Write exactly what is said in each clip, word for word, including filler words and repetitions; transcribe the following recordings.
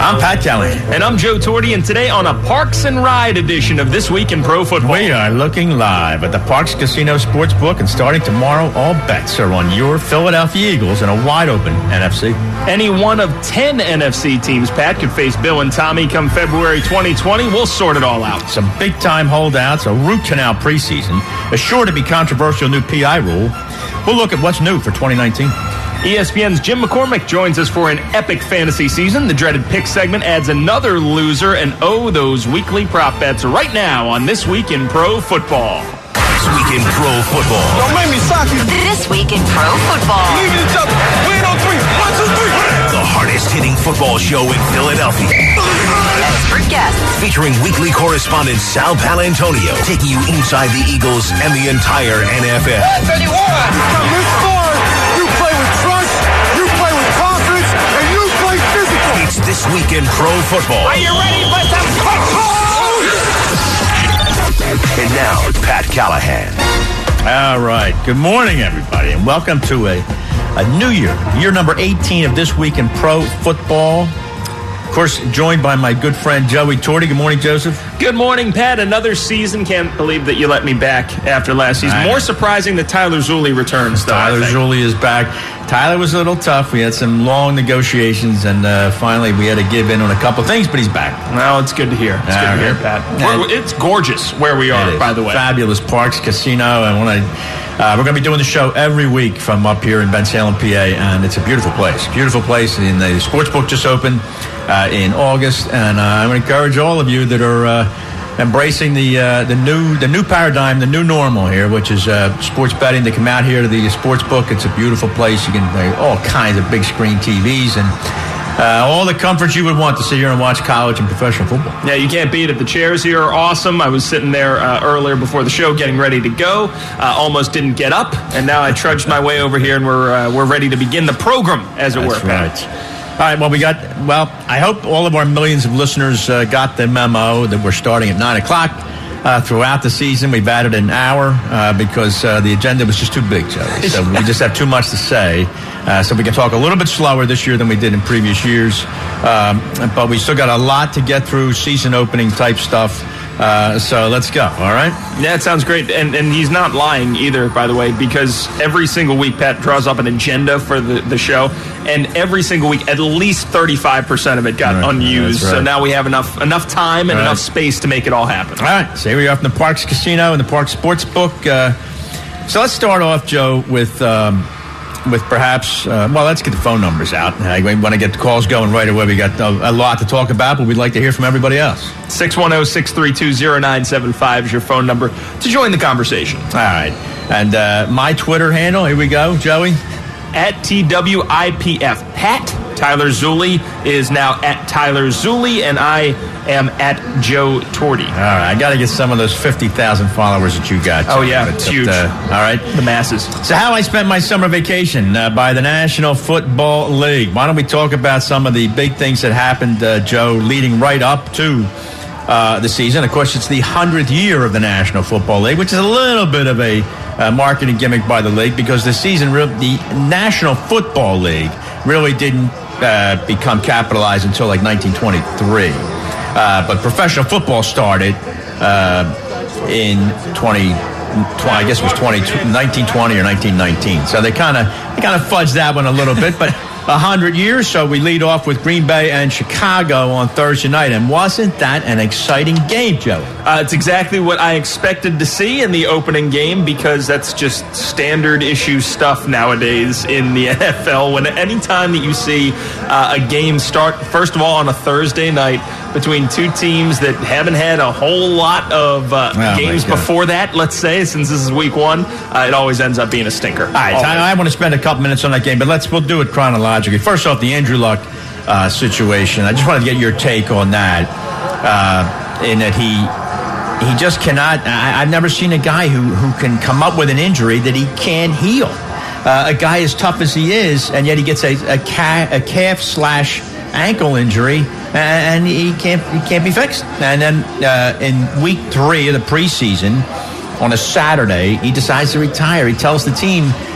I'm Pat Callahan. And I'm Joe Torti, and today on a Parks and Ride edition of This Week in Pro Football. We are looking live at the Parks Casino Sportsbook, and starting tomorrow, all bets are on your Philadelphia Eagles in a wide-open N F C. Any one of ten N F C teams, Pat, could face Bill and Tommy come February twenty twenty. We'll sort it all out. Some big-time holdouts, a root canal preseason, a sure to be controversial new P I rule. We'll look at what's new for twenty nineteen. E S P N's Jim McCormick joins us for an epic fantasy season. The dreaded pick segment adds another loser, and oh, those weekly prop bets right now on This Week in Pro Football. This Week in Pro Football. Don't make me sock you. This Week in Pro Football. Leave it each other. Win on three. One, two, three. The hardest hitting football show in Philadelphia. Expert guests. Featuring weekly correspondent Sal Palantonio, taking you inside the Eagles and the entire N F L. thirty-one. From this far, you play with trust, you play with confidence, and you play physical. It's This Week in Pro Football. Are you ready for some football? And now, Pat Callahan. All right. Good morning, everybody, and welcome to a, a new year, year number eighteen of This Week in Pro Football. Of course, joined by my good friend Joey Torti. Good morning, Joseph. Good morning, Pat. Another season. Can't believe that you let me back after last season. More surprising that Tyler Zulli returns, though. Tyler Zulli is back. Tyler was a little tough. We had some long negotiations, and uh, finally we had to give in on a couple things, but he's back. Well, it's good to hear. It's good to hear, Pat. We're, it's gorgeous where we are, by the way. Fabulous Parks Casino. And when I, uh, we're going to be doing the show every week from up here in Bensalem, P A, and it's a beautiful place. Beautiful place. And the sportsbook just opened uh, in August, and uh, I would encourage all of you that are uh, embracing the uh, the new the new paradigm, the new normal here, which is uh, sports betting, to come out here to the sports book. It's a beautiful place. You can uh, all kinds of big screen T Vs and uh, all the comforts you would want to sit here and watch college and professional football. Yeah, you can't beat it. The chairs here are awesome. I was sitting there uh, earlier before the show getting ready to go. Uh, almost didn't get up, and now I trudged my way over here, and we're uh, we're ready to begin the program, as it That's were. Right. All right, well, we got, well, I hope all of our millions of listeners uh, got the memo that we're starting at nine o'clock uh, throughout the season. We've added an hour uh, because uh, the agenda was just too big, Joey. So we just have too much to say. Uh, so we can talk a little bit slower this year than we did in previous years. Um, but we still got a lot to get through, season opening type stuff. Uh, so let's go, all right? Yeah, it sounds great. And and he's not lying either, by the way, because every single week Pat draws up an agenda for the, the show, and every single week at least thirty-five percent of it got right. unused. Right. So now we have enough enough time and right. enough space to make it all happen. All right, so here we are from the Parks Casino and the Parks Sportsbook. Uh, so let's start off, Joe, with... Um, with perhaps, uh, well, let's get the phone numbers out. I want to get the calls going right away. We got a, a lot to talk about, but we'd like to hear from everybody else. six one zero, six three two, zero nine seven five is your phone number to join the conversation. All right. And uh, my Twitter handle, here we go, Joey. At T W I P F. Pat. Tyler Zulli is now at Tyler Zulli, and I am at Joe Torti. All right, I got to get some of those fifty thousand followers that you got. Oh, yeah, but, it's huge. Uh, all right. The masses. So how I spent my summer vacation uh, by the National Football League. Why don't we talk about some of the big things that happened, uh, Joe, leading right up to uh, the season. Of course, it's the hundredth year of the National Football League, which is a little bit of a uh, marketing gimmick by the league, because the season, the National Football League really didn't Uh, become capitalized until like nineteen twenty-three. Uh, but professional football started uh, in twenty, twenty, I guess it was twenty, nineteen twenty or nineteen nineteen. So they kind of they kind of fudged that one a little bit. But a hundred years, so we lead off with Green Bay and Chicago on Thursday night. And wasn't that an exciting game, Joe? Uh, it's exactly what I expected to see in the opening game, because that's just standard issue stuff nowadays in the N F L. When any time that you see uh, a game start, first of all, on a Thursday night between two teams that haven't had a whole lot of uh, oh games before that, let's say, since this is week one, uh, it always ends up being a stinker. All right, I, I want to spend a couple minutes on that game, but let's we'll do it chronologically. First off, the Andrew Luck uh, situation. I just wanted to get your take on that, uh, in that he he just cannot. I, I've never seen a guy who, who can come up with an injury that he can't heal. Uh, a guy as tough as he is, and yet he gets a, a, ca- a calf slash ankle injury, and he can't he can't be fixed. And then uh, in week three of the preseason, on a Saturday, he decides to retire. He tells the team,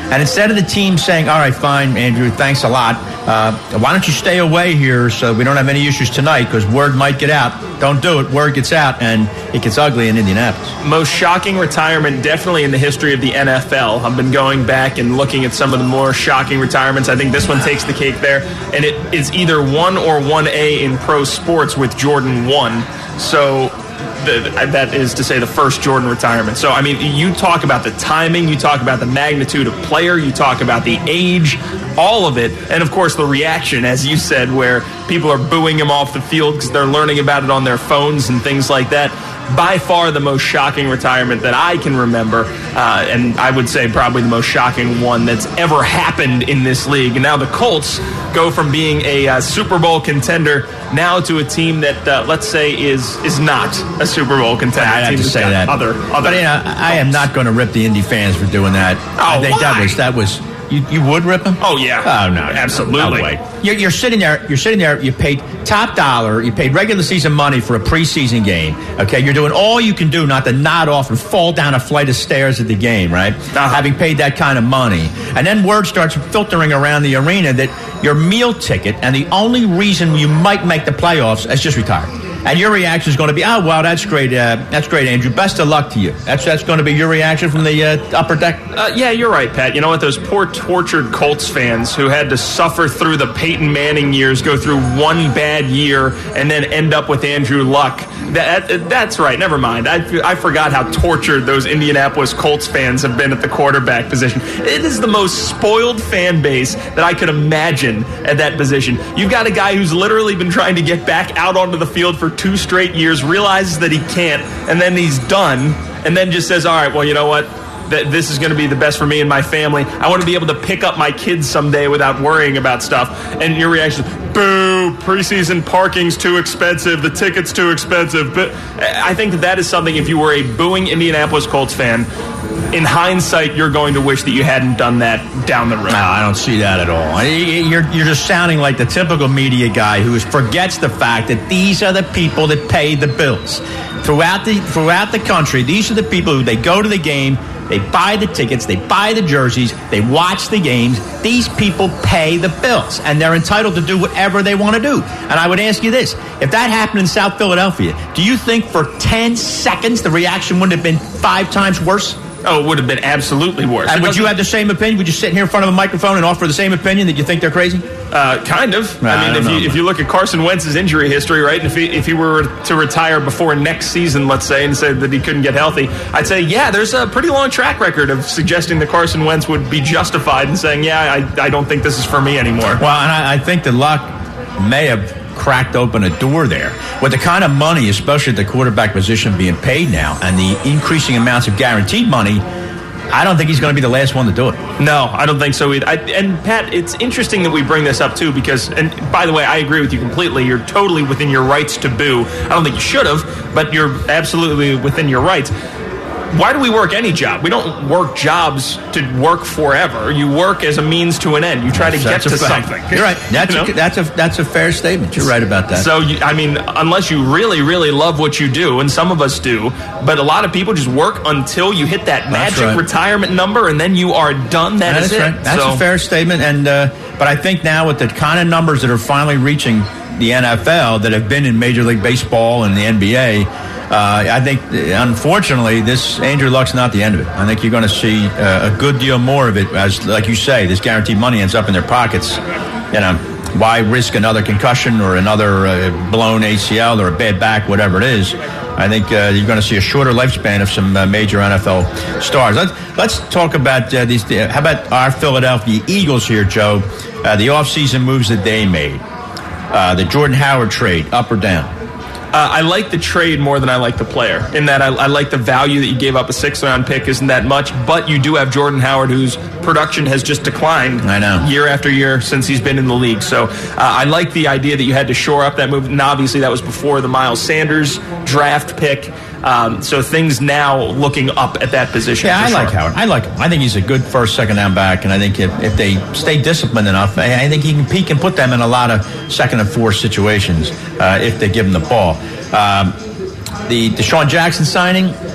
And instead of the team saying, all right, fine, Andrew, thanks a lot. Uh, why don't you stay away here so we don't have any issues tonight because word might get out. Don't do it. Word gets out, and it gets ugly in Indianapolis. Most shocking retirement definitely in the history of the N F L. I've been going back and looking at some of the more shocking retirements. I think this one takes the cake there. And it is either one or one A in pro sports with Jordan one. So the, that is to say the first Jordan retirement. So, I mean, you talk about the timing, you talk about the magnitude of player, you talk about the age, all of it. And, of course, the reaction, as you said, where people are booing him off the field because they're learning about it on their phones and things like that. By far the most shocking retirement that I can remember, uh, and I would say probably the most shocking one that's ever happened in this league. And now the Colts go from being a uh, Super Bowl contender now to a team that, uh, let's say, is is not a Super Bowl contender. I'd have to say that. Other, other but you know, I am not going to rip the Indy fans for doing that. Oh, I think why? that was that was. You, you would rip them? Oh yeah. Oh no, absolutely. No way. You're, you're sitting there. You're sitting there. You paid top dollar. You paid regular season money for a preseason game. Okay, you're doing all you can do not to nod off and fall down a flight of stairs at the game, right? Uh-huh. Having paid that kind of money, and then word starts filtering around the arena that your meal ticket and the only reason you might make the playoffs is just retire. And your reaction is going to be, oh, wow, that's great. Uh, that's great, Andrew. Best of luck to you. That's that's going to be your reaction from the uh, upper deck? Uh, yeah, you're right, Pat. You know what? Those poor tortured Colts fans who had to suffer through the Peyton Manning years, go through one bad year, and then end up with Andrew Luck. That, that's right. Never mind. I, I forgot how tortured those Indianapolis Colts fans have been at the quarterback position. It is the most spoiled fan base that I could imagine at that position. You've got a guy who's literally been trying to get back out onto the field for two straight years, realizes that he can't, and then he's done, and then just says, all right, well, you know what? That this is going to be the best for me and my family. I want to be able to pick up my kids someday without worrying about stuff. And your reaction is, boo, preseason parking's too expensive, the ticket's too expensive. But I think that that is something, if you were a booing Indianapolis Colts fan, in hindsight, you're going to wish that you hadn't done that down the road. No, I don't see that at all. You're, you're just sounding like the typical media guy who forgets the fact that these are the people that pay the bills. Throughout the, throughout the country, these are the people who they go to the game, they buy the tickets, they buy the jerseys, they watch the games. These people pay the bills, and they're entitled to do whatever they want to do. And I would ask you this. If that happened in South Philadelphia, do you think for ten seconds the reaction wouldn't have been five times worse? Oh, it would have been absolutely worse. And would you have the same opinion? Would you sit here in front of a microphone and offer the same opinion that you think they're crazy? Uh, kind of. Nah, I mean, I if know, you if you look at Carson Wentz's injury history, right, and if he, if he were to retire before next season, let's say, and said that he couldn't get healthy, I'd say, yeah, there's a pretty long track record of suggesting that Carson Wentz would be justified in saying, yeah, I, I don't think this is for me anymore. Well, and I, I think that Luck may have cracked open a door there. With the kind of money, especially at the quarterback position being paid now, and the increasing amounts of guaranteed money, I don't think he's going to be the last one to do it. No, I don't think so either. I, and, Pat, it's interesting that we bring this up, too, because, and by the way, I agree with you completely. You're totally within your rights to boo. I don't think you should have, but you're absolutely within your rights. Why do we work any job? We don't work jobs to work forever. You work as a means to an end. You try to That's get to fact. something. You're right. That's, You know? a, that's, a, that's a fair statement. You're right about that. So, you, I mean, unless you really, really love what you do, and some of us do, but a lot of people just work until you hit that That's magic right. retirement number, and then you are done. That That is is it. right. That's So- a fair statement. And uh, but I think now with the kind of numbers that are finally reaching the N F L that have been in Major League Baseball and the N B A, uh, I think, unfortunately, this Andrew Luck's not the end of it. I think you're going to see uh, a good deal more of it, as like you say, this guaranteed money ends up in their pockets. You know, why risk another concussion or another uh, blown A C L or a bad back, whatever it is? I think uh, you're going to see a shorter lifespan of some uh, major N F L stars. Let's, let's talk about uh, these. Uh, how about our Philadelphia Eagles here, Joe? Uh, the offseason moves that they made. Uh, the Jordan Howard trade, up or down? Uh, I like the trade more than I like the player, in that I, I like the value that you gave up. A sixth-round pick isn't that much, but you do have Jordan Howard, whose production has just declined I know. year after year since he's been in the league. So uh, I like the idea that you had to shore up that move, and obviously that was before the Miles Sanders draft pick. Um, so things now looking up at that position. Yeah, for I like sure. Howard. I like him. I think he's a good first, second down back, and I think if, if they stay disciplined enough, I, I think he can, he can put them in a lot of second and fourth situations uh, if they give him the ball. Um, the Deshaun Jackson signing,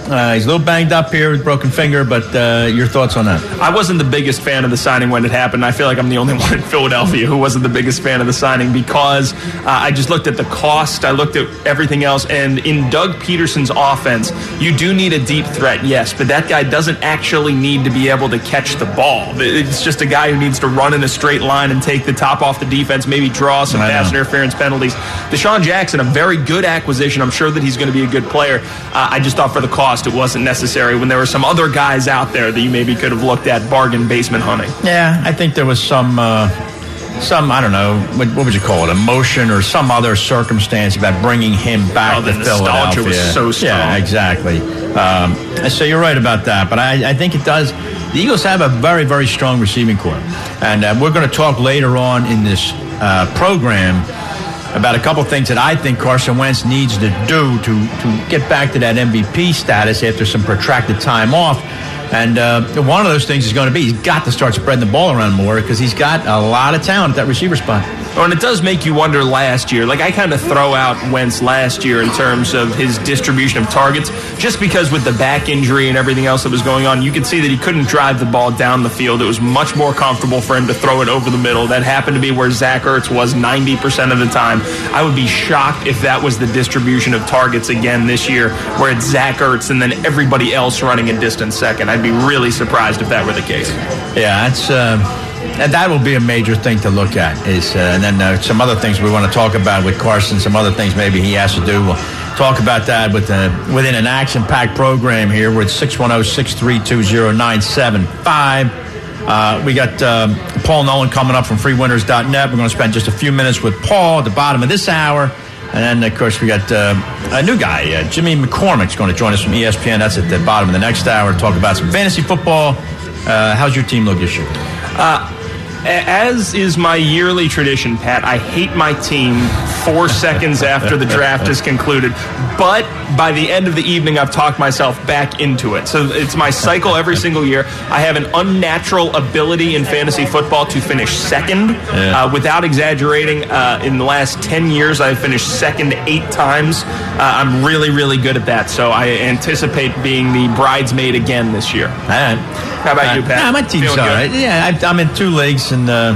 Uh, he's a little banged up here with broken finger, but uh, your thoughts on that? I wasn't the biggest fan of the signing when it happened. I feel like I'm the only one in Philadelphia who wasn't the biggest fan of the signing because uh, I just looked at the cost. I looked at everything else. And in Doug Peterson's offense, you do need a deep threat, yes, but that guy doesn't actually need to be able to catch the ball. It's just a guy who needs to run in a straight line and take the top off the defense, maybe draw some pass interference penalties. Deshaun Jackson, a very good acquisition. I'm sure that he's going to be a good player. Uh, I just thought for the cost it wasn't necessary when there were some other guys out there that you maybe could have looked at bargain basement hunting. Yeah, I think there was some, uh, some I don't know, what, what would you call it, emotion or some other circumstance about bringing him back oh, the to nostalgia Philadelphia. Was so strong. Yeah, exactly. Um, so you're right about that, but I, I think it does. The Eagles have a very, very strong receiving corps, and uh, we're going to talk later on in this uh, program about a couple things that I think Carson Wentz needs to do to, to get back to that M V P status after some protracted time off. And uh, one of those things is going to be he's got to start spreading the ball around more because he's got a lot of talent at that receiver spot. Oh, and it does make you wonder last year. Like, I kind of throw out Wentz last year in terms of his distribution of targets, just because with the back injury and everything else that was going on, you could see that he couldn't drive the ball down the field. It was much more comfortable for him to throw it over the middle. That happened to be where Zach Ertz was ninety percent of the time. I would be shocked if that was the distribution of targets again this year, where it's Zach Ertz and then everybody else running a distant second. I'd be really surprised if that were the case. Yeah, that's... Uh... And that will be a major thing to look at. Is uh, and then uh, some other things we want to talk about with Carson, some other things maybe he has to do. We'll talk about that with uh, within an action-packed program here. We're at six one zero, six three two, zero nine seven five. Uh, we got um, Paul Nolan coming up from free winters dot net. We're going to spend just a few minutes with Paul at the bottom of this hour. And then, of course, we got uh, a new guy, uh, Jimmy McCormick's going to join us from E S P N. That's at the bottom of the next hour. Talk about some fantasy football. Uh, how's your team look this year? Uh, As is my yearly tradition, Pat, I hate my team four seconds after the draft is concluded. But by the end of the evening, I've talked myself back into it. So it's my cycle every single year. I have an unnatural ability in fantasy football to finish second. Yeah. Uh, without exaggerating, uh, in the last ten years, I've finished second eight times. Uh, I'm really, really good at that. So I anticipate being the bridesmaid again this year. All right. How about uh, you, Pat? Nah, my team's all right. Yeah, I, I'm in two leagues and uh,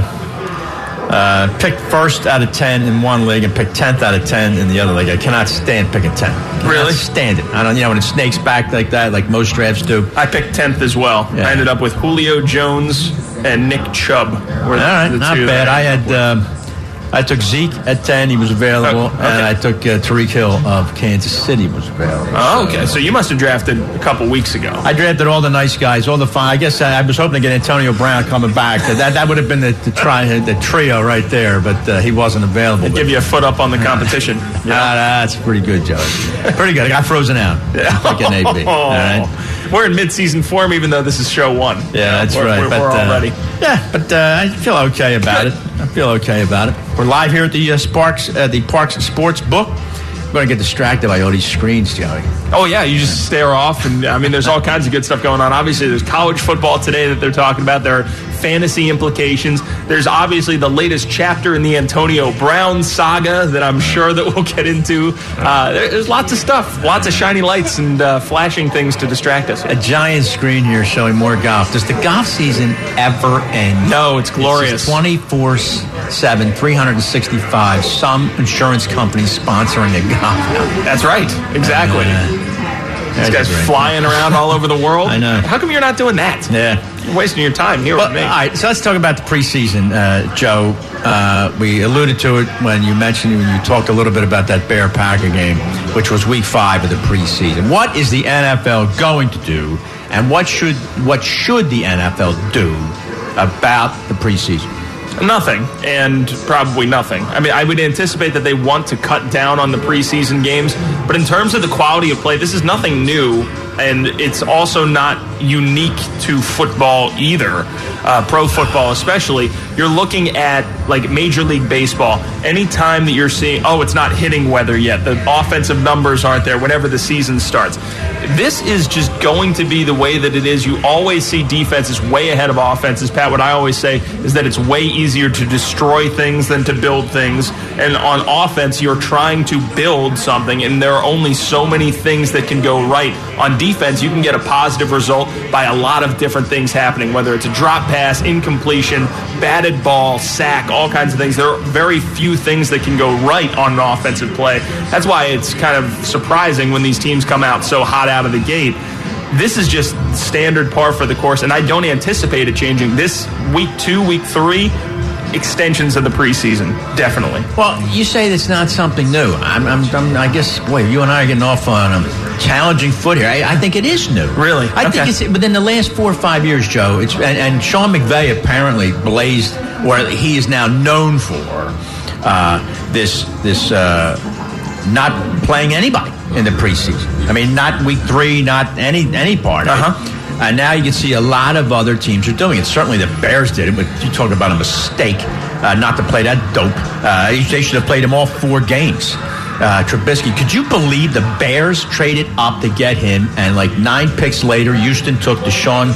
uh, picked first out of ten in one league and picked tenth out of ten in the other league. I cannot stand picking ten. Really? Stand it. I don't. You know when it snakes back like that, like most drafts do. I picked tenth as well. Yeah. I ended up with Julio Jones and Nick Chubb. All right, not bad. I had. Um, I took Zeke at ten. He was available. Okay. And I took uh, Tyreek Hill of Kansas City was available. Oh, okay. So, so you must have drafted a couple weeks ago. I drafted all the nice guys, all the fine. I guess I, I was hoping to get Antonio Brown coming back. That that would have been the, the, tri, the trio right there, but uh, he wasn't available. It'd give you a foot up on the competition. Yeah, uh, that's pretty good, Joe. Pretty good. I got frozen out. Like an A B. All right. We're in mid-season form, even though this is show one. Yeah, that's we're, right. We're, but, we're all uh, ready. Yeah, but uh, I feel okay about it. I feel okay about it. We're live here at the uh, Sparks, uh, the Parks Sports Book. We're going to get distracted by all these screens, Joey. Oh, yeah, you just stare off. And I mean, there's all kinds of good stuff going on. Obviously, there's college football today that they're talking about. There are fantasy implications. There's obviously the latest chapter in the Antonio Brown saga that I'm sure that we'll get into. Uh, there's lots of stuff, lots of shiny lights and uh, flashing things to distract us. A giant screen here showing more golf. Does the golf season ever end? No, it's glorious. It's twenty-four seven, three hundred sixty-five. Some insurance companies sponsoring a golf out. That's right. Exactly. Uh, These guys flying around all over the world. I know. How come you're not doing that? Yeah. You're wasting your time here well, with me. All right, so let's talk about the preseason, uh, Joe. Uh, we alluded to it when you mentioned, when you talked a little bit about that Bear-Packer game, which was week five of the preseason. What is the N F L going to do, and what should what should the N F L do about the preseason? Nothing, and probably nothing. I mean, I would anticipate that they want to cut down on the preseason games, but in terms of the quality of play, this is nothing new, and it's also not unique to football either, uh, pro football especially. You're looking at, like, Major League Baseball. Anytime that you're seeing, oh, it's not hitting weather yet, the offensive numbers aren't there whenever the season starts. This is just going to be the way that it is. You always see defenses way ahead of offenses. Pat, what I always say is that it's way easier to destroy things than to build things. And on offense, you're trying to build something, and there are only so many things that can go right. On defense, defense, you can get a positive result by a lot of different things happening, whether it's a drop pass, incompletion, batted ball, sack, all kinds of things. There are very few things that can go right on an offensive play. That's why it's kind of surprising when these teams come out so hot out of the gate. This is just standard par for the course, and I don't anticipate it changing. This week two, week three, extensions of the preseason, definitely. Well, you say it's not something new. I'm, I'm, I'm, I guess, boy, you and I are getting off on a challenging foot here. I, I think it is new. Really? I okay. think it's within the last four or five years, Joe. It's and, and Sean McVay apparently blazed, or he is now known for uh, this this uh, not playing anybody in the preseason. I mean, not week three, not any any part of uh-huh. it. And now you can see a lot of other teams are doing it. Certainly the Bears did it, but you talk about a mistake uh, not to play that dope. Uh, they should have played him all four games. Uh, Trubisky, could you believe the Bears traded up to get him, and like nine picks later, Houston took Deshaun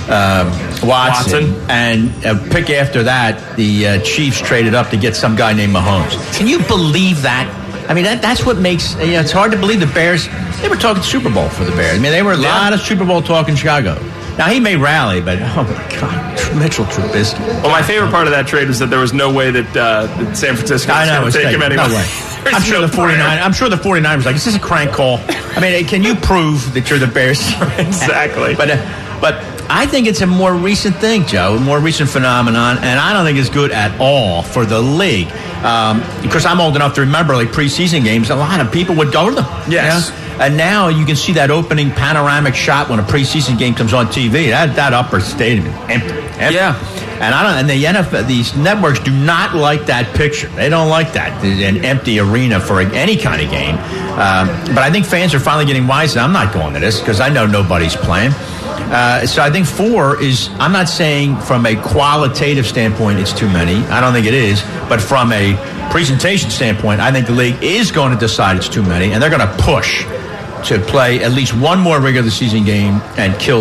uh, Watson, Watson, and a pick after that, the uh, Chiefs traded up to get some guy named Mahomes. Can you believe that? I mean, that, that's what makes, you know, it's hard to believe the Bears, they were talking Super Bowl for the Bears. I mean, they were a yeah. lot of Super Bowl talk in Chicago. Now, he may rally, but, oh, my God, Mitchell Trubisky. Well, my favorite part of that trade was that there was no way that, uh, that San Francisco was going to take him anyway. No way. I'm sure, no the 49, I'm sure the 49ers was like, is this a crank call? I mean, can you prove that you're the Bears? Exactly. But, uh, but I think it's a more recent thing, Joe, a more recent phenomenon, and I don't think it's good at all for the league. Um, because I'm old enough to remember, like, preseason games, a lot of people would go to them. Yes. You know? And now you can see that opening panoramic shot when a preseason game comes on T V. That that upper stadium is empty. empty. Yeah. And I don't. And the N F L, these networks do not like that picture. They don't like that, an empty arena for any kind of game. Um, but I think fans are finally getting wise. I'm not going to this because I know nobody's playing. Uh, so I think four is, I'm not saying from a qualitative standpoint it's too many. I don't think it is. But from a presentation standpoint, I think the league is going to decide it's too many, and they're going to push to play at least one more regular season game and kill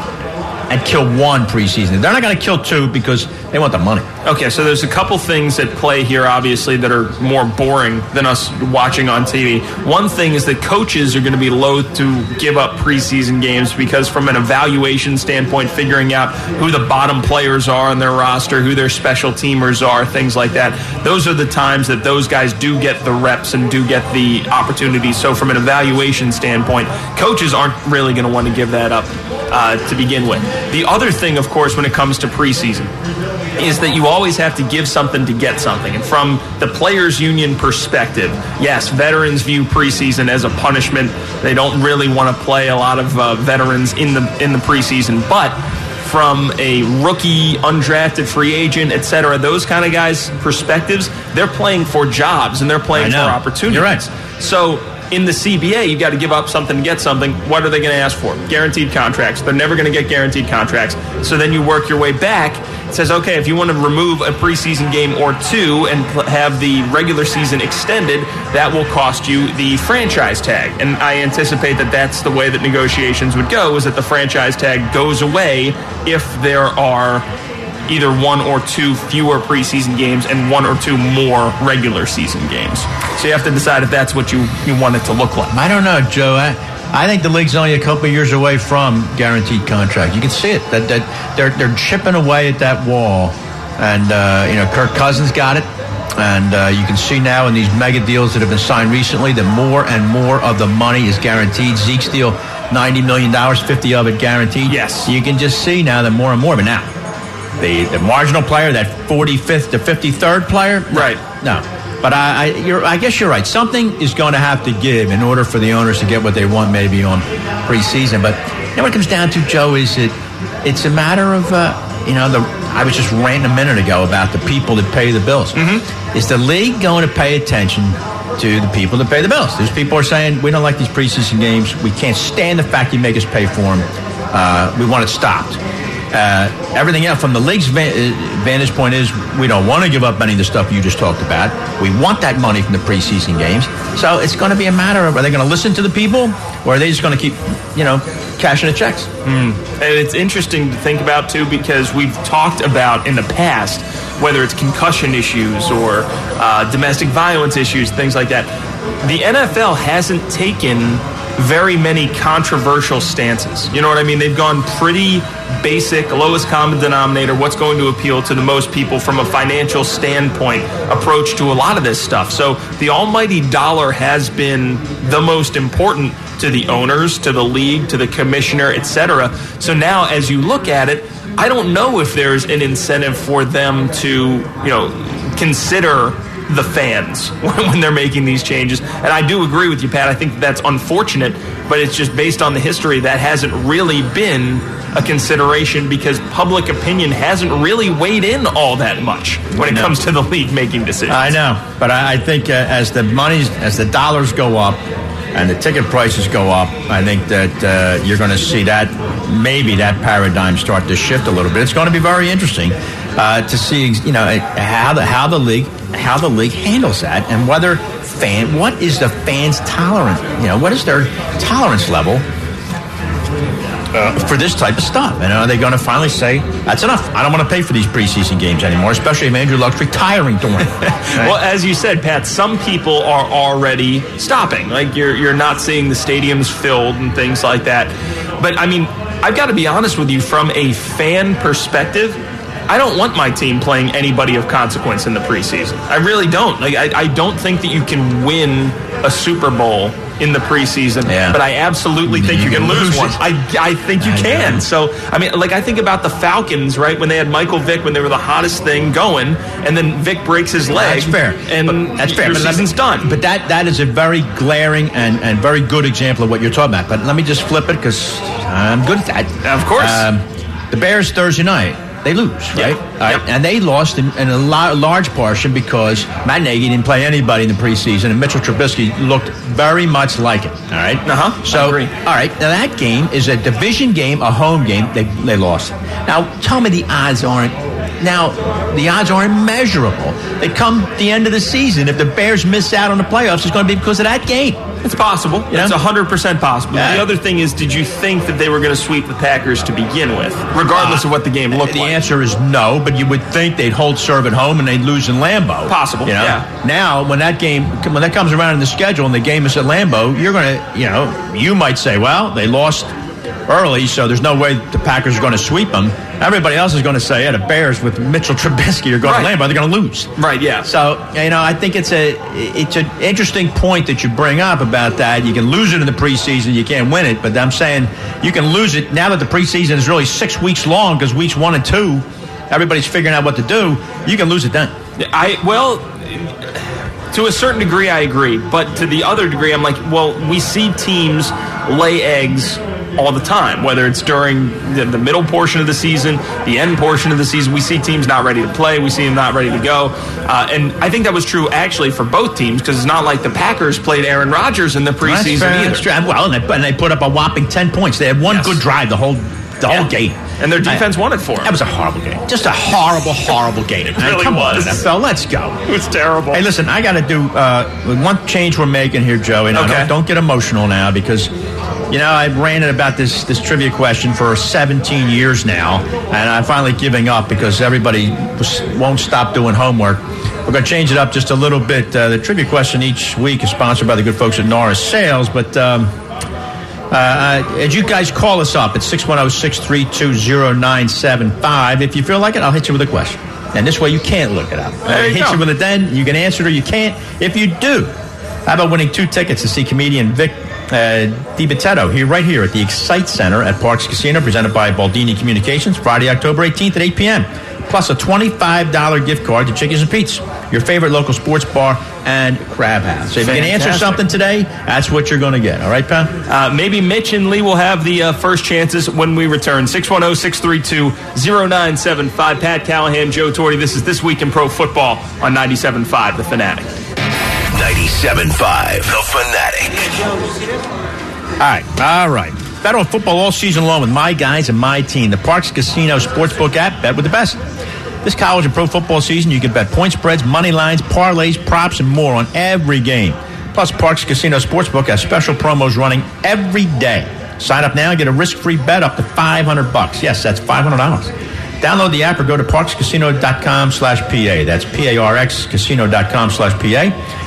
and kill one preseason. They're not going to kill two because they want the money. Okay, so there's a couple things at play here, obviously, that are more boring than us watching on T V. One thing is that coaches are going to be loath to give up preseason games because from an evaluation standpoint, figuring out who the bottom players are on their roster, who their special teamers are, things like that, those are the times that those guys do get the reps and do get the opportunities. So from an evaluation standpoint, coaches aren't really going to want to give that up uh, to begin with. The other thing, of course, when it comes to preseason is that you always have to give something to get something. And from the players' union perspective, yes, veterans view preseason as a punishment. They don't really want to play a lot of uh, veterans in the in the preseason. But from a rookie, undrafted free agent, et cetera, those kind of guys' perspectives, they're playing for jobs and they're playing for opportunities. You're right. So in the C B A, you've got to give up something to get something. What are they going to ask for? Guaranteed contracts. They're never going to get guaranteed contracts. So then you work your way back. It says, okay, if you want to remove a preseason game or two and pl- have the regular season extended, that will cost you the franchise tag. And I anticipate that that's the way that negotiations would go, is that the franchise tag goes away if there are either one or two fewer preseason games and one or two more regular season games. So you have to decide if that's what you, you want it to look like. I don't know, Joe. I, I think the league's only a couple of years away from guaranteed contract. You can see it. That, that they're they're chipping away at that wall, and uh, you know Kirk Cousins got it, and uh, you can see now in these mega deals that have been signed recently that more and more of the money is guaranteed. Zeke's deal, ninety million dollars, fifty of it guaranteed. Yes, you can just see now that more and more. But now, the the marginal player, that forty-fifth to fifty-third player, right? No. But I, I, you're, I guess you're right. Something is going to have to give in order for the owners to get what they want maybe on preseason. But you know what it comes down to, Joe, is it it's a matter of, uh, you know, the I was just ranting a minute ago about the people that pay the bills. Mm-hmm. Is the league going to pay attention to the people that pay the bills? There's people are saying, we don't like these preseason games. We can't stand the fact you make us pay for them. Uh, we want it stopped. Uh, everything else from the league's vantage point is we don't want to give up any of the stuff you just talked about. We want that money from the preseason games. So it's going to be a matter of, are they going to listen to the people, or are they just going to keep, you know, cashing the checks? Mm. And it's interesting to think about, too, because we've talked about in the past, whether it's concussion issues or uh, domestic violence issues, things like that. The N F L hasn't taken very many controversial stances. You know what I mean? They've gone pretty basic, lowest common denominator, what's going to appeal to the most people from a financial standpoint approach to a lot of this stuff. So the almighty dollar has been the most important to the owners, to the league, to the commissioner, et cetera. So now as you look at it, I don't know if there's an incentive for them to, you know, consider the fans when they're making these changes. And I do agree with you, Pat. I think that's unfortunate, but it's just based on the history that hasn't really been a consideration because public opinion hasn't really weighed in all that much when it No. comes to the league making decisions. I know, but I, I think uh, as the monies, as the dollars go up and the ticket prices go up, I think that uh, you're going to see that maybe that paradigm start to shift a little bit. It's going to be very interesting uh, to see, you know, how the how the league how the league handles that and whether fan what is the fans' tolerance, you know, what is their tolerance level Uh, for this type of stuff. And are they going to finally say, that's enough, I don't want to pay for these preseason games anymore, especially if Andrew Luck's retiring during it. Right? Well, as you said, Pat, some people are already stopping. Like, you're you're not seeing the stadiums filled and things like that. But, I mean, I've got to be honest with you, from a fan perspective, I don't want my team playing anybody of consequence in the preseason. I really don't. Like, I, I don't think that you can win a Super Bowl in the preseason, yeah. but I absolutely think you, you can lose, lose one. I, I think you I can. Know. So, I mean, like, I think about the Falcons, right, when they had Michael Vick, when they were the hottest thing going, and then Vick breaks his leg. That's fair. And but that's fair. your but season's done. But that, that is a very glaring and, and very good example of what you're talking about. But let me just flip it because I'm good at that. Of course. Um, the Bears Thursday night. They lose, right? Yep. All right? Yep. And they lost in, in a la- large portion because Matt Nagy didn't play anybody in the preseason, and Mitchell Trubisky looked very much like it. All right. Uh huh. So, I agree. all right. Now that game is a division game, a home game. They they lost. Now tell me the odds aren't. Now the odds are immeasurable. They come at the end of the season. If the Bears miss out on the playoffs, it's going to be because of that game. It's possible. You know? It's one hundred percent possible. Yeah. The other thing is, did you think that they were going to sweep the Packers to begin with, regardless uh, of what the game looked the like? The answer is no, but you would think they'd hold serve at home and they'd lose in Lambeau. Possible, you know? yeah. Now, when that game, when that comes around in the schedule and the game is at Lambeau, you're going to, you know, you might say, well, they lost early, so there's no way the Packers are going to sweep them. Everybody else is going to say, yeah, the Bears with Mitchell Trubisky are going right. to Lambeau, they're going to lose. Right, yeah. So, you know, I think it's a it's an interesting point that you bring up about that. You can lose it in the preseason, you can't win it, but I'm saying you can lose it now that the preseason is really six weeks long because weeks one and two, everybody's figuring out what to do. You can lose it then. I well, to a certain degree, I agree, but to the other degree, I'm like, well, we see teams lay eggs all the time, whether it's during the, the middle portion of the season, the end portion of the season. We see teams not ready to play. We see them not ready to go. Uh, and I think that was true, actually, for both teams, because it's not like the Packers played Aaron Rodgers in the preseason That's either. That's well, and they, and they put up a whopping ten points. They had one Yes. good drive the whole the Yeah. whole game. And their defense I, won it for them. That was a horrible game. Just a horrible, horrible game. It really Come was. on, N F L, let's go. It was terrible. Hey, listen, I got to do uh, one change we're making here, Joey. Now, Okay. don't, don't get emotional now because, you know, I've ranted about this this trivia question for seventeen years now, and I'm finally giving up because everybody was, won't stop doing homework. We're going to change it up just a little bit. Uh, the trivia question each week is sponsored by the good folks at Norris Sales, but um, uh, as you guys call us up at six one zero, six three two, zero nine seven five. If you feel like it, I'll hit you with a question. And this way you can't look it up. There I you hit go. you with it then, you can answer it or you can't. If you do, how about winning two tickets to see comedian Vic uh, DiBitetto here, right here at the Excite Center at Parks Casino, presented by Baldini Communications, Friday, October eighteenth at eight p.m. Plus a twenty-five dollars gift card to Chickies and Pete's, your favorite local sports bar and crab house. So if you can answer Fantastic. something today, that's what you're going to get. All right, pal? Uh, maybe Mitch and Lee will have the uh, first chances when we return. six one zero, six three two, zero nine seven five. Pat Callahan, Joe Torre. This is This Week in Pro Football on ninety-seven point five The Fanatic. ninety-seven point five The Fanatic. All right. All right. Bet on football all season long with my guys and my team. The Parks Casino Sportsbook app. Bet with the best. This college and pro football season, you can bet point spreads, money lines, parlays, props, and more on every game. Plus, Parks Casino Sportsbook has special promos running every day. Sign up now and get a risk-free bet up to five hundred bucks. Yes, that's five hundred dollars. Download the app or go to parkscasino.com slash PA. That's P A R X casino.com slash PA.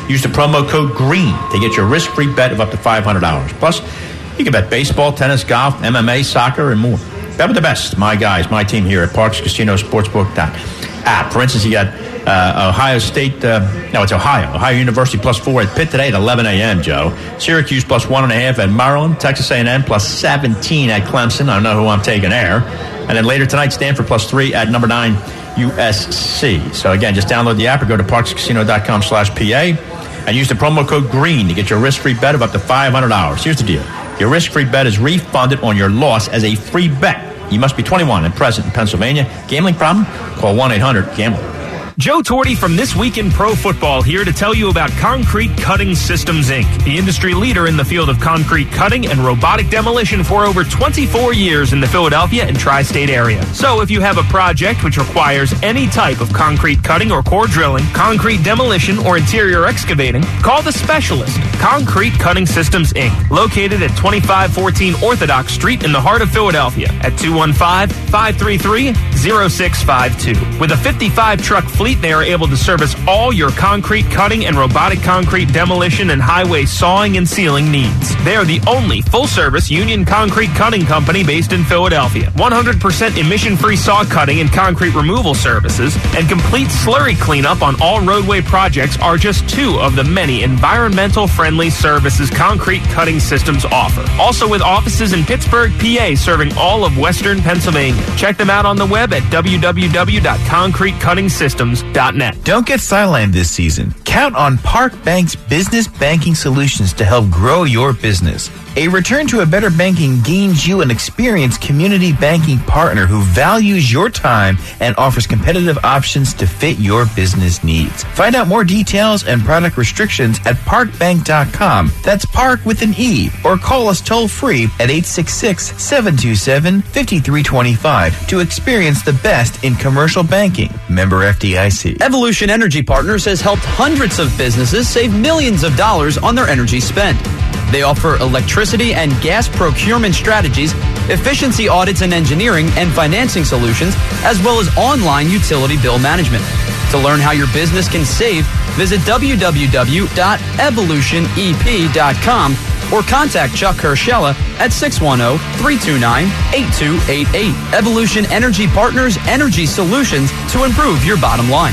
Use the promo code GREEN to get your risk-free bet of up to five hundred dollars. Plus, you can bet baseball, tennis, golf, M M A, soccer, and more. Bet with the best. My guys, my team here at Parx Casino Sportsbook app. For instance, you got uh, Ohio State, uh, no, it's Ohio. Ohio University plus four at Pitt today at eleven a.m., Joe. Syracuse plus one and a half at Maryland. Texas A and M plus seventeen at Clemson. I don't know who I'm taking there. And then later tonight, Stanford plus three at number nine, U S C. So again, just download the app or go to parxcasino.com slash PA and use the promo code GREEN to get your risk-free bet of up to five hundred dollars. Here's the deal. Your risk-free bet is refunded on your loss as a free bet. You must be twenty-one and present in Pennsylvania. Gambling problem? Call one eight hundred gambler. Joe Torti from This Week in Pro Football here to tell you about Concrete Cutting Systems, Incorporated, the industry leader in the field of concrete cutting and robotic demolition for over twenty-four years in the Philadelphia and tri-state area. So if you have a project which requires any type of concrete cutting or core drilling, concrete demolition, or interior excavating, call the specialist, Concrete Cutting Systems, Incorporated, located at twenty-five fourteen Orthodox Street in the heart of Philadelphia at two one five, five three three, zero six five two. With a fifty-five truck fleet, they are able to service all your concrete cutting and robotic concrete demolition and highway sawing and sealing needs. They are the only full-service union concrete cutting company based in Philadelphia. one hundred percent emission-free saw cutting and concrete removal services and complete slurry cleanup on all roadway projects are just two of the many environmental-friendly services Concrete Cutting Systems offer. Also with offices in Pittsburgh, P A, serving all of Western Pennsylvania. Check them out on the web at w w w dot concrete cutting systems dot net. Don't get sidelined this season. Count on Park Bank's business banking solutions to help grow your business. A return to a better banking gains you an experienced community banking partner who values your time and offers competitive options to fit your business needs. Find out more details and product restrictions at park bank dot com. That's Park with an E. Or call us toll free at eight six six, seven two seven, five three two five to experience the best in commercial banking. Member F D I C. Evolution Energy Partners has helped hundreds of businesses save millions of dollars on their energy spend. They offer electricity and gas procurement strategies, efficiency audits and engineering and financing solutions, as well as online utility bill management. To learn how your business can save, visit w w w dot evolution e p dot com or contact Chuck Herschella at six one zero, three two nine, eight two eight eight. Evolution Energy Partners, energy solutions to improve your bottom line.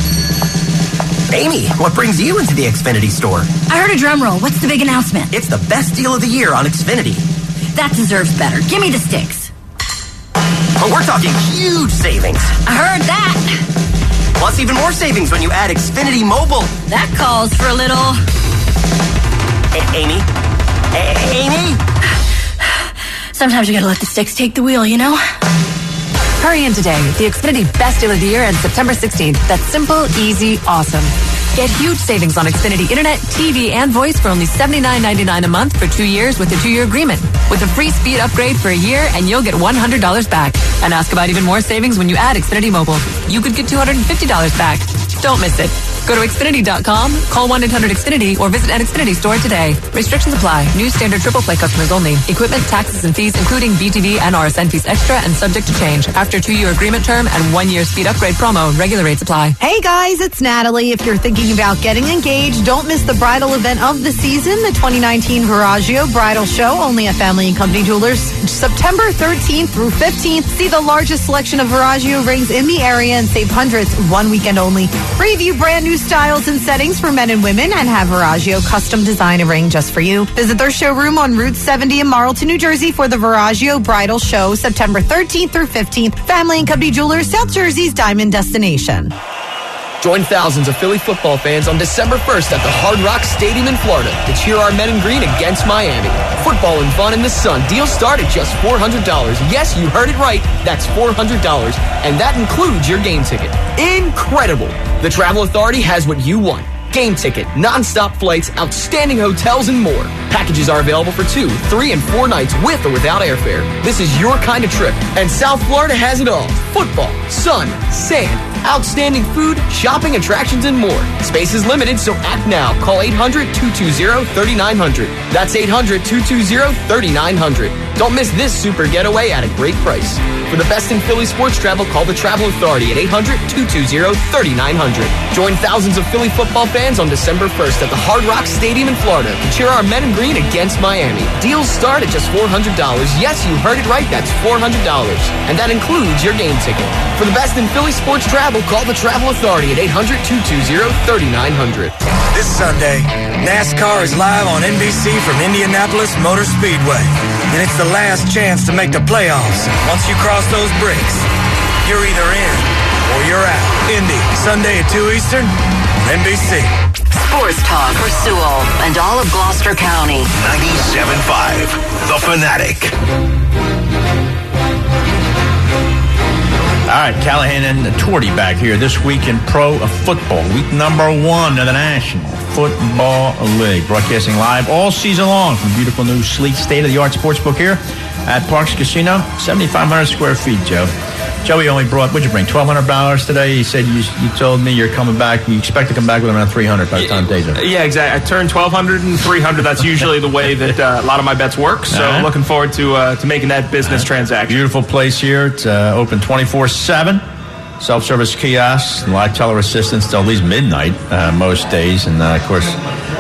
Amy, what brings you into the Xfinity store? I heard a drum roll. What's the big announcement? It's the best deal of the year on Xfinity. That deserves better. Give me the sticks. But we're talking huge savings. I heard that. Plus even more savings when you add Xfinity Mobile. That calls for a little... A- Amy? A- Amy? Sometimes you gotta let the sticks take the wheel, you know? Hurry in today. The Xfinity Best Deal of the Year ends September sixteenth. That's simple, easy, awesome. Get huge savings on Xfinity Internet, T V, and voice for only seventy-nine ninety-nine a month for two years with a two-year agreement. With a free speed upgrade for a year, and you'll get one hundred dollars back. And ask about even more savings when you add Xfinity Mobile. You could get two hundred fifty dollars back. Don't miss it. Go to Xfinity dot com, call one eight hundred X Finity, or visit an Xfinity store today. Restrictions apply. New standard triple play customers only. Equipment, taxes, and fees, including B T V and R S N fees extra and subject to change. After two-year agreement term and one-year speed upgrade promo, regular rates apply. Hey guys, it's Natalie. If you're thinking about getting engaged, don't miss the bridal event of the season, the twenty nineteen Viraggio Bridal Show, only at Family and Company Jewelers, September thirteenth through fifteenth. See the largest selection of Viraggio rings in the area and save hundreds one weekend only. Preview brand new styles and settings for men and women and have Viraggio custom design a ring just for you. Visit their showroom on Route seventy in Marlton, New Jersey for the Viraggio Bridal Show, September thirteenth through fifteenth. Family and Company Jewelers, South Jersey's diamond destination. Join thousands of Philly football fans on December first at the Hard Rock Stadium in Florida to cheer our men in green against Miami. Football and fun in the sun. Deals start at just four hundred dollars. Yes, you heard it right. That's four hundred dollars. And that includes your game ticket. Incredible. The Travel Authority has what you want. Game ticket, non-stop flights, outstanding hotels, and more. Packages are available for two, three, and four nights with or without airfare. This is your kind of trip, and South Florida has it all. Football, sun, sand, outstanding food, shopping, attractions, and more. Space is limited, so act now. Call eight hundred, two two zero, three nine zero zero. That's eight hundred, two two zero, three nine zero zero. Don't miss this super getaway at a great price. For the best in Philly sports travel, call the Travel Authority at eight hundred, two two zero, three nine zero zero. Join thousands of Philly football fans on December first at the Hard Rock Stadium in Florida to cheer our men in green against Miami. Deals start at just four hundred dollars. Yes, you heard it right. That's four hundred dollars. And that includes your game ticket. For the best in Philly sports travel, call the Travel Authority at eight hundred, two two zero, three nine zero zero. This Sunday, NASCAR is live on N B C from Indianapolis Motor Speedway. And it's the last chance to make the playoffs. Once you cross those bricks, you're either in or you're out. Indy, Sunday at two Eastern, N B C. Sports talk for Sewell and all of Gloucester County. ninety-seven point five, The Fanatic. All right, Callahan and Torty back here this week in pro football. Week number one of the National Football League. Broadcasting live all season long from beautiful new, sleek, state-of-the-art sportsbook here at Parks Casino. seventy-five hundred square feet, Joe. Joey only brought, what'd you bring, twelve hundred dollars today? He said you you told me you're coming back, you expect to come back with around three hundred by the time day's over. Yeah, exactly. I turned twelve hundred and three hundred. That's usually the way that uh, a lot of my bets work. So Uh-huh. looking forward to uh, to making that business transaction. Beautiful place here. It's uh, open twenty-four seven. Self-service kiosks, live teller assistance till at least midnight uh, most days. And, uh, of course,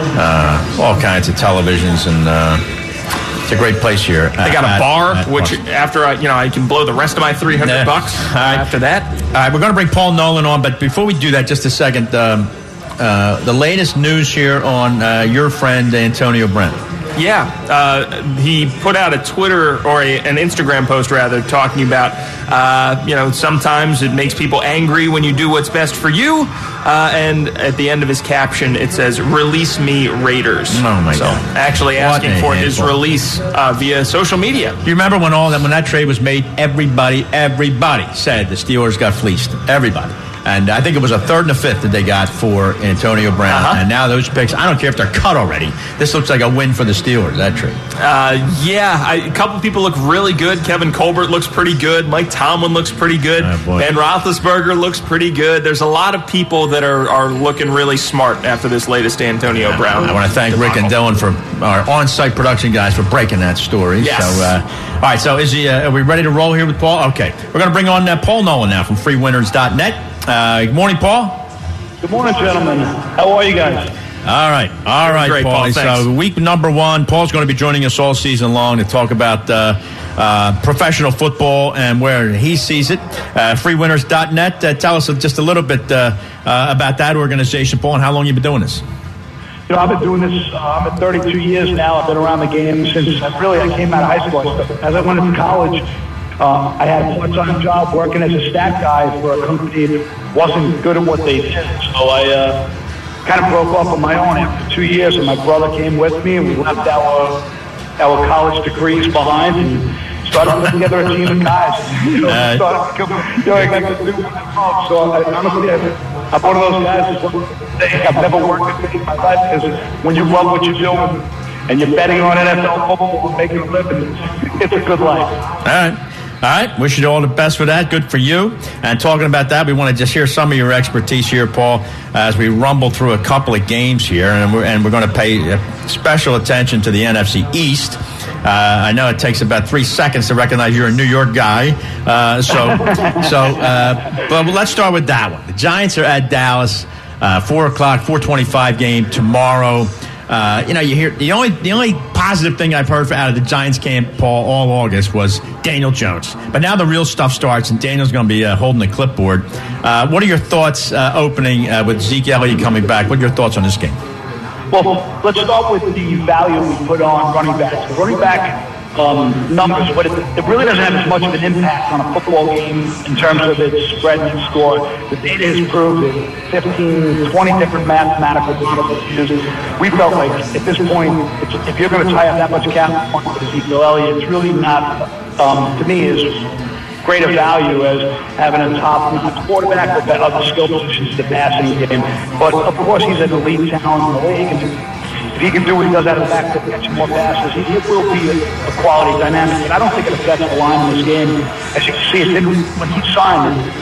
uh, all kinds of televisions. And uh, it's a great place here. They got a at, bar, at which Parks. after I, you know, I can blow the rest of my three hundred Yeah. bucks All right. after that. All right, we're going to bring Paul Nolan on, but before we do that, just a second. Um, uh, the latest news here on uh, your friend Antonio Brown. Yeah, uh, he put out a Twitter or a, an Instagram post rather talking about, uh, you know, sometimes it makes people angry when you do what's best for you. Uh, and at the end of his caption, it says, "Release me, Raiders." Oh, my so God. actually What asking a for his handful. release uh, via social media. Do you remember when all that when that trade was made? Everybody, everybody said the Steelers got fleeced. Everybody. And I think it was a third and a fifth that they got for Antonio Brown. Uh-huh. And now those picks, I don't care if they're cut already. This looks like a win for the Steelers, that trade. Uh, yeah, I, a couple people look really good. Kevin Colbert looks pretty good. Mike Tomlin looks pretty good. Oh, boy. Ben Roethlisberger looks pretty good. There's a lot of people that are, are looking really smart after this latest Antonio Brown. I want to thank Rick and Dylan for our on-site production guys for breaking that story. Yes. So, uh, all right, so is he, uh, are we ready to roll here with Paul? Okay. We're going to bring on uh, Paul Nolan now from free winners dot net. Uh, good morning, Paul. Good morning, gentlemen. How are you guys? All right. All right, Great, Paul. Paul. Thanks. So week number one, Paul's going to be joining us all season long to talk about uh, uh, professional football and where he sees it. Uh, free winners dot net. Uh, tell us just a little bit uh, uh, about that organization, Paul, and how long you've been doing this. You know, I've been doing this, uh, I'm at thirty-two years now. I've been around the game since I really I came out of high school. As I went into college, uh, I had a part-time job working as a stat guy for a company that wasn't good at what they did. So I uh, kind of broke off on my own after two years, and my brother came with me, and we left our our college degrees behind and started putting together a team of guys. You know, Uh, started doing like the new folks. So I, honestly, I, I'm one of those guys that I've never worked in my life, because when you love what you're doing and you're betting on N F L football and making a living, it's a good life. All right. All right. Wish you all the best for that. Good for you. And talking about that, we want to just hear some of your expertise here, Paul, as we rumble through a couple of games here. And we're, and we're going to pay uh, special attention to the N F C East. Uh, I know it takes about three seconds to recognize you're a New York guy. Uh, so, so, uh, but let's start with that one. The Giants are at Dallas, uh, four o'clock, four twenty-five game tomorrow. Uh, you know, you hear the only the only positive thing I've heard out of the Giants camp, Paul, all August was Daniel Jones. But now the real stuff starts, and Daniel's going to be uh, holding the clipboard. Uh, what are your thoughts uh, opening uh, with Zeke Elliott coming back? What are your thoughts on this game? Well, let's start with the value we put on running backs. Running back um, numbers, but it, it really doesn't have as much of an impact on a football game in terms of its spread and score. The data has proved that fifteen, twenty different mathematical models used. We felt like at this point, it's, if you're going to tie up that much cap on Ezekiel Elliott, it's really not, um, to me, is greater value as having a top quarterback with the other skill positions, the passing game. But of course, he's an elite talent in the league. And if he can do what he does out of the back, catch more passes, he will be a, a quality dynamic. But I don't think it affects the line in this game. As you can see, it didn't, when he signed,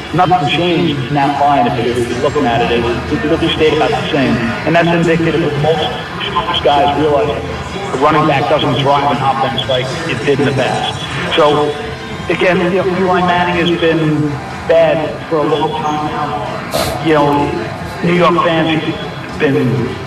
nothing changed in that line if you're looking at it. It really stayed about the same. And that's indicative of most most guys realizing the running back doesn't drive an offense like it did in the past. So, again, you know, Eli Manning has been bad for a long time now. You know, New York fans have been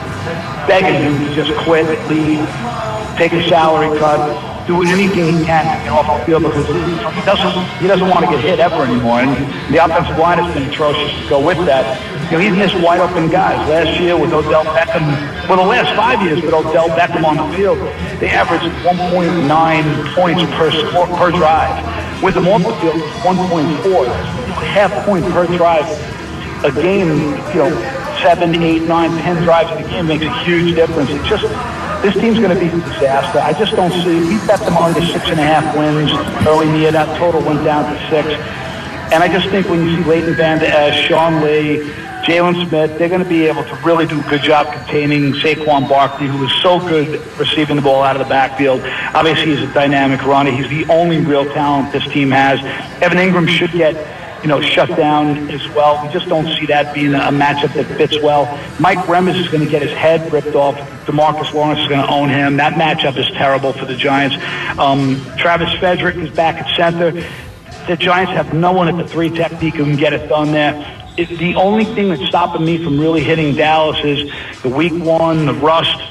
begging him to just quit, leave, take a salary cut, do anything he can to get off the field because he doesn't he doesn't want to get hit ever anymore. And the offensive line has been atrocious to go with that. You know, he's missed wide open guys. Last year with Odell Beckham, well, the last five years with Odell Beckham on the field, they averaged one point nine points per per drive. With him off the field, it's one point four, half point per drive. A game, you know, seven, eight, nine, ten drives in a game makes a huge difference. It just This team's going to be a disaster. I just don't see. We bet them under six and a half wins early in the year. That total went down to six. And I just think when you see Leighton Vander Esch, Sean Lee, Jalen Smith, they're going to be able to really do a good job containing Saquon Barkley, who is so good receiving the ball out of the backfield. Obviously, he's a dynamic runner. He's the only real talent this team has. Evan Ingram should get, you know, shut down as well. We just don't see that being a matchup that fits well. Mike Remmers is going to get his head ripped off. DeMarcus Lawrence is going to own him. That matchup is terrible for the Giants. Um, Travis Frederick is back at center. The Giants have no one at the three technique who can get it done there. It, the only thing that's stopping me from really hitting Dallas is the week one, the rust.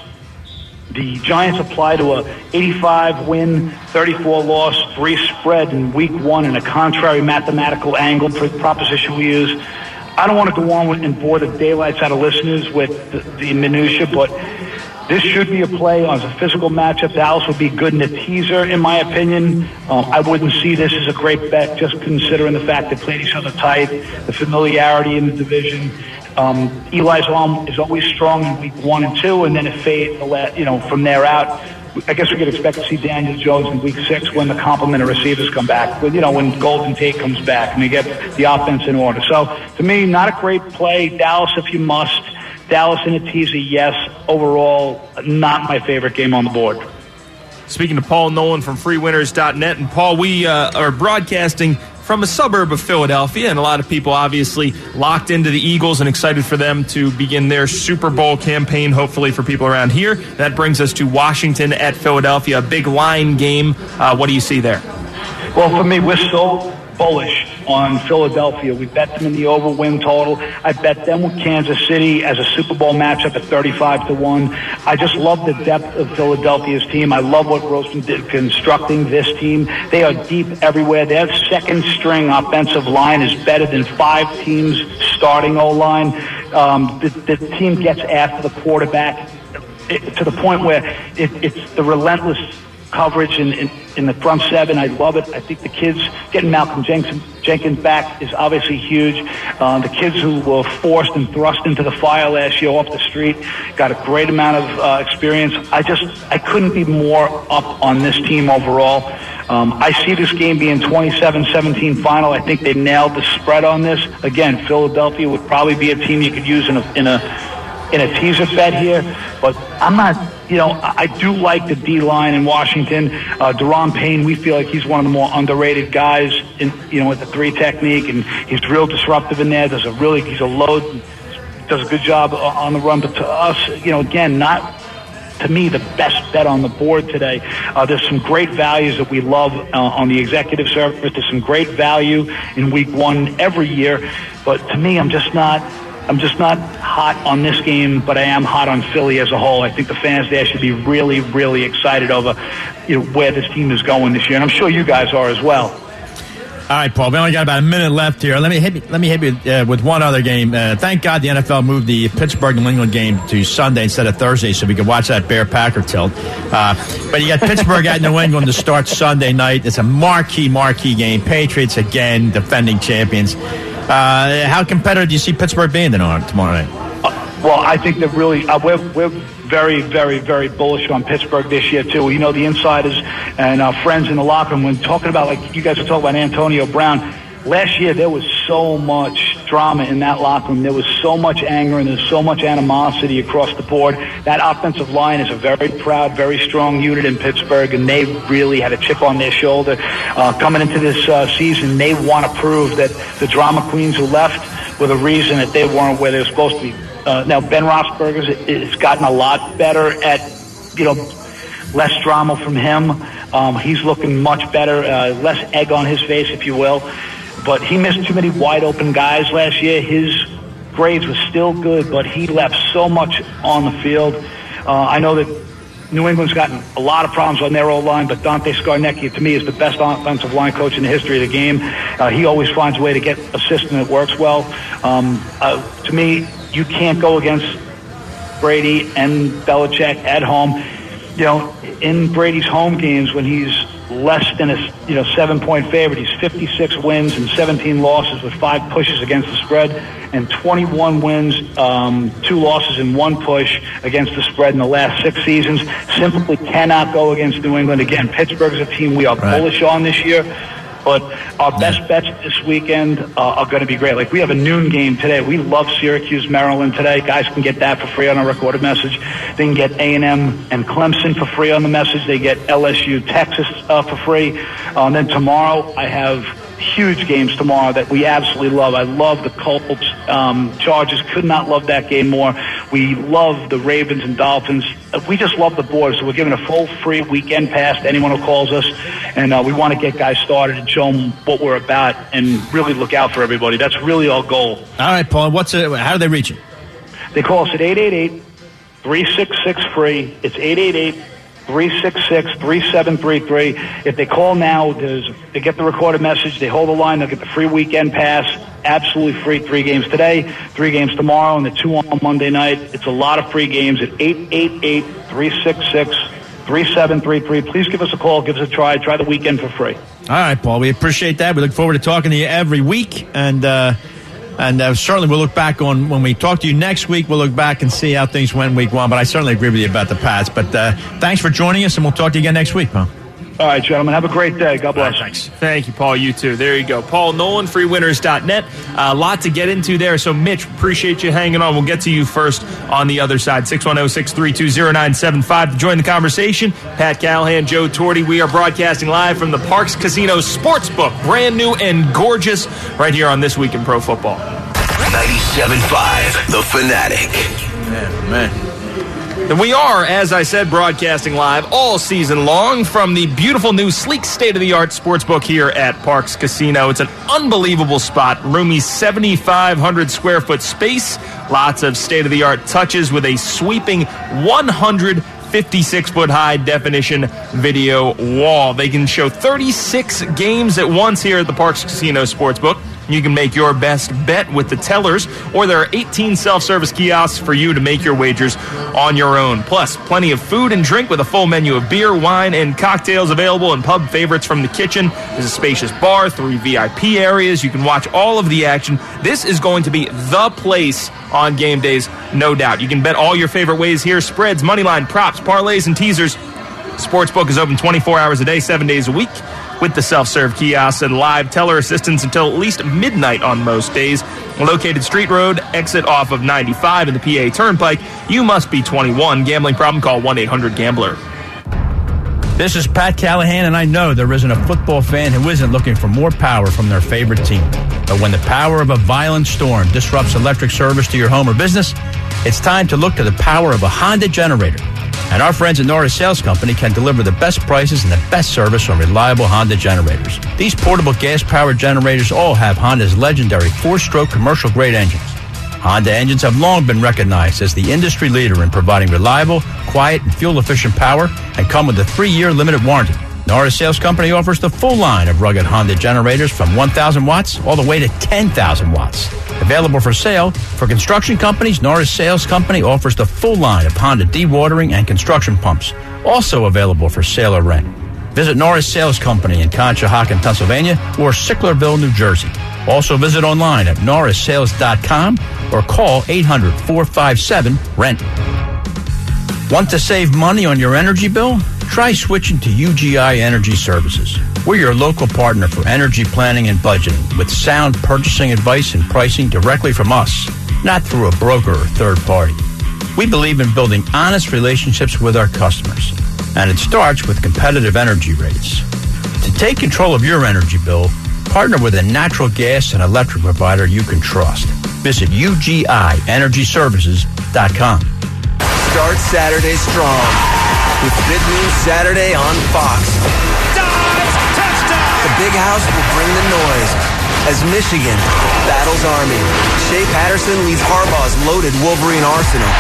The Giants apply to a eighty-five win, thirty-four loss, three spread in week one in a contrary mathematical angle for the proposition we use. I don't want to go on with, and bore the daylights out of listeners with the, the minutia, but this should be a play on a physical matchup. Dallas would be good in a teaser, in my opinion. Um, I wouldn't see this as a great bet, just considering the fact they played each other tight, the familiarity in the division. Um, Eli's arm is always strong in week one and two, and then it fades, you know, from there out. I guess we could expect to see Daniel Jones in week six when the complement of receivers come back, but, you know, when Golden Tate comes back and they get the offense in order. So, to me, not a great play. Dallas, if you must. Dallas in a teaser, yes. Overall, not my favorite game on the board. Speaking to Paul Nolan from free winners dot net. And, Paul, we uh, are broadcasting from a suburb of Philadelphia, and a lot of people obviously locked into the Eagles and excited for them to begin their Super Bowl campaign, hopefully for people around here. That brings us to Washington at Philadelphia, a big line game. Uh, what do you see there? Well, for me, we're so bullish on Philadelphia. We bet them in the over win total. I bet them with Kansas City as a Super Bowl matchup at thirty-five to one. I just love the depth of Philadelphia's team. I love what Grossman did constructing this team. They are deep everywhere. Their second string offensive line is better than five teams' starting O-line. Um, the, the team gets after the quarterback it, to the point where it, it's the relentless coverage in, in, in the front seven. I love it. I think the kids getting Malcolm Jenkins, Jenkins back is obviously huge. Uh, the kids who were forced and thrust into the fire last year off the street got a great amount of uh, experience. I just, I couldn't be more up on this team overall. Um, I see this game being twenty-seven seventeen final. I think they nailed the spread on this. Again, Philadelphia would probably be a team you could use in a, in a, in a teaser bet here, but I'm not. You know, I do like the D-line in Washington. Uh, Daron Payne, we feel like he's one of the more underrated guys, in, you know, with the three technique, and he's real disruptive in there. Does a really, he's a load, does a good job on the run. But to us, you know, again, not to me the best bet on the board today. Uh, there's some great values that we love uh, on the executive service. There's some great value in week one every year, but to me, I'm just not. I'm just not hot on this game, but I am hot on Philly as a whole. I think the fans there should be really, really excited over, you know, where this team is going this year, and I'm sure you guys are as well. All right, Paul, we only got about a minute left here. Let me hit you, let me hit you uh, with one other game. Uh, thank God the N F L moved the Pittsburgh-New England game to Sunday instead of Thursday so we could watch that Bear-Packer tilt. Uh, but you got Pittsburgh at New England to start Sunday night. It's a marquee, marquee game. Patriots, again, defending champions. Uh, how competitive do you see Pittsburgh being tomorrow night? Uh, well, I think they're really uh, we're we're very, very, very bullish on Pittsburgh this year too. You know, the insiders and our friends in the locker room when talking about, like you guys were talking about Antonio Brown. Last year there was so much drama in that locker room. There was so much anger and there's so much animosity across the board. That offensive line is a very proud, very strong unit in Pittsburgh, and they really had a chip on their shoulder. Uh, coming into this uh, season, they want to prove that the drama queens who left were the reason that they weren't where they were supposed to be. Uh, now, Ben Roethlisberger has gotten a lot better at, you know, less drama from him. Um, he's looking much better, uh, less egg on his face, if you will. But he missed too many wide-open guys last year. His grades were still good, but he left so much on the field. Uh, I know that New England's gotten a lot of problems on their O-line, but Dante Scarnecchia, to me, is the best offensive line coach in the history of the game. Uh, he always finds a way to get a system that works well. Um, uh, to me, you can't go against Brady and Belichick at home. You know, in Brady's home games, when he's less than a you know seven-point favorite, he's fifty-six wins and seventeen losses with five pushes against the spread, and twenty-one wins, um, two losses, and one push against the spread in the last six seasons. Simply cannot go against New England. Again, Pittsburgh's a team we are Right. bullish on this year. But our best bets this weekend uh, are going to be great. Like, we have a noon game today. We love Syracuse, Maryland today. Guys can get that for free on our recorded message. They can get A and M and Clemson for free on the message. They get L S U, Texas uh, for free. Um, then tomorrow, I have huge games tomorrow that we absolutely love. I love the Colts. Um, Chargers, could not love that game more. We love the Ravens and Dolphins. We just love the board, so we're giving a full free weekend pass to anyone who calls us, and uh, we want to get guys started and show them what we're about and really look out for everybody. That's really our goal. All right, Paul. What's it? How do they reach it? They call us at eight eight eight, three six six, free. It's eight eight eight, three six six, three seven three three. If they call now, there's, they get the recorded message, they hold the line, they'll get the free weekend pass, absolutely free. Three games today, three games tomorrow, and the two on Monday night. It's a lot of free games at eight eight eight, three six six, three seven three three. Please give us a call, give us a try, try the weekend for free. All right, Paul. We appreciate that. We look forward to talking to you every week, and uh, and uh, certainly we'll look back on when we talk to you next week. We'll look back and see how things went week one. But I certainly agree with you about the Pats. But uh, thanks for joining us, and we'll talk to you again next week, Paul. All right, gentlemen. Have a great day. God bless. Right, thanks. Thank you, Paul. You too. There you go. Paul Nolan, free winners dot net. A uh, lot to get into there. So, Mitch, appreciate you hanging on. We'll get to you first on the other side. six one zero, six three two, zero nine seven five to join the conversation. Pat Callahan, Joe Torti. We are broadcasting live from the Parks Casino Sportsbook. Brand new and gorgeous right here on This Week in Pro Football. ninety-seven point five, The Fanatic. Man, man. And we are, as I said, broadcasting live all season long from the beautiful new sleek state-of-the-art sportsbook here at Parks Casino. It's an unbelievable spot, roomy seventy-five hundred square foot space, lots of state-of-the-art touches with a sweeping one hundred fifty-six foot high definition video wall. They can show thirty-six games at once here at the Parks Casino Sportsbook. You can make your best bet with the tellers, or there are eighteen self-service kiosks for you to make your wagers on your own. Plus, plenty of food and drink with a full menu of beer, wine, and cocktails available, and pub favorites from the kitchen. There's a spacious bar, three V I P areas. You can watch all of the action. This is going to be the place on game days, no doubt. You can bet all your favorite ways here: spreads, money line, props, parlays, and teasers. Sportsbook is open twenty-four hours a day, seven days a week, with the self-serve kiosks and live teller assistance until at least midnight on most days. Located Street Road, exit off of ninety-five in the P A Turnpike. You must be twenty-one. Gambling problem? Call one eight hundred gambler. This is Pat Callahan, and I know there isn't a football fan who isn't looking for more power from their favorite team. But when the power of a violent storm disrupts electric service to your home or business, it's time to look to the power of a Honda generator. And our friends at Norris Sales Company can deliver the best prices and the best service on reliable Honda generators. These portable gas-powered generators all have Honda's legendary four-stroke commercial-grade engines. Honda engines have long been recognized as the industry leader in providing reliable, quiet, and fuel-efficient power, and come with a three-year limited warranty. Norris Sales Company offers the full line of rugged Honda generators from one thousand watts all the way to ten thousand watts. Available for sale for construction companies, Norris Sales Company offers the full line of Honda dewatering and construction pumps, also available for sale or rent. Visit Norris Sales Company in Conshohocken, Pennsylvania, or Sicklerville, New Jersey. Also visit online at norris sales dot com or call eight hundred, four five seven, rent. Want to save money on your energy bill? Try switching to U G I Energy Services. We're your local partner for energy planning and budgeting with sound purchasing advice and pricing directly from us, not through a broker or third party. We believe in building honest relationships with our customers, and it starts with competitive energy rates. To take control of your energy bill, partner with a natural gas and electric provider you can trust. Visit U G I energy services dot com. Start Saturday strong with Big News Saturday on Fox. Dives! Touchdown! The Big House will bring the noise as Michigan battles Army. Shea Patterson leads Harbaugh's loaded Wolverine arsenal.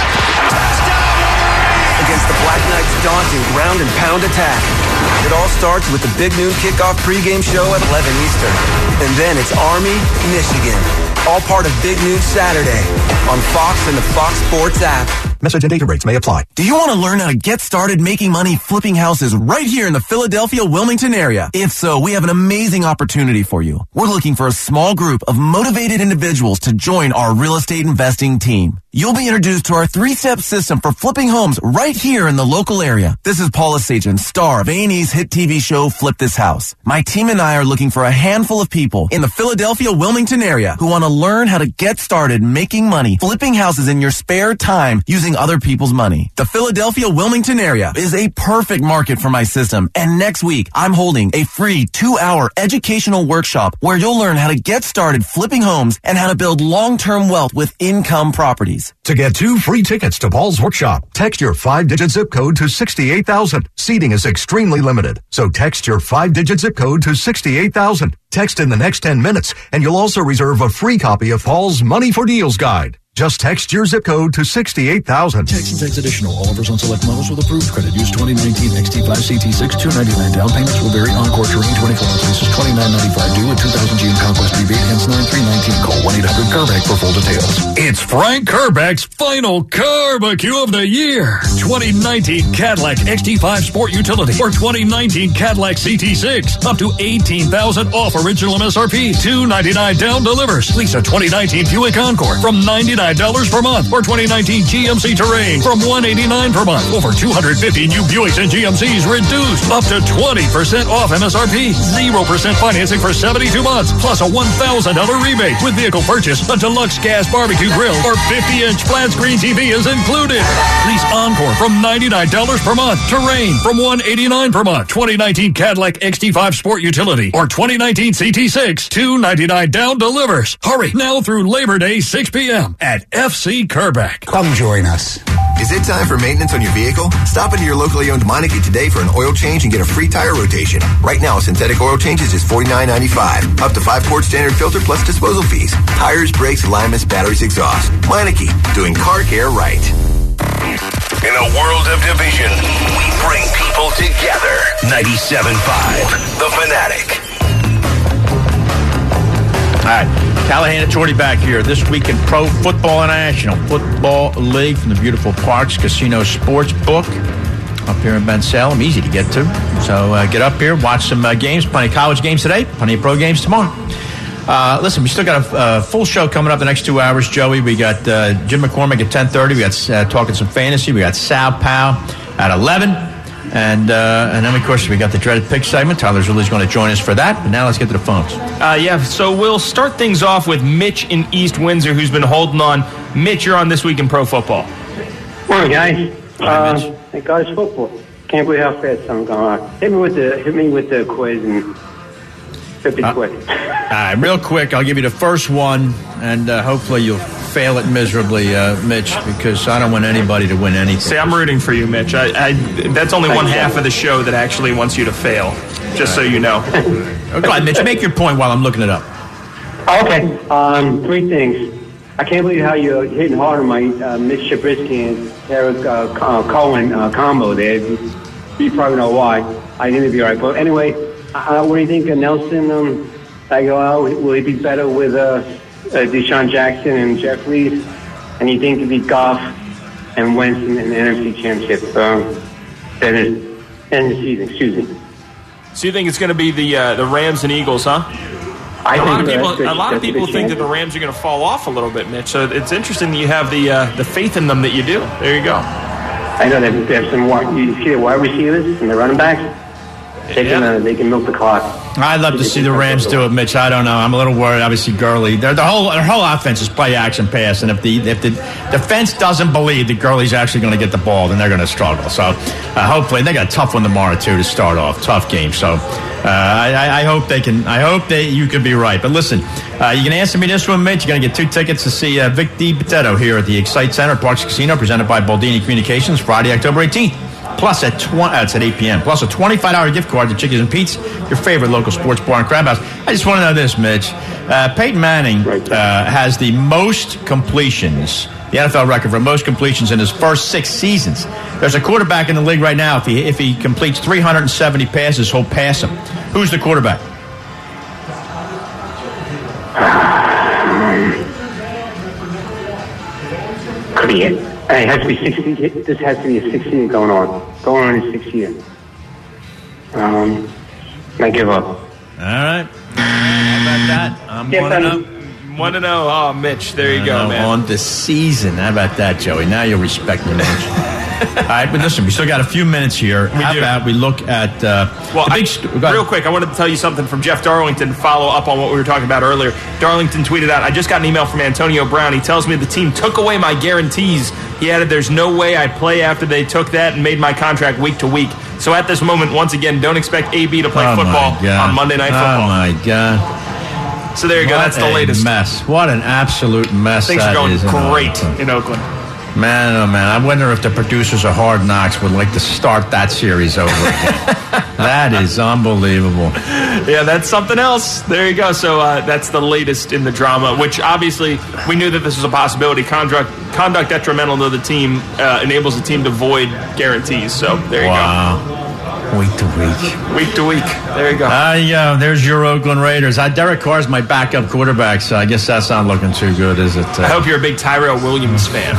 Against the Black Knights' daunting ground and pound attack. It all starts with the Big Noon Kickoff pregame show at eleven Eastern. And then it's Army, Michigan. All part of Big Noon Saturday on Fox and the Fox Sports app. Message and data rates may apply. Do you want to learn how to get started making money flipping houses right here in the Philadelphia, Wilmington area? If so, we have an amazing opportunity for you. We're looking for a small group of motivated individuals to join our real estate investing team. You'll be introduced to our three-step system for flipping homes right here in the local area. This is Paula Sajan, star of A and E's hit T V show Flip This House. My team and I are looking for a handful of people in the Philadelphia, Wilmington area who want to learn how to get started making money flipping houses in your spare time using other people's money. The Philadelphia, Wilmington area is a perfect market for my system. And next week, I'm holding a free two-hour educational workshop where you'll learn how to get started flipping homes and how to build long-term wealth with income properties. To get two free tickets to Paul's workshop, text your five-digit zip code to sixty-eight thousand. Seating is extremely limited, so text your five-digit zip code to sixty-eight thousand. Text in the next ten minutes, and you'll also reserve a free copy of Paul's Money for Deals guide. Just text your zip code to sixty-eight thousand. Tax and tax additional. All offers on select models with approved credit. Use twenty nineteen X T five C T six, two ninety-nine down. Payments will vary. Encore Terrain twenty-four ounce leases twenty-nine ninety-five due with two thousand G M Conquest rebate. Hence nine three nineteen. Call one eight hundred Carback for full details. It's Frank Kerback's final barbecue of the year. twenty nineteen Cadillac X T five Sport Utility or twenty nineteen Cadillac C T six. Up to eighteen thousand off original M S R P. two ninety-nine down delivers. Lease a twenty nineteen Buick Encore from ninety-nine dollars per month or twenty nineteen G M C Terrain from one eighty-nine per month. Over two hundred fifty new Buicks and G M Cs reduced up to twenty percent off M S R P. zero percent financing for seventy-two months plus a one thousand dollars rebate. With vehicle purchase, a deluxe gas barbecue grill or fifty inch flat screen T V is included. Lease Encore from ninety-nine dollars per month. Terrain from one eighty-nine per month. twenty nineteen Cadillac X T five Sport Utility or twenty nineteen C T six. two ninety-nine down delivers. Hurry now through Labor Day six p.m. at F C Kerback. Come join us. Is it time for maintenance on your vehicle? Stop into your locally owned Meineke today for an oil change and get a free tire rotation. Right now, synthetic oil changes is forty-nine ninety-five. Up to five quart standard filter plus disposal fees. Tires, brakes, alignments, batteries, exhaust. Meineke, doing car care right. In a world of division, we bring people together. ninety-seven point five, The Fanatic. All right, Callahan and Jordy back here this week in Pro Football National Football League from the beautiful Parks Casino Sports Book up here in Ben Salem. Easy to get to. So uh, get up here, watch some uh, games. Plenty of college games today, plenty of pro games tomorrow. Uh, listen, we still got a uh, full show coming up the next two hours, Joey. We got uh, Jim McCormick at ten thirty. We got uh, talking some fantasy. We got Sal Powell at eleven. And uh, and then, of course, we got the dreaded pick segment. Tyler's really going to join us for that. But now let's get to the phones. Uh, yeah, so we'll start things off with Mitch in East Windsor, who's been holding on. Mitch, you're on This Week in Pro Football. Morning, guys. Uh, hey, guys, football. Can't believe how fast I'm going on. Hit me with the hit me with the quiz and fifty uh, quick. All right, real quick, I'll give you the first one, and uh, hopefully you'll fail it miserably, uh, Mitch, because I don't want anybody to win anything. See, I'm rooting for you, Mitch. I, I, that's only one half of the show that actually wants you to fail, just right. So you know. Go ahead, Mitch, make your point while I'm looking it up. Okay, um, three things. I can't believe how you're hitting hard on my uh, Mitch Trubisky and Eric uh, Cohen uh, combo there. You probably know why. I didn't be right. But anyway, uh, what do you think of Nelson um, Aguilar? Will he be better with uh, uh, Deshaun Jackson and Jeffries? And you think he'd be Goff and Wentz in the N F C Championship um, end of the season? Excuse me. So you think it's going to be the uh, the Rams and Eagles, huh? I a think lot of people, good, a lot of people think that the Rams are going to fall off a little bit, Mitch. So it's interesting that you have the uh, the faith in them that you do. There you go. I know they have some. You see the wide receivers and the running backs. They can, uh, they can milk the clock. I'd love to see the Rams do it, Mitch. I don't know. I'm a little worried. Obviously, Gurley. Their, the whole their whole offense is play action pass, and if the if the defense doesn't believe that Gurley's actually going to get the ball, then they're going to struggle. So, uh, hopefully, they got a tough one tomorrow too to start off. Tough game. So, uh, I, I hope they can. I hope that you can be right. But listen, uh, you can answer me this one, Mitch. You're going to get two tickets to see uh, Vic DiPotetto here at the Excite Center at Parks Casino, presented by Baldini Communications, Friday, October eighteenth. Plus at tw- uh, it's at eight p.m. Plus a twenty-five dollars gift card to Chickies and Pete's, your favorite local sports bar and crab house. I just want to know this, Mitch. Uh, Peyton Manning uh, has the most completions, the N F L record for most completions in his first six seasons. There's a quarterback in the league right now. If he if he completes three hundred seventy passes, he'll pass him. Who's the quarterback? Could be it. It has to be sixty. This has to be a sixth year going on. Going on in sixth year. Um, I give up. All right. How about that? I'm Yes, one to I'm- know. One to know. Oh, Mitch, there you go, Uh, man. On the season. How about that, Joey? Now you'll respect me, Mitch. All right, but listen, we still got a few minutes here. We How do. about we look at uh, Well, the big I, st- go ahead. real quick, I wanted to tell you something from Jeff Darlington to follow up on what we were talking about earlier. Darlington tweeted out, I just got an email from Antonio Brown. He tells me the team took away my guarantees. He added, there's no way I play after they took that and made my contract week to week. So at this moment, once again, don't expect A B to play Oh, football my God. on Monday Night Football. Oh, my God. So there you go. What That's the a latest. mess. What an absolute mess Things that are going is in great Oakland. in Oakland. Man, oh, man. I wonder if the producers of Hard Knocks would like to start that series over again. That is unbelievable. Yeah, that's something else. There you go. So uh, that's the latest in the drama, which obviously we knew that this was a possibility. Conduct, conduct detrimental to the team uh, enables the team to void guarantees. So there you Wow. go. Week to week. Week to week. There you go. Uh, yeah, there's your Oakland Raiders. Uh, Derek Carr's my backup quarterback, so I guess that's not looking too good, is it? Uh, I hope you're a big Tyrell Williams fan.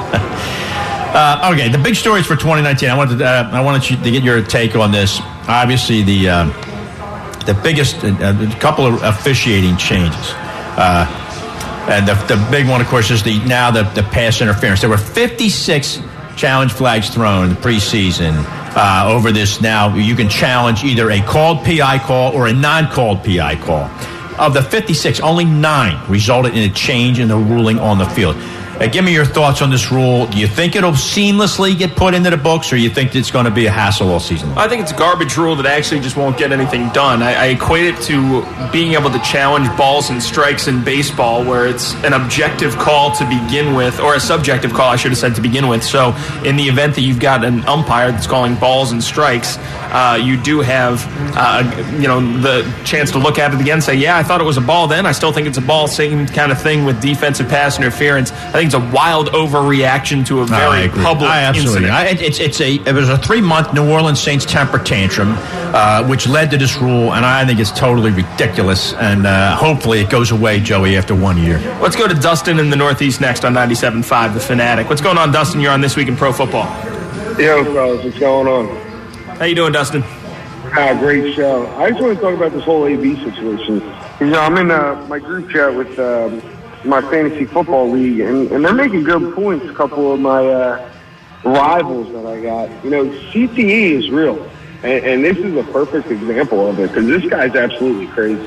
uh, okay, the big stories for twenty nineteen. I wanted to, uh, I wanted you to get your take on this. Obviously, the uh, the biggest uh, a couple of officiating changes, uh, and the the big one, of course, is the now the the pass interference. There were fifty-six challenge flags thrown in the preseason. Uh, over this now, you can challenge either a called P I call or a non-called P I call. Of the fifty-six, only nine resulted in a change in the ruling on the field. Uh, give me your thoughts on this rule. Do you think it'll seamlessly get put into the books, or you think it's going to be a hassle all season long? I think it's a garbage rule that actually just won't get anything done. I, I equate it to being able to challenge balls and strikes in baseball, where it's an objective call to begin with, or a subjective call, I should have said, to begin with. So in the event that you've got an umpire that's calling balls and strikes, uh, you do have uh, you know the chance to look at it again and say, yeah, I thought it was a ball then. I still think it's a ball. Same kind of thing with defensive pass interference. I think it's a wild overreaction to a No, I very agree. public I absolutely. incident. I, it, it's it's a it was a three month New Orleans Saints temper tantrum, uh, which led to this rule, and I think it's totally ridiculous. And uh, hopefully it goes away, Joey, after one year. Let's go to Dustin in the Northeast next on ninety-seven point five, The Fanatic. What's going on, Dustin? You're on This Week in Pro Football. Yo, fellas, what's going on? How you doing, Dustin? Ah, great show. I just want to talk about this whole A B situation. You know, I'm in uh, my group chat with um, my fantasy football league, and, and they're making good points. A couple of my uh, rivals that I got. You know, C T E is real, and, and this is a perfect example of it because this guy's absolutely crazy.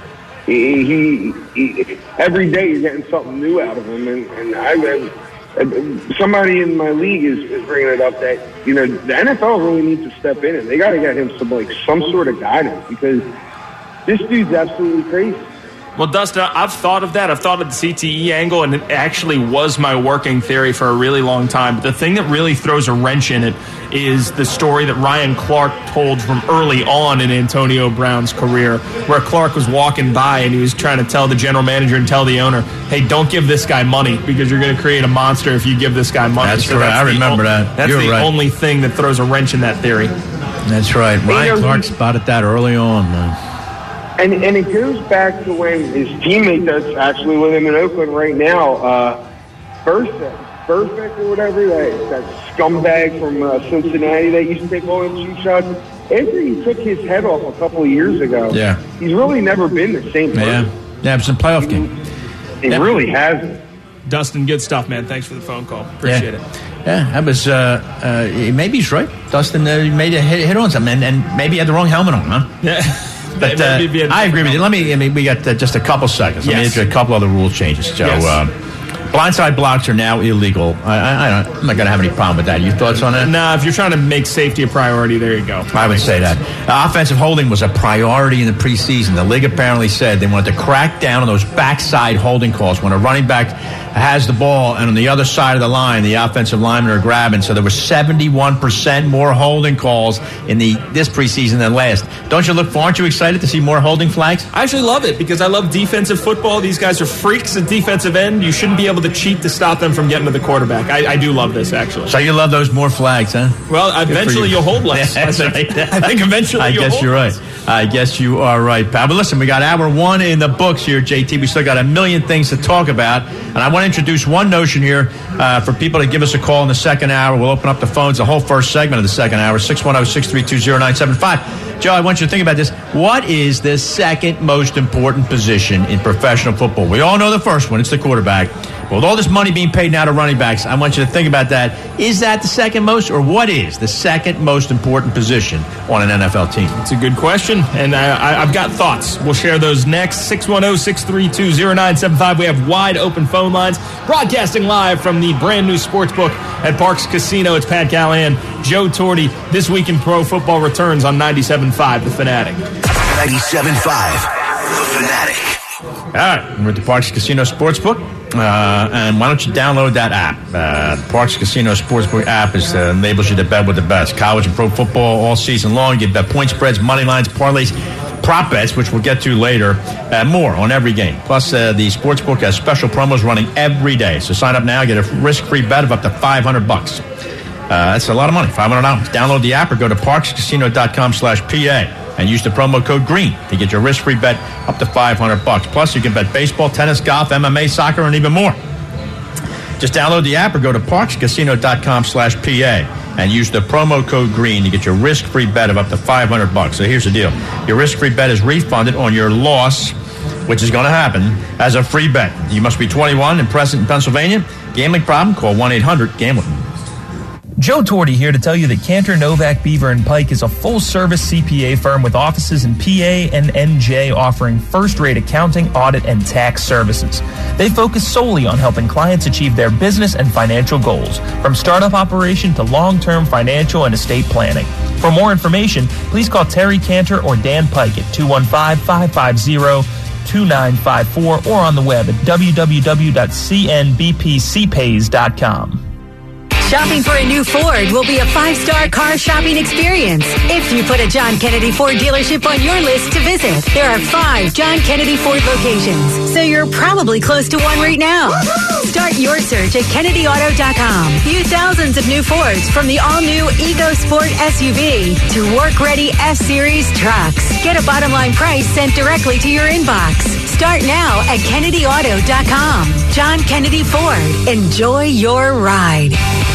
He, he, he every day you're getting something new out of him, and, and I. I somebody in my league is, is bringing it up that, you know, the N F L really needs to step in and they got to get him some, like, some sort of guidance because this dude's absolutely crazy. Well, Dustin, I've thought of that. I've thought of the C T E angle, and it actually was my working theory for a really long time. But the thing that really throws a wrench in it is the story that Ryan Clark told from early on in Antonio Brown's career, where Clark was walking by and he was trying to tell the general manager and tell the owner, hey, don't give this guy money because you're going to create a monster if you give this guy money. That's So correct. I the remember o- that. That's You're the right. only thing that throws a wrench in that theory. That's right. Ryan Clark spotted that early on, man. And and it goes back to when his teammate that's actually with him in Oakland right now, uh, Burfict, Burfict or whatever, that, that scumbag from uh, Cincinnati that used to take all the cheap shots. After he took his head off a couple of years ago, Yeah. he's really never been the same Yeah. person. Yeah, it was a playoff game. He Yeah. really hasn't. Dustin, good stuff, man. Thanks for the phone call. Appreciate Yeah. it. Yeah, that was, uh, uh, maybe he's right. Dustin uh, made a hit, hit on something, and, and maybe he had the wrong helmet on, huh? Yeah. But uh, I agree with you. Let me, I mean, we got uh, just a couple seconds. Let Yes. me do a couple other rule changes, Joe. Yes. Uh, blindside blocks are now illegal. I, I, I don't, I'm not going to have any problem with that. You thoughts on that? Nah, if you're trying to make safety a priority, there you go. I would say that. Uh, offensive holding was a priority in the preseason. The league apparently said they wanted to crack down on those backside holding calls when a running back has the ball and on the other side of the line, the offensive linemen are grabbing. So there was seventy-one percent more holding calls in the this preseason than last. Don't you look for, aren't you excited to see more holding flags? I actually love it because I love defensive football. These guys are freaks at defensive end. You shouldn't be able to cheat to stop them from getting to the quarterback. I, I do love this, actually. So you love those more flags, huh? Well, eventually you. you'll hold less. Yeah, I, think. right. I think eventually I you'll guess hold you're less. right. I guess you are right, pal. But listen, we got hour one in the books here, J T. We still got a million things to talk about. And I want to introduce one notion here uh, for people to give us a call in the second hour. We'll open up the phones, the whole first segment of the second hour, six one zero, six three two, zero nine seven five. Joe, I want you to think about this. What is the second most important position in professional football? We all know the first one. It's the quarterback. But with all this money being paid now to running backs, I want you to think about that. Is that the second most, or what is the second most important position on an N F L team? It's a good question, and I, I, I've got thoughts. We'll share those next. six one zero, six three two, zero nine seven five. We have wide open phone lines. Broadcasting live from the brand new sportsbook at Parks Casino. It's Pat Callahan, Joe Torti. This Week in Pro Football returns on ninety-seven point five, The Fanatic. ninety-seven point five, The Fanatic. All right, we're at the Parks Casino Sportsbook. Uh, and why don't you download that app? Uh, the Parks Casino Sportsbook app is, uh, enables you to bet with the best. College and pro football all season long. You bet point spreads, money lines, parlays, prop bets, which we'll get to later, uh, more on every game. Plus, uh, the Sportsbook has special promos running every day. So sign up now, get a risk-free bet of up to five hundred bucks. Uh, that's a lot of money, five hundred dollars. Download the app or go to parkscasino.com slash PA. And use the promo code GREEN to get your risk-free bet up to five hundred bucks. Plus, you can bet baseball, tennis, golf, M M A, soccer, and even more. Just download the app or go to parkscasino.com slash PA and use the promo code GREEN to get your risk-free bet of up to five hundred bucks. So here's the deal. Your risk-free bet is refunded on your loss, which is going to happen, as a free bet. You must be twenty-one and present in Pennsylvania. Gambling problem? Call one eight hundred gambling. Joe Torti here to tell you that Cantor, Novak, Beaver, and Pike is a full-service C P A firm with offices in P A and N J offering first-rate accounting, audit, and tax services. They focus solely on helping clients achieve their business and financial goals, from startup operation to long-term financial and estate planning. For more information, please call Terry Cantor or Dan Pike at two one five, five five zero, two nine five four or on the web at w w w dot c n b p c pays dot com. Shopping for a new Ford will be a five-star car shopping experience if you put a John Kennedy Ford dealership on your list to visit. There are five John Kennedy Ford locations, so you're probably close to one right now. Start your search at kennedy auto dot com. View thousands of new Fords, from the all-new EcoSport S U V to work-ready F-Series trucks. Get a bottom-line price sent directly to your inbox. Start now at kennedy auto dot com. John Kennedy Ford. Enjoy your ride.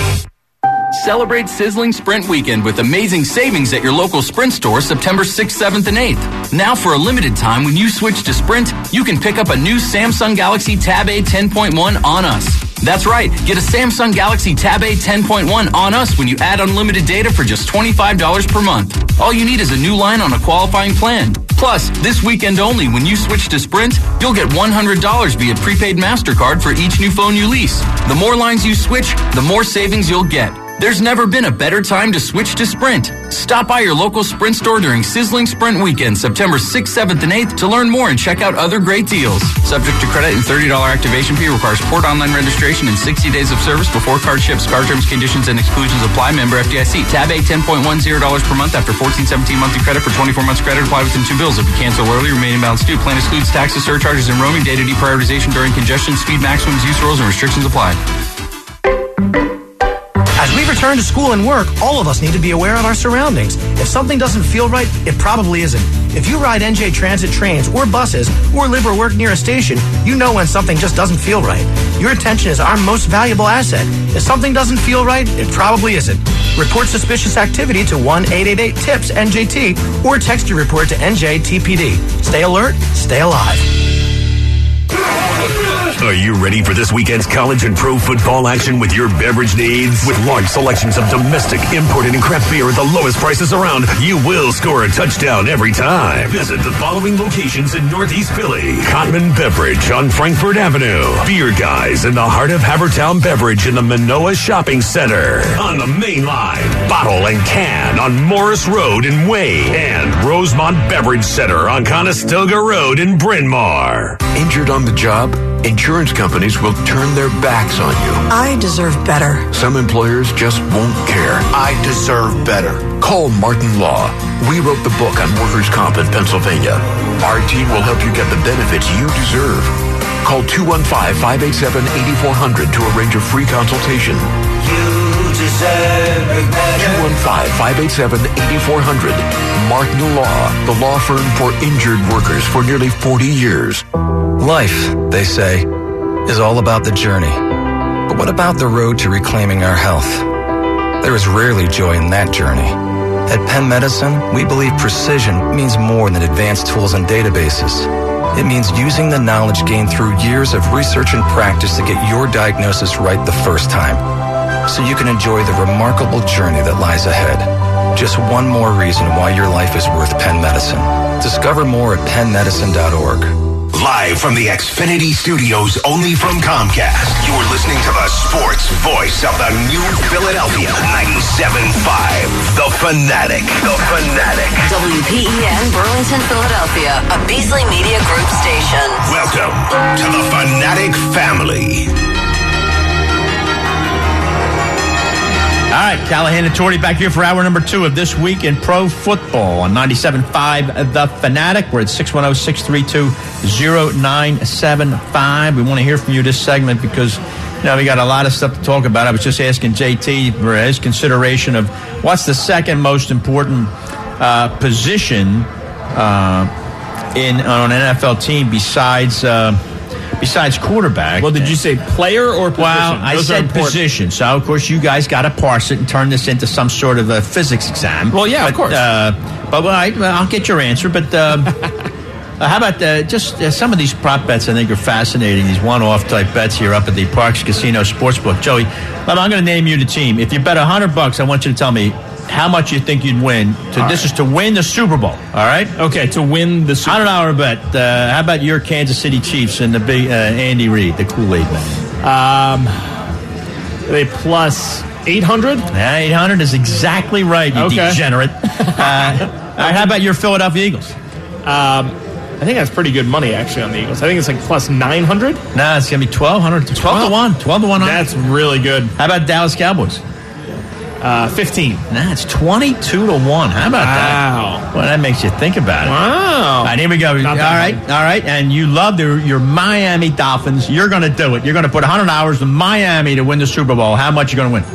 Celebrate Sizzling Sprint Weekend with amazing savings at your local Sprint store September sixth, seventh, and eighth. Now for a limited time, when you switch to Sprint, you can pick up a new Samsung Galaxy Tab A ten point one on us. That's right, get a Samsung Galaxy Tab A ten point one on us when you add unlimited data for just twenty-five dollars per month. All you need is a new line on a qualifying plan. Plus, this weekend only, when you switch to Sprint, you'll get one hundred dollars via prepaid MasterCard for each new phone you lease. The more lines you switch, the more savings you'll get. There's never been a better time to switch to Sprint. Stop by your local Sprint store during Sizzling Sprint Weekend, September sixth, seventh, and eighth to learn more and check out other great deals. Subject to credit and thirty dollars activation fee. Requires port online registration and sixty days of service before card ships. Card terms, conditions, and exclusions apply. Member F D I C. Tab A ten point one, zero dollars per month after fourteen seventeen monthly credit for twenty-four months credit. Apply within two bills. If you cancel early, remaining balance due. Plan excludes taxes, surcharges, and roaming. Data deprioritization during congestion. Speed maximums, use rules, and restrictions apply. As we return to school and work, all of us need to be aware of our surroundings. If something doesn't feel right, it probably isn't. If you ride N J Transit trains or buses or live or work near a station, you know when something just doesn't feel right. Your attention is our most valuable asset. If something doesn't feel right, it probably isn't. Report suspicious activity to one eight eight eight TIPS N J T or text your report to N J T P D. Stay alert, stay alive. Are you ready for this weekend's college and pro football action with your beverage needs? With large selections of domestic, imported, and craft beer at the lowest prices around, you will score a touchdown every time. Visit the following locations in Northeast Philly. Cotman Beverage on Frankfurt Avenue. Beer Guys in the heart of Havertown Beverage in the Manoa Shopping Center. On the main line, Bottle and Can on Morris Road in Wayne. And Rosemont Beverage Center on Conestoga Road in Bryn Mawr. Injured on the job? Insurance companies will turn their backs on you. I deserve better. Some employers just won't care. I deserve better. Call Martin Law. We wrote the book on workers' comp in Pennsylvania. Our team will help you get the benefits you deserve. Call two one five, five eight seven, eight four zero zero to arrange a free consultation. You deserve better. two one five, five eight seven, eight four zero zero. Martin Law, the law firm for injured workers for nearly forty years. Life, they say, is all about the journey. But what about the road to reclaiming our health? There is rarely joy in that journey. At Penn Medicine, we believe precision means more than advanced tools and databases. It means using the knowledge gained through years of research and practice to get your diagnosis right the first time, so you can enjoy the remarkable journey that lies ahead. Just one more reason why your life is worth Penn Medicine. Discover more at penn medicine dot org. Live from the Xfinity Studios, only from Comcast. You're listening to the sports voice of the new Philadelphia ninety-seven point five. The Fanatic. The Fanatic. W P E N Burlington, Philadelphia, a Beasley Media Group station. Welcome to the Fanatic family. All right, Callahan and Torty back here for hour number two of This Week in Pro Football on ninety-seven point five The Fanatic. We're at six one zero, six three two, zero nine seven five. We want to hear from you this segment because, you know, we got a lot of stuff to talk about. I was just asking J T for his consideration of what's the second most important uh, position uh, in on an N F L team besides... Uh, Besides quarterback. Well, did you say player or position? Well, I Those said position. So, of course, you guys got to parse it and turn this into some sort of a physics exam. Well, yeah, but, of course. Uh, but well, I, well, I'll get your answer. But uh, uh, how about uh, just uh, some of these prop bets I think are fascinating, these one-off type bets here up at the Parks Casino Sportsbook. Joey, I'm going to name you the team. If you bet one hundred bucks, I want you to tell me how much you think you'd win. To, this right. is to win the Super Bowl, all right? Okay, to win the Super Bowl. one hundred dollars bet. Uh, how about your Kansas City Chiefs and the big uh, Andy Reid, the Kool-Aid man? Um, they plus eight hundred? Yeah, eight hundred is exactly right, you okay. degenerate. uh, all right, how about your Philadelphia Eagles? Um, I think that's pretty good money, actually, on the Eagles. I think it's like plus nine hundred. No, it's going to be twelve hundred. twelve to one. twelve to one. That's really good. How about Dallas Cowboys? Uh, fifteen. Nah, it's twenty-two to one. How about wow. that? Well, that makes you think about it. Wow. All right, here we go. All right, all right. And you love the, your Miami Dolphins. You're going to do it. You're going to put one hundred dollars in Miami to win the Super Bowl. How much are you going to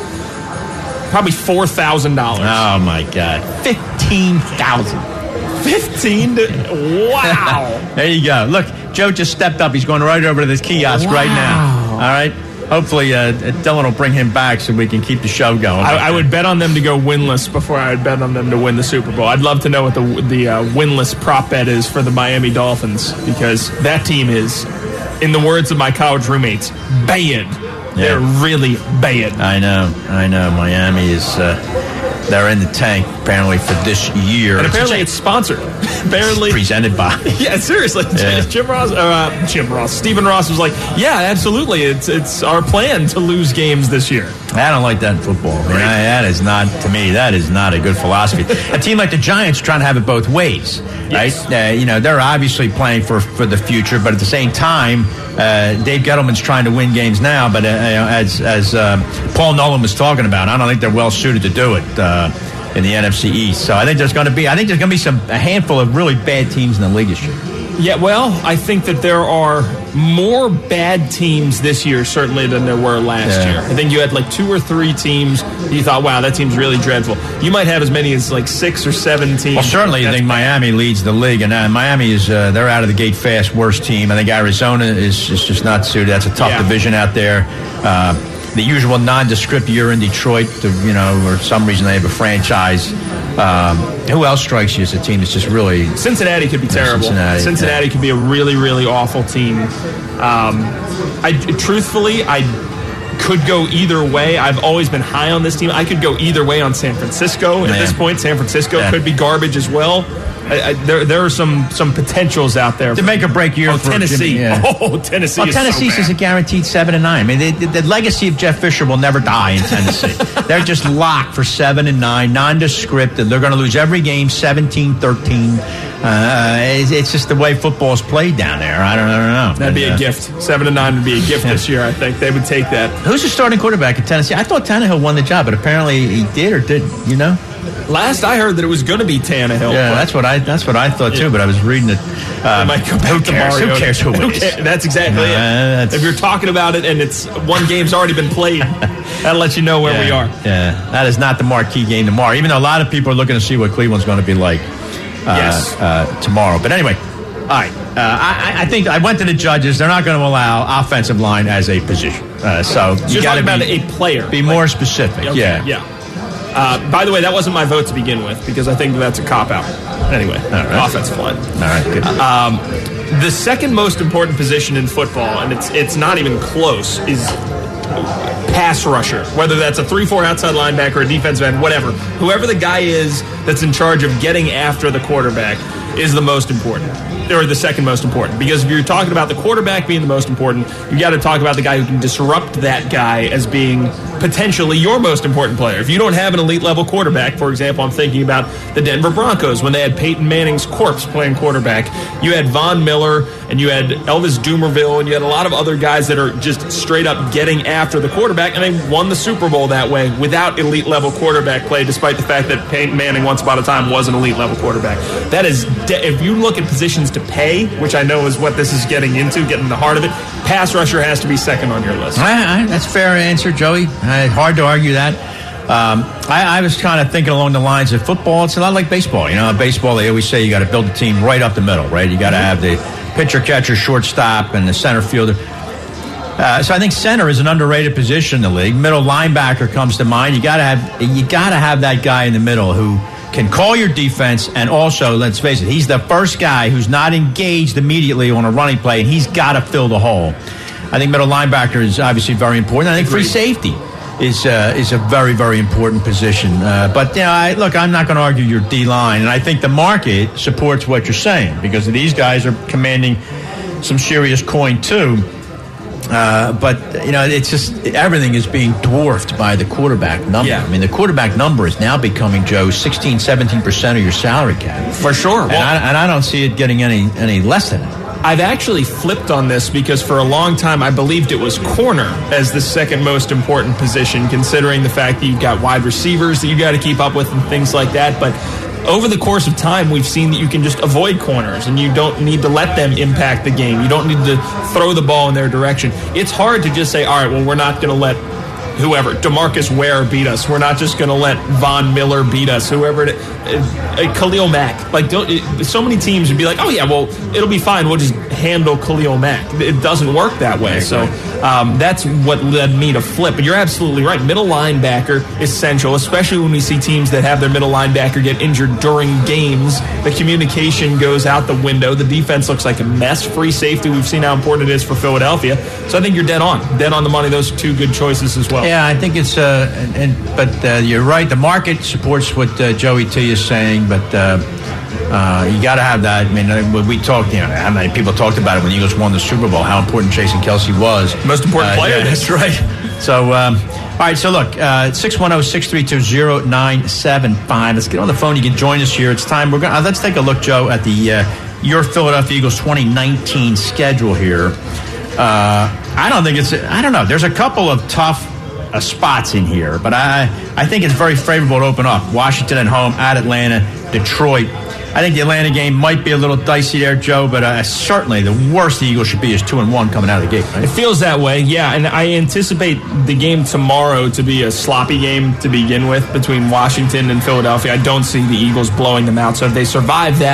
win? Probably four thousand dollars. Oh, my God. fifteen thousand dollars. fifteen to, wow. There you go. Look, Joe just stepped up. He's going right over to this kiosk wow. right now. All right. Hopefully, uh, Dylan will bring him back so we can keep the show going. I, I would bet on them to go winless before I would bet on them to win the Super Bowl. I'd love to know what the the uh, winless prop bet is for the Miami Dolphins, because that team is, in the words of my college roommates, bad. Yeah. They're really bad. I know. I know. Miami is... Uh, they're in the tank, apparently, for this year. And apparently it's sponsored. apparently Presented by. Yeah, seriously. Yeah. Jim Ross, or, uh, Jim Ross, Stephen Ross was like, yeah, absolutely. It's it's our plan to lose games this year. I don't like that in football. I mean, I, that is not, to me, that is not a good philosophy. A team like the Giants trying to have it both ways, right? Yes. Uh, you know, they're obviously playing for, for the future, but at the same time, uh, Dave Gettleman's trying to win games now, but uh, you know, as, as uh, Paul Nolan was talking about, I don't think they're well suited to do it. Uh, in the N F C East. So I think there's going to be I think there's going to be some a handful of really bad teams in the league this year. Yeah, well, I think that there are more bad teams this year, certainly, than there were last Yeah. year. I think you had like two or three teams you thought, wow, that team's really dreadful. You might have as many as like six or seven teams. Well, certainly I think Miami leads the league, and uh, Miami is uh, they're out of the gate fast, worst team. I think Arizona is, is just not suited. That's a tough Yeah. division out there. Uh, the usual nondescript year in Detroit, to, you know, for some reason they have a franchise. Um, who else strikes you as a team that's just really... Cincinnati could be Yeah, terrible. Cincinnati, Cincinnati yeah. could be a really, really awful team. Um, I truthfully, I could go either way. I've always been high on this team. I could go either way on San Francisco. At Man. this point, San Francisco Yeah. could be garbage as well. I, I, there, there are some some potentials out there To make or break year oh, for Tennessee. Jimmy, yeah. Oh, Tennessee. Well, is Tennessee's so is a guaranteed seven and nine. I mean, they, the, the legacy of Jeff Fisher will never die in Tennessee. They're just locked for seven and nine, nondescript. They're going to lose every game, seventeen thirteen. Uh, it's, it's just the way football's played down there. I don't, I don't know. That'd be And, a uh, gift. Seven and nine would be a gift this year. I think they would take that. Who's the starting quarterback in Tennessee? I thought Tannehill won the job, but apparently he did or didn't. You know? Last I heard that it was going to be Tannehill. Yeah, but- that's what I that's what I thought too. Yeah. But I was reading it. They Uh, might go back who to cares? Mariota. Who cares who wins? cares? That's exactly Uh, it. that's- If you're talking about it and it's one game's already been played, that'll let you know where yeah, we are. Yeah, that is not the marquee game tomorrow. Even though a lot of people are looking to see what Cleveland's going to be like uh, Yes. uh, tomorrow. But anyway, all right. Uh, I, I think I went to the judges. They're not going to allow offensive line as a position. Uh, so So you you're got to talking about be, a player. be more specific. Okay, yeah. Yeah. Uh, by the way, that wasn't my vote to begin with because I think that's a cop-out. Anyway, right. offensive line. All right. Good. Um, the second most important position in football, and it's it's not even close, is pass rusher. Whether that's a three four outside linebacker, a defensive end, whatever. Whoever the guy is that's in charge of getting after the quarterback is the most important, or the second most important. Because if you're talking about the quarterback being the most important, you got to talk about the guy who can disrupt that guy as being potentially your most important player. If you don't have an elite level quarterback, for example, I'm thinking about the Denver Broncos when they had Peyton Manning's corpse playing quarterback. You had Von Miller and you had Elvis Dumervil and you had a lot of other guys that are just straight up getting after the quarterback, and they won the Super Bowl that way without elite level quarterback play, despite the fact that Peyton Manning once upon a time was an elite level quarterback. That is, de- if you look at positions to pay, which I know is what this is getting into, getting the heart of it, pass rusher has to be second on your list. I, I, that's a fair answer, Joey. Uh, hard to argue that. Um, I, I was kind of thinking along the lines of football. It's a lot like baseball. You know, in baseball, they always say you got to build a team right up the middle, right? You got to have the pitcher, catcher, shortstop, and the center fielder. Uh, so I think center is an underrated position in the league. Middle linebacker comes to mind. You got to have you got to have that guy in the middle who can call your defense, and also, let's face it, he's the first guy who's not engaged immediately on a running play, and he's got to fill the hole. I think middle linebacker is obviously very important. I think free safety is uh, is a very, very important position. Uh, but, you know, I, look, I'm not going to argue your D-line, and I think the market supports what you're saying because these guys are commanding some serious coin, too. Uh, but, you know, it's just everything is being dwarfed by the quarterback number. Yeah. I mean, the quarterback number is now becoming, Joe, sixteen, seventeen percent of your salary cap. For sure. And, Well, I, and I don't see it getting any, any less than it. I've actually flipped on this because for a long time I believed it was corner as the second most important position, considering the fact that you've got wide receivers that you got to keep up with and things like that. But over the course of time, we've seen that you can just avoid corners and you don't need to let them impact the game. You don't need to throw the ball in their direction. It's hard to just say, all right, well, we're not going to let whoever, DeMarcus Ware beat us. We're not just going to let Von Miller beat us. Whoever, it, uh, Khalil Mack. Like, don't, it, so many teams would be like, oh yeah, well, it'll be fine. We'll just handle Khalil Mack. It doesn't work that way. So um, that's what led me to flip. But you're absolutely right. Middle linebacker essential, especially when we see teams that have their middle linebacker get injured during games. The communication goes out the window. The defense looks like a mess. Free safety, we've seen how important it is for Philadelphia. So I think you're dead on. Dead on the money. Those are two good choices as well. Yeah, I think it's, uh, and, and but uh, you're right. The market supports what uh, Joey T is saying, but uh, uh, you got to have that. I mean, when we talked, you know, how many people talked about it when the Eagles won the Super Bowl, how important Jason Kelce was. Most important Uh, player. yeah, that's right. So, um, all right, so look, uh, six one zero, six three two, zero nine seven five. Let's get on the phone. You can join us here. It's time. We're gonna, uh, let's take a look, Joe, at the uh, your Philadelphia Eagles twenty nineteen schedule here. Uh, I don't think it's, I don't know. There's a couple of tough Uh, spots in here, but I I think it's very favorable to open up. Washington at home, at Atlanta, Detroit. I think the Atlanta game might be a little dicey there, Joe, but uh, certainly the worst the Eagles should be is two and one coming out of the gate. Right? It feels that way, yeah, and I anticipate the game tomorrow to be a sloppy game to begin with between Washington and Philadelphia. I don't see the Eagles blowing them out, so if they survive that,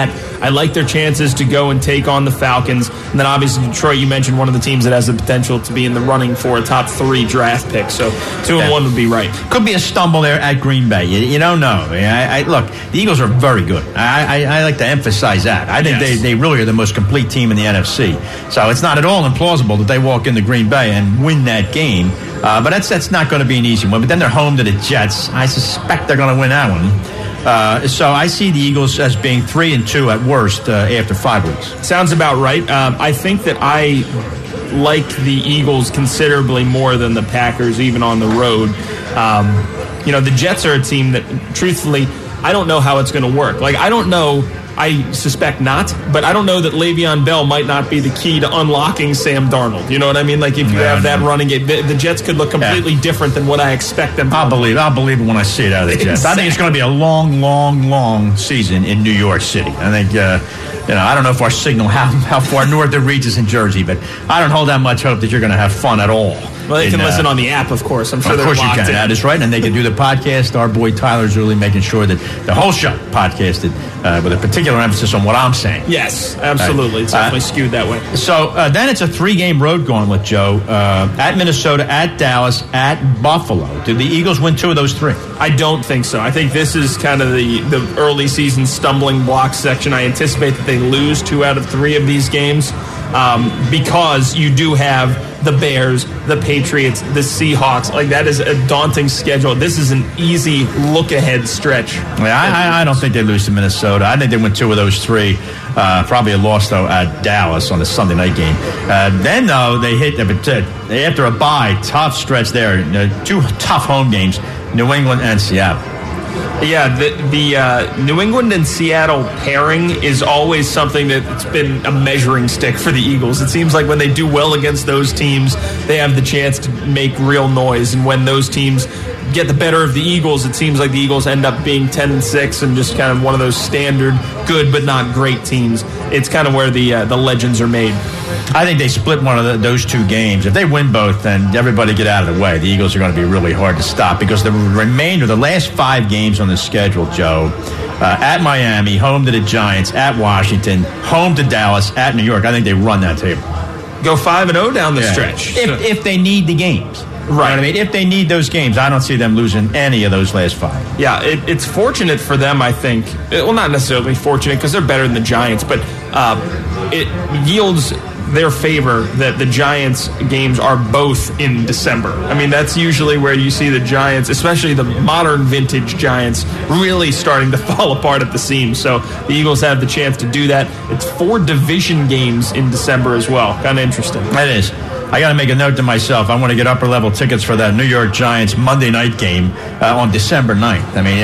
I like their chances to go and take on the Falcons. And then obviously Detroit, you mentioned one of the teams that has the potential to be in the running for a top three draft pick. So two and one would be right. Could be a stumble there at Green Bay. You, you don't know. I, I, look, the Eagles are very good. I, I, I like to emphasize that. I think yes. they, they really are the most complete team in the N F C. So it's not at all implausible that they walk into Green Bay and win that game. Uh, but that's that's not going to be an easy one. But then they're home to the Jets. I suspect they're going to win that one. Uh, so I see the Eagles as being three and two at worst uh, after five weeks. Sounds about right. Um, I think that I like the Eagles considerably more than the Packers, even on the road. Um, you know, the Jets are a team that, truthfully, I don't know how it's going to work. Like, I don't know. I suspect not, but I don't know that Le'Veon Bell might not be the key to unlocking Sam Darnold. You know what I mean? Like, if you yeah, have that running game, the, the Jets could look completely yeah. different than what I expect them to. I'll believe I'll believe it when I see it out of the Jets. Exactly. I think it's going to be a long, long, long season in New York City. I think, uh, you know, I don't know if our signal, how, how far north it reaches in Jersey, but I don't hold that much hope that you're going to have fun at all. Well, they in, can uh, listen on the app, of course. I'm sure of they're course locked you can. in. That is right, and they can do the podcast. Our boy Tyler's really making sure that the whole show podcasted uh, with a particular emphasis on what I'm saying. Yes, absolutely. Right. It's definitely uh, skewed that way. So uh, then it's a three-game road gauntlet, Joe. Uh, at Minnesota, at Dallas, at Buffalo. Did the Eagles win two of those three? I don't think so. I think this is kind of the, the early season stumbling block section. I anticipate that they lose two out of three of these games um, because you do have the Bears, the Patriots, the Seahawks. Like, that is a daunting schedule. This is an easy look-ahead stretch. Yeah, I, I don't think they lose to Minnesota. I think they win two of those three. Uh, probably a loss, though, at Dallas on the Sunday night game. Uh, then, though, they hit, after a bye, tough stretch there. Two tough home games, New England and Seattle. Yeah, the, the uh, New England and Seattle pairing is always something that's been a measuring stick for the Eagles. It seems like when they do well against those teams, they have the chance to make real noise. And when those teams get the better of the Eagles, it seems like the Eagles end up being ten and six and just kind of one of those standard good but not great teams. It's kind of where the uh, the legends are made. I think they split one of the, those two games. If they win both, then everybody get out of the way. The Eagles are going to be really hard to stop because the remainder, the last five games on the schedule, Joe, uh, at Miami, home to the Giants, at Washington, home to Dallas, at New York. I think they run that table. Go five and oh down the yeah. stretch. If, if they need the games. Right. You know what I mean? If they need those games, I don't see them losing any of those last five. Yeah, it, it's fortunate for them, I think. Well, not necessarily fortunate because they're better than the Giants, but uh, it yields their favor that the Giants games are both in December. I mean, that's usually where you see the Giants, especially the modern vintage Giants, really starting to fall apart at the seams. So the Eagles have the chance to do that. It's four division games in December as well. Kind of interesting. It is. I got to make a note to myself. I want to get upper level tickets for that New York Giants Monday night game uh, on December ninth. I mean,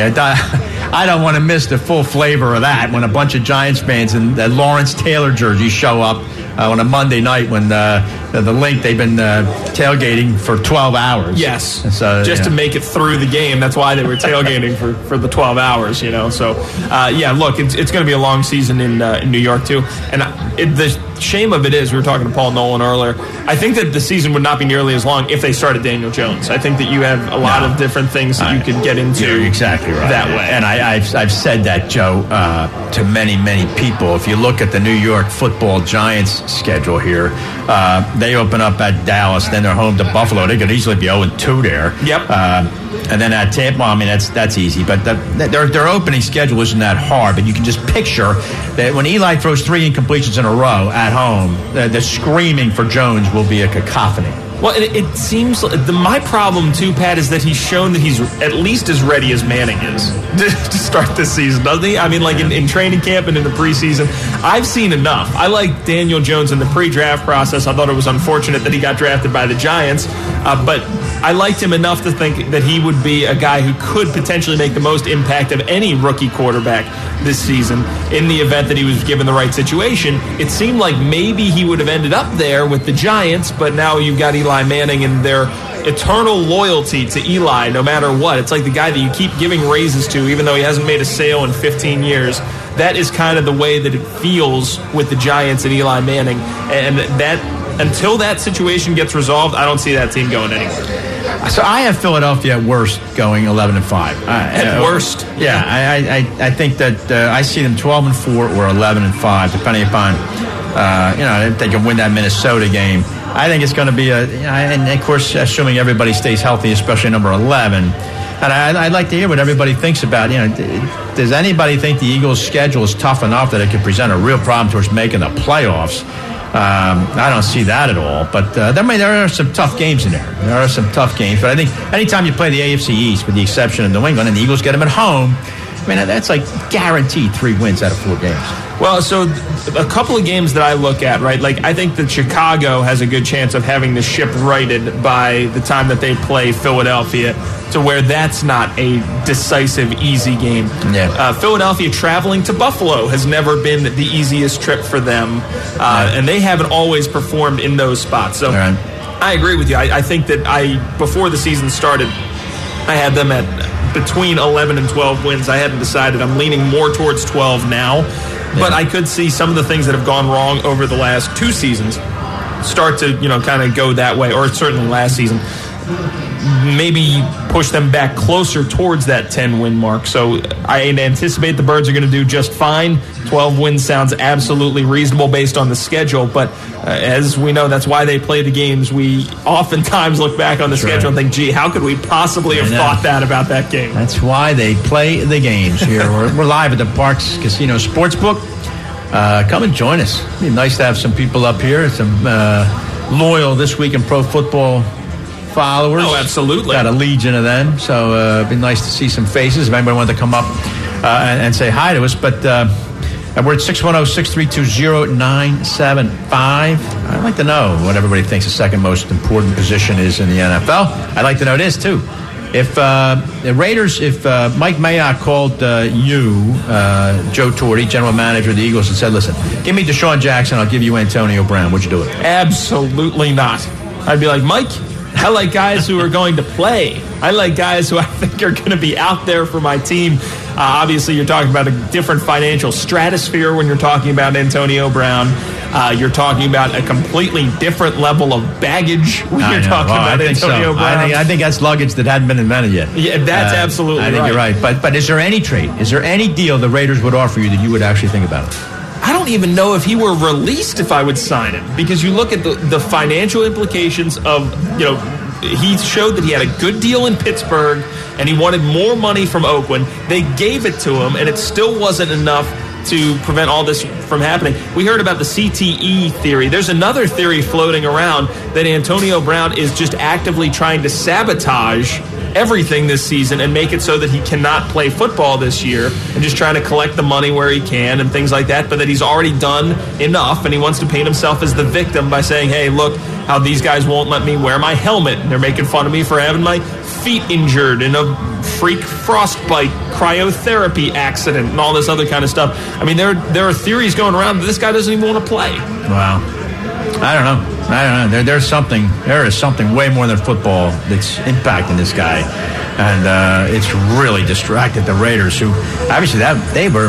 I, I don't want to miss the full flavor of that when a bunch of Giants fans in uh, Lawrence Taylor jerseys show up uh, on a Monday night when uh, the, the link they've been uh, tailgating for twelve hours. Yes, so, just yeah. to make it through the game. That's why they were tailgating for, for the twelve hours. You know, so uh, yeah. Look, it's it's going to be a long season in uh, in New York too, and it, the shame of it is we were talking to Paul Nolan earlier. I think that the season would not be nearly as long if they started Daniel Jones. I think that you have a lot no. of different things that you could get into. You're exactly right. That way. And I, I've, I've said that, Joe, uh, to many, many people. If you look at the New York Football Giants schedule here, uh, they open up at Dallas, then they're home to Buffalo. They could easily be oh and two there. Yep. Uh, and then at Tampa, I mean, that's that's easy. But the, their, their opening schedule isn't that hard. But you can just picture that when Eli throws three incompletions in a row at home, the, the screaming for Jones will be a cacophony. Well, it, it seems the, my problem too, Pat, is that he's shown that he's at least as ready as Manning is to, to start this season, doesn't he? I mean, like in, in training camp and in the preseason, I've seen enough. I like Daniel Jones in the pre-draft process. I thought it was unfortunate that he got drafted by the Giants, uh, but I liked him enough to think that he would be a guy who could potentially make the most impact of any rookie quarterback this season in the event that he was given the right situation. It seemed like maybe he would have ended up there with the Giants, but now you've got Eli Manning and their eternal loyalty to Eli no matter what. It's like the guy that you keep giving raises to even though he hasn't made a sale in fifteen years. That is kind of the way that it feels with the Giants and Eli Manning. And that until that situation gets resolved, I don't see that team going anywhere. So I have Philadelphia at worst going eleven and five. At uh, worst, yeah. I, I I think that uh, I see them twelve and four or eleven and five, depending upon uh, you know if they can win that Minnesota game. I think it's going to be a, and of course, assuming everybody stays healthy, especially number eleven. And I, I'd like to hear what everybody thinks about. You know, does anybody think the Eagles' schedule is tough enough that it could present a real problem towards making the playoffs? Um, I don't see that at all. But uh, there, may, there are some tough games in there. There are some tough games. But I think anytime you play the A F C East, with the exception of New England, and the Eagles get them at home, I mean, that's like guaranteed three wins out of four games. Well, so a couple of games that I look at, right, like I think that Chicago has a good chance of having the ship righted by the time that they play Philadelphia, to where that's not a decisive, easy game. Yeah. Uh, Philadelphia traveling to Buffalo has never been the easiest trip for them, uh, right. and they haven't always performed in those spots. So right. I agree with you. I, I think that I before the season started, I had them at between eleven and twelve wins. I hadn't decided. I'm leaning more towards twelve now, yeah. But I could see some of the things that have gone wrong over the last two seasons start to, you know, kind of go that way, or certainly last season. Maybe push them back closer towards that ten-win mark. So I anticipate the Birds are going to do just fine. twelve wins sounds absolutely reasonable based on the schedule, but uh, as we know, that's why they play the games. We oftentimes look back on the that's schedule right. and think, gee, how could we possibly have thought that about that game? That's why they play the games here. we're, we're live at the Parks Casino Sportsbook. Uh, come and join us. It'd be nice to have some people up here, some uh, loyal This Week in Pro Football followers. Oh, absolutely. Got a legion of them, so uh, it'd be nice to see some faces if anybody wanted to come up uh, and, and say hi to us. But uh, we're at six one zero, six three two, zero nine seven five. I'd like to know what everybody thinks the second most important position is in the N F L. I'd like to know this, too. If uh, the Raiders, if uh, Mike Mayock called uh, you, uh, Joe Torre, general manager of the Eagles, and said, listen, give me Deshaun Jackson, I'll give you Antonio Brown, would you do it? Absolutely not. I'd be like, Mike, I like guys who are going to play. I like guys who I think are going to be out there for my team. Uh, obviously, you're talking about a different financial stratosphere when you're talking about Antonio Brown. Uh, you're talking about a completely different level of baggage when I you're know. talking well, about I think Antonio so. Brown. I think, I think that's luggage that hadn't been invented yet. Yeah, that's uh, absolutely right. I think right. you're right. But, but is there any trade? Is there any deal the Raiders would offer you that you would actually think about it? I don't even know if he were released if I would sign him, because you look at the, the financial implications of, you know, he showed that he had a good deal in Pittsburgh and he wanted more money from Oakland. They gave it to him, and it still wasn't enough to prevent all this from happening. We heard about the C T E theory. There's another theory floating around that Antonio Brown is just actively trying to sabotage everything this season and make it so that he cannot play football this year, and just trying to collect the money where he can and things like that, but that he's already done enough and he wants to paint himself as the victim by saying, hey, look how these guys won't let me wear my helmet, and they're making fun of me for having my feet injured in a freak frostbite cryotherapy accident and all this other kind of stuff. I mean, there there are theories going around that this guy doesn't even want to play. Wow. I don't know. I don't know. There, there's something. There is something way more than football that's impacting this guy, and uh, it's really distracted the Raiders, who obviously that they were.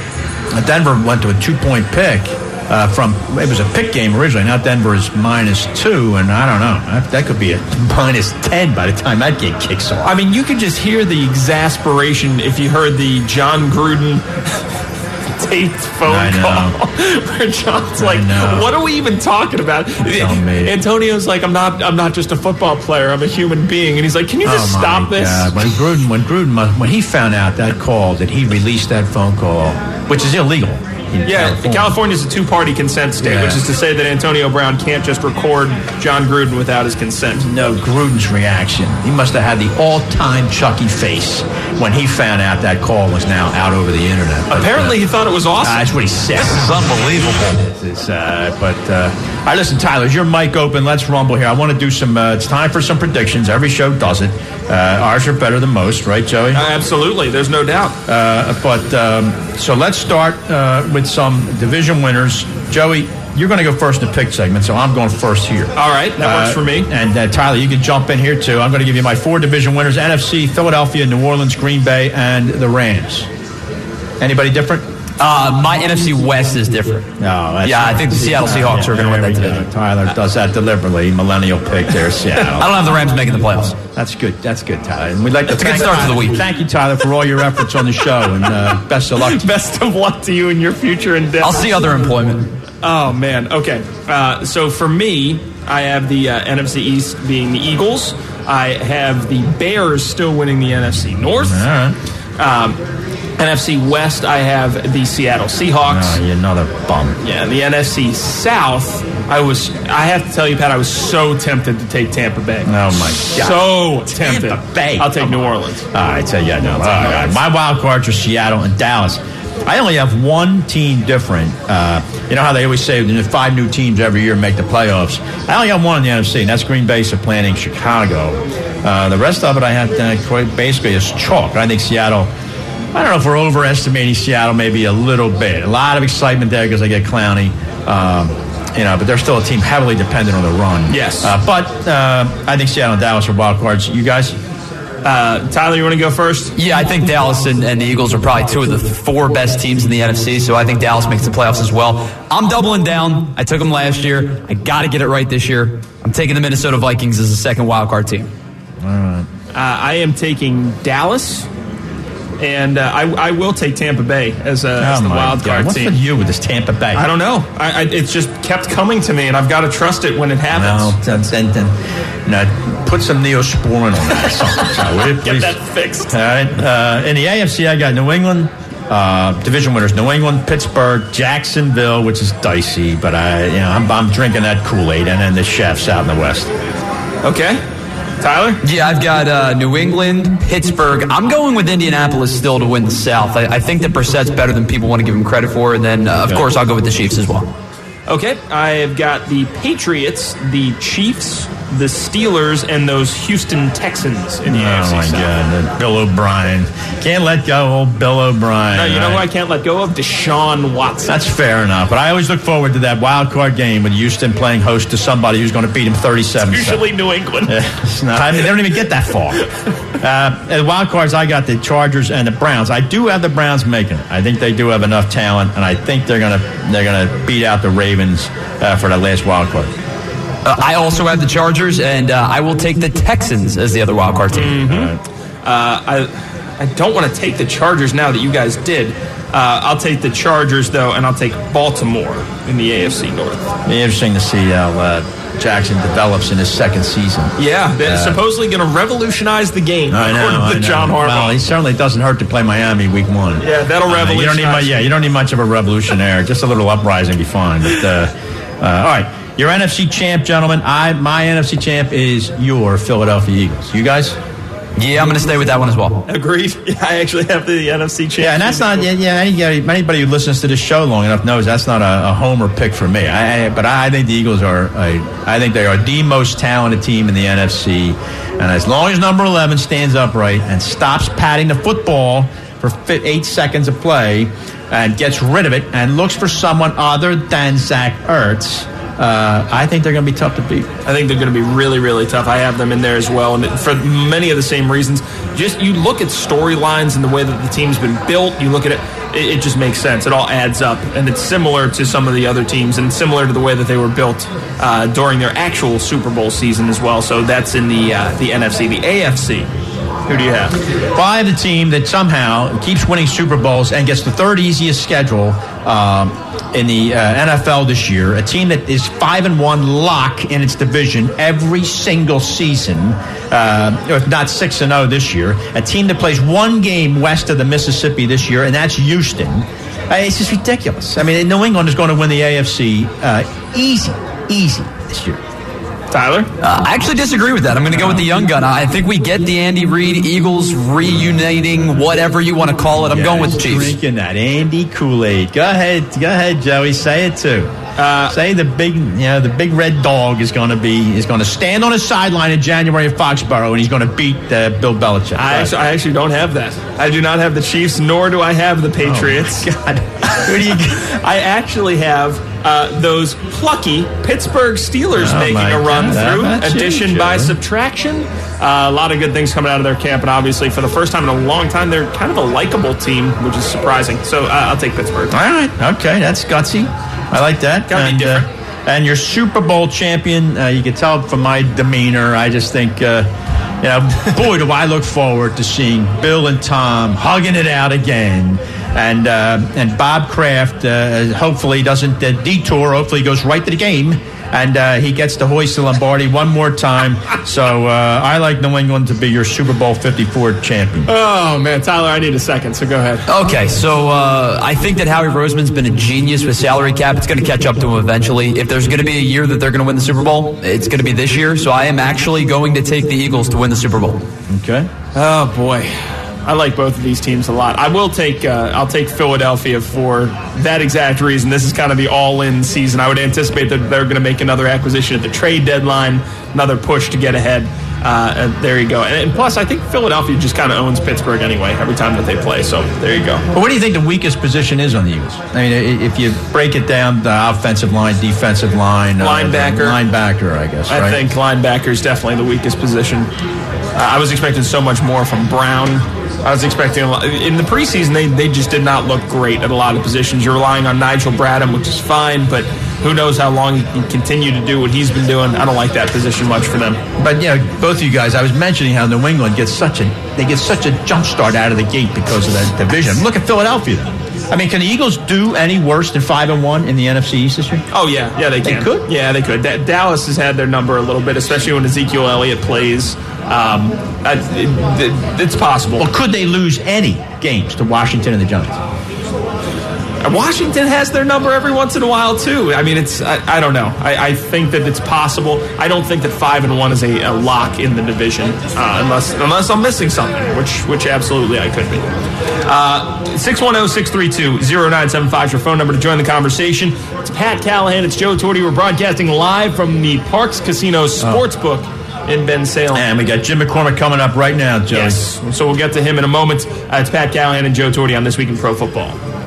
Denver went to a two-point pick uh, from. It was a pick game originally. Now Denver is minus two, and I don't know. That, that could be a minus ten by the time that game kicks off. I mean, you could just hear the exasperation if you heard the John Gruden taped phone call where John's like, what are we even talking about? Antonio's like, I'm not I'm not just a football player, I'm a human being. And he's like, can you just oh stop this? God. When Gruden when Gruden when he found out that call, that he released that phone call, which is illegal. Yeah, California. California's a two-party consent state, yeah. which is to say that Antonio Brown can't just record John Gruden without his consent. No, Gruden's reaction. He must have had the all-time Chucky face when he found out that call was now out over the internet. But, Apparently, uh, he thought it was awesome. Uh, that's what he said. This is unbelievable. It's, it's, uh, but, uh, all right, listen, Tyler, is your mic open? Let's rumble here. I want to do some, uh, it's time for some predictions. Every show does it. Uh, ours are better than most, right, Joey? Uh, absolutely. There's no doubt. Uh, but, um, so let's start uh, with some division winners. Joey, you're going to go first in the pick segment, so I'm going first here. All right, that works uh, for me. And uh, Tyler, you can jump in here too. I'm going to give you my four division winners: N F C, Philadelphia, New Orleans, Green Bay, and the Rams. Anybody different? Uh, my N F C West is different. No, that's yeah, I think the Seattle Seahawks are going to win that division. Tyler does that deliberately. Millennial pick there, Seattle. I don't have the Rams making the playoffs. That's good. That's good, Tyler. And we'd like to That's a thank good start Tyler. to the week. Thank you, Tyler, for all your efforts on the show, and uh, best of luck. Best of luck to you in your future endeavors. I'll see other employment. Oh, man. Okay. Uh, so for me, I have the uh, N F C East being the Eagles. I have the Bears still winning the N F C North. All right. Um, N F C West, I have the Seattle Seahawks. Oh, you're another bum. Yeah, the N F C South, I was, I have to tell you, Pat, I was so tempted to take Tampa Bay. Oh, my God. So tempted. Tampa Bay. I'll take New Orleans. All right, so yeah, no. All All right. right. My wild cards are Seattle and Dallas. I only have one team different. Uh, you know how they always say there's five new teams every year make the playoffs. I only have one in the N F C, and that's Green Bay supplanting Chicago. Uh, the rest of it I have to, quite basically is chalk. I think Seattle, I don't know if we're overestimating Seattle maybe a little bit. A lot of excitement there because they get Clowney. Um, you know, but they're still a team heavily dependent on the run. Yes. Uh, but uh, I think Seattle and Dallas are wild cards. You guys? Uh, Tyler, you want to go first? Yeah, I think Dallas and, and the Eagles are probably two of the four best teams in the N F C, so I think Dallas makes the playoffs as well. I'm doubling down. I took them last year. I got to get it right this year. I'm taking the Minnesota Vikings as a second wild card team. All right. Uh, I am taking Dallas, and uh, I, I will take Tampa Bay as, a, as Oh, the my wild God. card What's team. with you with this Tampa Bay? I don't know. I, I, it's just kept coming to me, and I've got to trust it when it happens. No, and, and, and, no, put some Neosporin on that. Something, so, will you, Get please? that fixed. All right. Uh, in the A F C, I got New England. Uh, division winners: New England, Pittsburgh, Jacksonville, which is dicey, but I, you know, I'm, I'm drinking that Kool-Aid, and then the chefs out in the West. Okay. Tyler? Yeah, I've got uh, New England, Pittsburgh. I'm going with Indianapolis still to win the South. I, I think that Brissett's better than people want to give him credit for, and then, uh, of Okay. course, I'll go with the Chiefs as well. Okay. I've got the Patriots, the Chiefs, the Steelers, and those Houston Texans in the A F C Oh my South. God, the Bill O'Brien can't let go, old Bill O'Brien. No, you know All who I right. can't let go of? Deshaun Watson. That's fair enough, but I always look forward to that wild card game with Houston playing host to somebody who's going to beat him thirty-seven. Usually New England. It's not, I mean, they don't even get that far. Uh, and the wild cards, I got the Chargers and the Browns. I do have the Browns making it. I think they do have enough talent, and I think they're gonna they're gonna beat out the Ravens uh, for that last wild card. Uh, I also have the Chargers, and uh, I will take the Texans as the other wild card team. Mm-hmm. Uh, I I don't want to take the Chargers now that you guys did. Uh, I'll take the Chargers, though, and I'll take Baltimore in the A F C North. Be interesting to see how uh, Jackson develops in his second season. Yeah, they're Uh, supposedly going to revolutionize the game, I know, according I to know. John Harbaugh. Well, he certainly doesn't hurt to play Miami week one. Yeah, that'll Uh, you don't need revolutionize. much, yeah, you don't need much of a revolution there. Just a little uprising be fine. But uh, uh, all right, your N F C champ, gentlemen. I my N F C champ is your Philadelphia Eagles. You guys? Yeah, I'm going to stay with that one as well. Agreed. Yeah, I actually have the N F C champ. Yeah, and that's not. Yeah, yeah anybody, anybody who listens to this show long enough knows that's not a, a homer pick for me. I, I, but I think the Eagles are. A, I think they are the most talented team in the N F C. And as long as number eleven stands upright and stops patting the football for fi- eight seconds of play and gets rid of it and looks for someone other than Zach Ertz, uh, I think they're going to be tough to beat. I think they're going to be really, really tough. I have them in there as well, and for many of the same reasons. Just you look at storylines and the way that the team's been built. You look at it, it, it just makes sense. It all adds up, and it's similar to some of the other teams, and similar to the way that they were built uh, during their actual Super Bowl season as well. So that's in the uh, the N F C, the A F C. Who do you have? Well, I have the team that somehow keeps winning Super Bowls and gets the third easiest schedule um, in the uh, N F L this year. A team that is five and one lock in its division every single season, uh, if not six and zero this year. A team that plays one game west of the Mississippi this year, and that's Houston. Uh, it's just ridiculous. I mean, New England is going to win the A F C uh, easy, easy this year. Tyler? Uh, I actually disagree with that. I'm going to go with the young gun. I think we get the Andy Reid Eagles reuniting, whatever you want to call it. I'm Yeah, going with the he's Chiefs. Drinking that Andy Kool-Aid. Go ahead, go ahead, Joey. Say it too. Uh, Say the big, you know, the big red dog is going to be is going to stand on his sideline in January at Foxborough, and he's going to beat uh, Bill Belichick. I actually, I actually don't have that. I do not have the Chiefs, nor do I have the Patriots. Oh, God. Who do you? I actually have uh, those plucky Pittsburgh Steelers Oh, making my a run God, how through. about you, Addition by Joe? subtraction. Uh, a lot of good things coming out of their camp, and obviously for the first time in a long time, they're kind of a likable team, which is surprising. So uh, I'll take Pittsburgh. All right. Okay, that's gutsy. I like that. Gotta be and, different. Uh, and your Super Bowl champion, uh, you can tell from my demeanor, I just think, uh, you know, boy, do I look forward to seeing Bill and Tom hugging it out again. And uh, and Bob Kraft uh, hopefully doesn't uh, detour. Hopefully he goes right to the game. And uh, he gets to hoist the Lombardi one more time. So uh, I like New England to be your Super Bowl fifty-four champion. Oh, man, Tyler, I need a second, so go ahead. Okay, so uh, I think that Howie Roseman's been a genius with salary cap. It's going to catch up to him eventually. If there's going to be a year that they're going to win the Super Bowl, it's going to be this year. So I am actually going to take the Eagles to win the Super Bowl. Okay. Oh, boy. I like both of these teams a lot. I will take uh, I'll take Philadelphia for that exact reason. This is kind of the all-in season. I would anticipate that they're going to make another acquisition at the trade deadline, another push to get ahead. Uh, and there you go. And, and plus, I think Philadelphia just kind of owns Pittsburgh anyway every time that they play. So there you go. But what do you think the weakest position is on the Eagles? I mean, if you break it down, the offensive line, defensive line, Linebacker. uh, linebacker, I guess. I right? think linebacker is definitely the weakest position. Uh, I was expecting so much more from Brown. I was expecting a lot. In the preseason, they, they just did not look great at a lot of positions. You're relying on Nigel Bradham, which is fine, but who knows how long he can continue to do what he's been doing. I don't like that position much for them. But yeah, both of you guys, I was mentioning how New England gets such a they get such a jump start out of the gate because of that division. Look at Philadelphia. I mean, can the Eagles do any worse than five and one in the N F C East this year? Oh yeah, yeah they can. They could. Yeah, they could. Da- Dallas has had their number a little bit, especially when Ezekiel Elliott plays. Um, it, it, it's possible. Well, could they lose any games to Washington and the Giants? Washington has their number every once in a while too. I mean, it's I, I don't know. I, I think that it's possible. I don't think that five and one is a, a lock in the division, uh, unless unless I'm missing something, which which absolutely I could be. Uh, six one zero, six three two, zero nine seven five is your phone number to join the conversation. It's Pat Callahan. It's Joe Torti. We're broadcasting live from the Parks Casino Sportsbook. Oh. In Ben Salem. And we got Jim McCormick coming up right now, Joe. Yes, so we'll get to him in a moment. Uh, it's Pat Callahan and Joe Torti on This Week in Pro Football.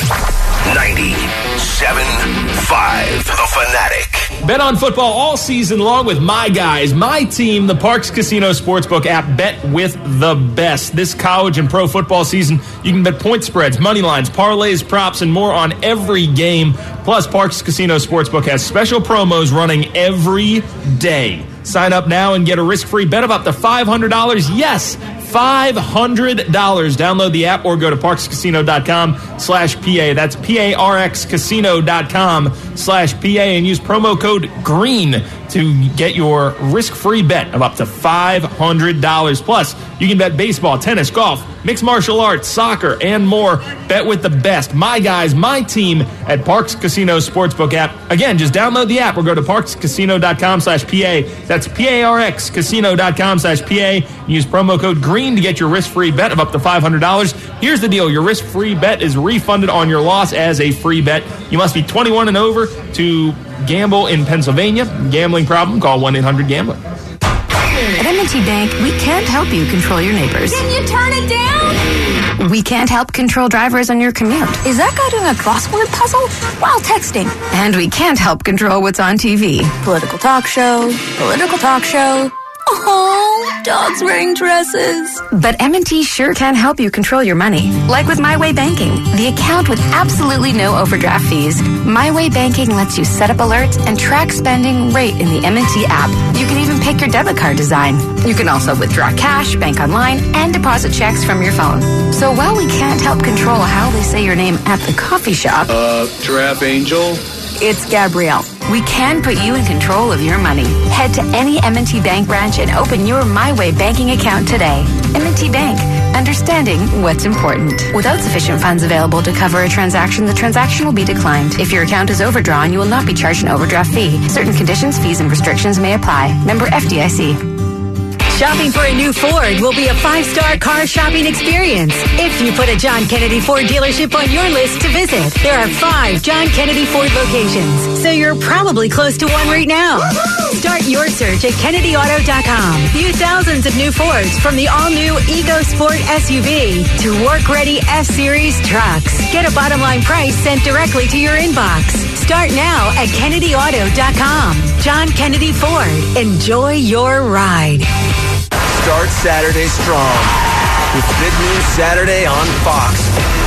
ninety-seven point five, The Fanatic. Bet on football all season long with my guys, my team, the Parks Casino Sportsbook app. Bet with the best. This college and pro football season, you can bet point spreads, money lines, parlays, props, and more on every game. Plus, Parks Casino Sportsbook has special promos running every day. Sign up now and get a risk-free bet of up to five hundred dollars. Yes, five hundred dollars. Download the app or go to parkscasino.com slash PA. That's P-A-R-X casino.com slash P-A and use promo code GREEN to get your risk-free bet of up to five hundred dollars. Plus, you can bet baseball, tennis, golf, mixed martial arts, soccer, and more. Bet with the best. My guys, my team at Parks Casino Sportsbook app. Again, just download the app or go to parkscasino.com slash PA. That's P-A-R-X casino.com slash PA. Use promo code GREEN to get your risk-free bet of up to five hundred dollars. Here's the deal. Your risk-free bet is refunded on your loss as a free bet. You must be twenty-one and over to gamble in Pennsylvania. Gambling problem? Call one eight hundred gambler. At M and T Bank, we can't help you control your neighbors. Can you turn it down? We can't help control drivers on your commute. Is that guy doing a crossword puzzle while texting? And we can't help control what's on T V. Political talk show, political talk show. Oh, dogs wearing dresses. But M and T sure can help you control your money. Like with My Way Banking, the account with absolutely no overdraft fees. My Way Banking lets you set up alerts and track spending right in the M and T app. You can even pick your debit card design. You can also withdraw cash, bank online, and deposit checks from your phone. So while we can't help control how they say your name at the coffee shop... Uh, Giraffe Angel? It's Gabrielle. We can put you in control of your money. Head to any M and T Bank branch and open your My Way banking account today. M and T Bank. Understanding what's important. Without sufficient funds available to cover a transaction, the transaction will be declined. If your account is overdrawn, you will not be charged an overdraft fee. Certain conditions, fees, and restrictions may apply. Member F D I C. Shopping for a new Ford will be a five-star car shopping experience if you put a John Kennedy Ford dealership on your list to visit. There are five John Kennedy Ford locations, so you're probably close to one right now. Start your search at Kennedy Auto dot com. View thousands of new Fords, from the all-new Ego Sport S U V to work-ready F-Series trucks. Get a bottom-line price sent directly to your inbox. Start now at Kennedy Auto dot com. John Kennedy Ford. Enjoy your ride. Start Saturday strong with Big News Saturday on Fox.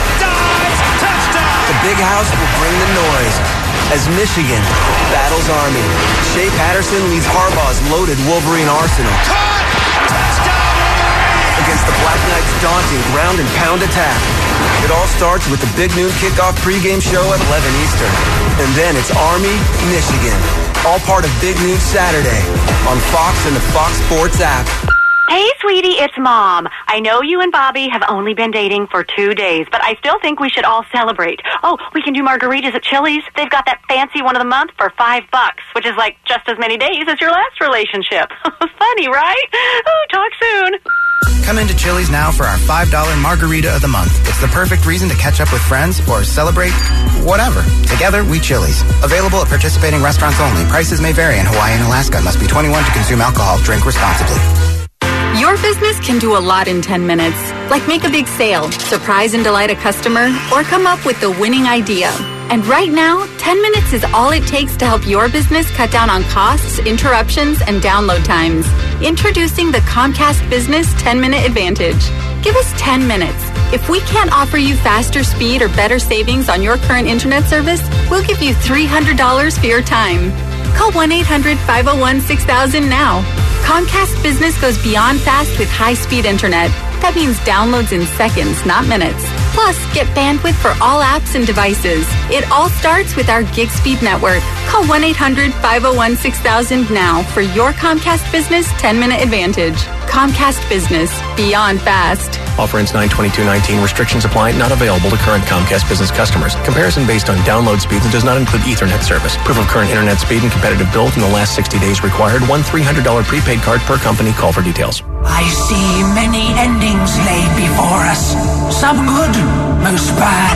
Dives! Touchdown! The Big House will bring the noise as Michigan battles Army. Shea Patterson leads Harbaugh's loaded Wolverine arsenal. Caught! Touchdown! Against the Black Knights' daunting ground and pound attack. It all starts with the Big Noon Kickoff pregame show at eleven Eastern. And then it's Army, Michigan. All part of Big Noon Saturday on Fox and the Fox Sports app. Hey, sweetie, it's Mom. I know you and Bobby have only been dating for two days, but I still think we should all celebrate. Oh, we can do margaritas at Chili's. They've got that fancy one of the month for five bucks, which is like just as many days as your last relationship. Funny, right? Oh, talk soon. Come into Chili's now for our five dollar Margarita of the Month. It's the perfect reason to catch up with friends or celebrate whatever. Together, we Chili's. Available at participating restaurants only. Prices may vary in Hawaii and Alaska. Must be twenty-one to consume alcohol. Drink responsibly. Your business can do a lot in ten minutes, like make a big sale, surprise and delight a customer, or come up with the winning idea. And right now, ten minutes is all it takes to help your business cut down on costs, interruptions, and download times. Introducing the Comcast Business ten minute Advantage. Give us ten minutes. If we can't offer you faster speed or better savings on your current internet service, we'll give you three hundred dollars for your time. Call one eight hundred five oh one six thousand now. Comcast Business goes beyond fast with high-speed internet. That means downloads in seconds, not minutes. Plus, get bandwidth for all apps and devices. It all starts with our gig speed network. Call one eight hundred five oh one six thousand now for your Comcast Business ten minute Advantage. Comcast Business. Beyond fast. Offer ends nine twenty-two nineteen. Restrictions apply. Not available to current Comcast Business customers. Comparison based on download speeds and does not include Ethernet service. Proof of current internet speed and competitive build in the last sixty days required. One three hundred dollars prepaid card per company. Call for details. I see many endings laid before us. Some good, most bad.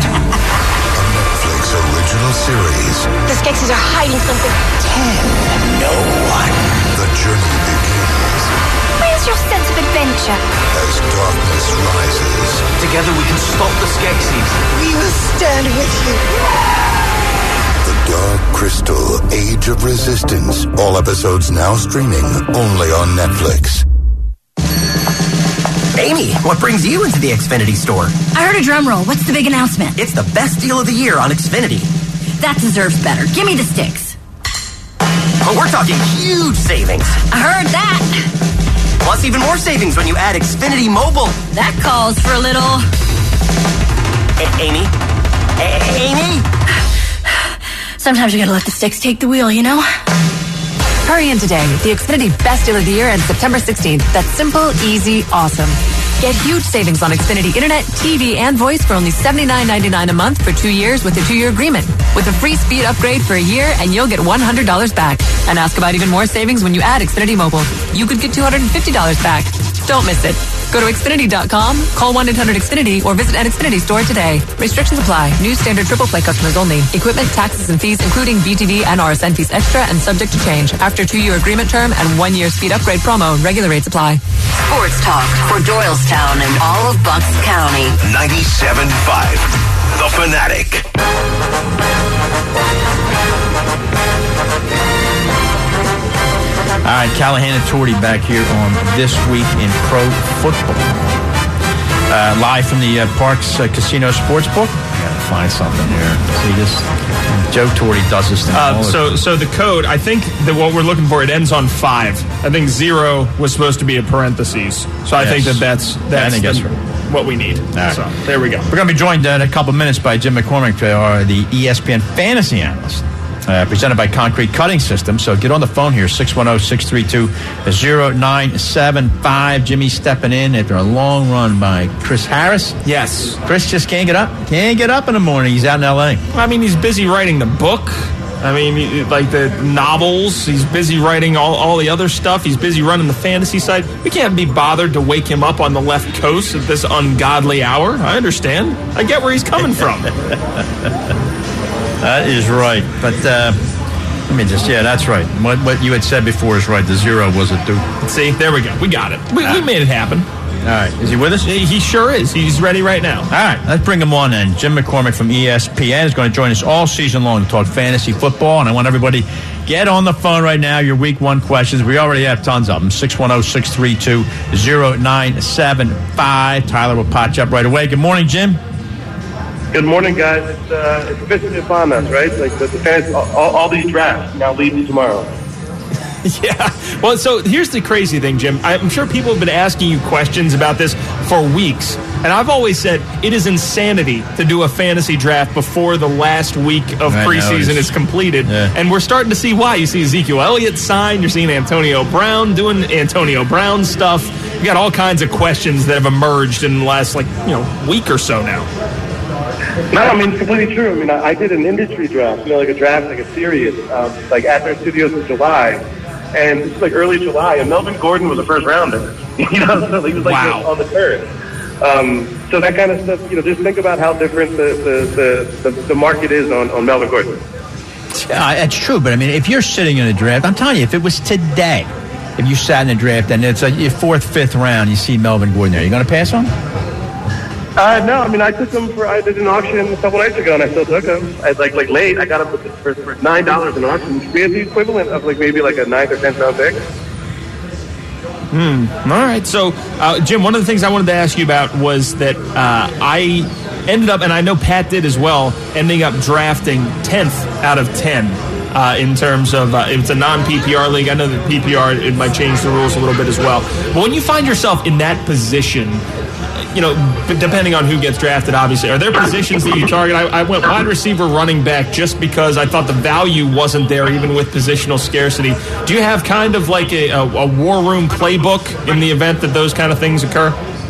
A Netflix original series. The Skeksis are hiding something. Tell no one. The journey begins. Where's your sense of adventure? As darkness rises. Together we can stop the Skeksis. We will stand with you. The Dark Crystal Age of Resistance. All episodes now streaming only on Netflix. Amy, what brings you into the Xfinity store? I heard a drum roll. What's the big announcement? It's the best deal of the year on Xfinity. That deserves better. Give me the sticks. Oh, we're talking huge savings. I heard that. Plus even more savings when you add Xfinity Mobile. That calls for a little... A- Amy? A- Amy? Sometimes you gotta let the sticks take the wheel, you know? Hurry in today. The Xfinity Best Deal of the Year ends September sixteenth. That's simple, easy, awesome. Get huge savings on Xfinity Internet, T V, and voice for only seventy-nine ninety-nine a month for two years with a two-year agreement. With a free speed upgrade for a year, and you'll get one hundred dollars back. And ask about even more savings when you add Xfinity Mobile. You could get two hundred fifty dollars back. Don't miss it. Go to Xfinity dot com, call one eight hundred X Finity, or visit an Xfinity store today. Restrictions apply. New standard triple play customers only. Equipment, taxes, and fees, including B T V and R S N fees extra and subject to change. After two-year agreement term and one-year speed upgrade promo, regular rates apply. Sports talk for Doylestown and all of Bucks County. ninety-seven point five, The Fanatic. All right, Callahan and Torty back here on This Week in Pro Football. Uh, live from the uh, Parks uh, Casino Sportsbook. I gotta find something here. See this? Joe Torty does this thing. Uh, so, so the code. I think that what we're looking for, it ends on five. I think zero was supposed to be a parentheses. So I yes. think that that's that's yeah, I think that's the, right. what we need. Right. So there we go. We're going to be joined uh, in a couple minutes by Jim McCormick, uh, the E S P N fantasy analyst. Uh, presented by Concrete Cutting System. So get on the phone here, six one zero, six three two, zero nine seven five. Jimmy stepping in after a long run by Chris Harris. Yes. Chris just can't get up. Can't get up in the morning. He's out in L A. I mean, he's busy writing the book. I mean, like the novels. He's busy writing all, all the other stuff. He's busy running the fantasy side. We can't be bothered to wake him up on the left coast at this ungodly hour. I understand. I get where he's coming from. That is right. But uh, let me just, yeah, that's right. What what you had said before is right. The zero was a two. See, there we go. We got it. We, we made it happen. All right. Is he with us? He sure is. He's ready right now. All right. Let's bring him on then. Jim McCormick from E S P N is going to join us all season long to talk fantasy football. And I want everybody get on the phone right now. Your week one questions. We already have tons of them. six one zero, six three two, zero nine seven five. Tyler will patch up right away. Good morning, Jim. Good morning, guys. It's, uh, it's officially upon us, right? Like the, the fans, all, all these drafts now lead to tomorrow. Yeah. Well, so here's the crazy thing, Jim. I'm sure people have been asking you questions about this for weeks. And I've always said it is insanity to do a fantasy draft before the last week of I preseason is completed. Yeah. And we're starting to see why. You see Ezekiel Elliott signed. You're seeing Antonio Brown doing Antonio Brown stuff. You got all kinds of questions that have emerged in the last, like, you know, week or so now. No, I mean, it's completely true. I mean, I, I did an industry draft, you know, like a draft, like a series, um, like at their studios in July. And it's like early July, and Melvin Gordon was a first rounder. You know, so he was like wow. on the turn. Um, so that kind of stuff, you know, just think about how different the the, the, the, the market is on, on Melvin Gordon. Yeah, that's true. But I mean, if you're sitting in a draft, I'm telling you, if it was today, if you sat in a draft and it's a your fourth, fifth round, you see Melvin Gordon there, you going to pass on? Uh, no, I mean, I took him for, I did an auction a couple nights ago, and I still took him. I, like, like late, I got him for, for nine dollars in auction, which would be the equivalent of, like, maybe like a ninth or tenth round pick. Hmm. All right. So, uh, Jim, one of the things I wanted to ask you about was that uh, I ended up, and I know Pat did as well, ending up drafting tenth out of ten. Uh, in terms of, uh, if it's a non-P P R league, I know that P P R, it might change the rules a little bit as well. But when you find yourself in that position, you know, depending on who gets drafted, obviously, are there positions that you target? I, I went wide receiver, running back, just because I thought the value wasn't there, even with positional scarcity. Do you have kind of like a, a, a war room playbook in the event that those kind of things occur?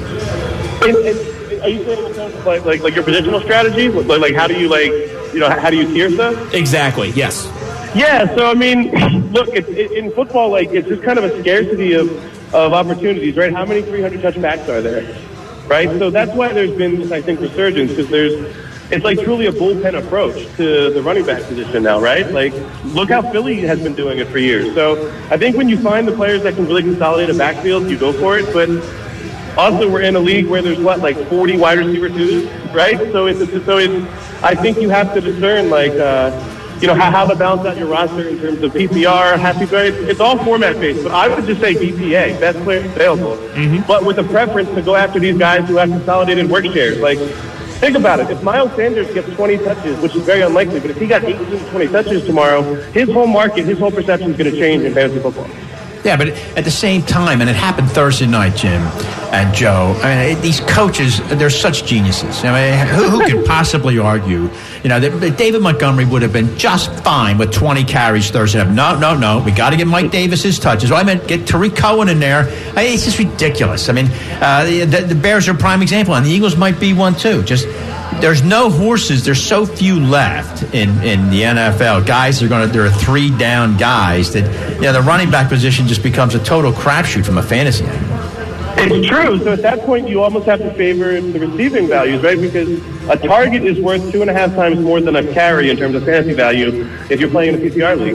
And, and, are you saying in terms of like, like, like your positional strategy? Like, like how do you, like, you know, how do you tier stuff? Exactly, yes. Yeah, so, I mean, look, it's, it, in football, like, it's just kind of a scarcity of, of opportunities, right? How many three hundred touchbacks are there? Right, so that's why there's been, I think, resurgence, because there's, it's like truly a bullpen approach to the running back position now, right? Like, look how Philly has been doing it for years. So I think when you find the players that can really consolidate a backfield, you go for it. But also, we're in a league where there's what, like forty wide receiver twos, right? So it's, it's so it's, I think you have to discern, like, uh, you know, how, how to balance out your roster in terms of P P R, happy grades. It's all format based, but I would just say B P A, best player available. Mm-hmm. But with a preference to go after these guys who have consolidated work shares. Like, think about it. If Miles Sanders gets twenty touches, which is very unlikely, but if he got eighteen to twenty touches tomorrow, his whole market, his whole perception is going to change in fantasy football. Yeah, but at the same time, and it happened Thursday night, Jim and Joe, I mean, these coaches, they're such geniuses. I mean, who, who could possibly argue, you know, that David Montgomery would have been just fine with twenty carries Thursday night. No, no, no. We got to get Mike Davis his touches. Oh, I meant get Tariq Cohen in there. I mean, it's just ridiculous. I mean, uh, the, the Bears are a prime example, and the Eagles might be one too. Just there's no horses. There's so few left in, in the N F L. Guys are going to. There are three down guys that, you know, the running back position just becomes a total crapshoot from a fantasy angle. It's true. So at that point, you almost have to favor the receiving values, right? Because a target is worth two and a half times more than a carry in terms of fantasy value if you're playing in a P P R league.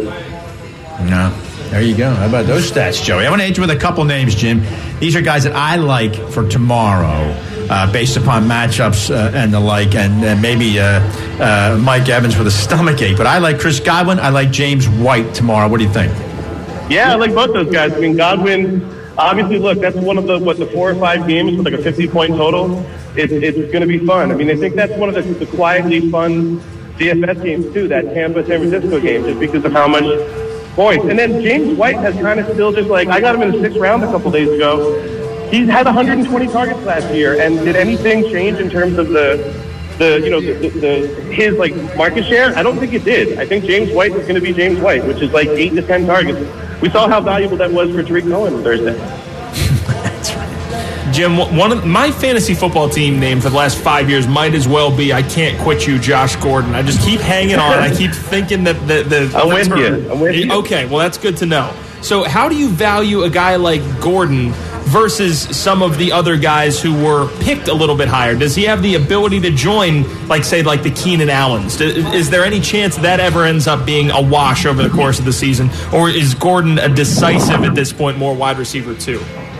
No. There you go. How about those stats, Joey? I want to hit you with a couple names, Jim. These are guys that I like for tomorrow, uh, based upon matchups uh, and the like, and uh, maybe uh, uh, Mike Evans with a stomach ache. But I like Chris Godwin. I like James White tomorrow. What do you think? Yeah, I like both those guys. I mean, Godwin, obviously, look, that's one of the, what, the four or five games with like a fifty-point total. It, it's going to be fun. I mean, I think that's one of the, the quietly fun D F S games, too, that Tampa-San Francisco game, just because of how much points. And then James White has kind of still just like, I got him in the sixth round a couple days ago. He's had one hundred twenty targets last year, and did anything change in terms of the, the you know, the, the, the his, like, market share? I don't think it did. I think James White is going to be James White, which is like eight to ten targets. We saw how valuable that was for Tariq Cohen on Thursday. That's right. Jim, one of my fantasy football team name for the last five years might as well be "I Can't Quit You, Josh Gordon." I just keep hanging on. I keep thinking that the the. I'm with you. I'm with you. Okay, well that's good to know. So, how do you value a guy like Gordon versus some of the other guys who were picked a little bit higher? Does he have the ability to join, like, say, like the Keenan Allens? Is there any chance that ever ends up being a wash over the course of the season? Or is Gordon a decisive, at this point, more wide receiver too?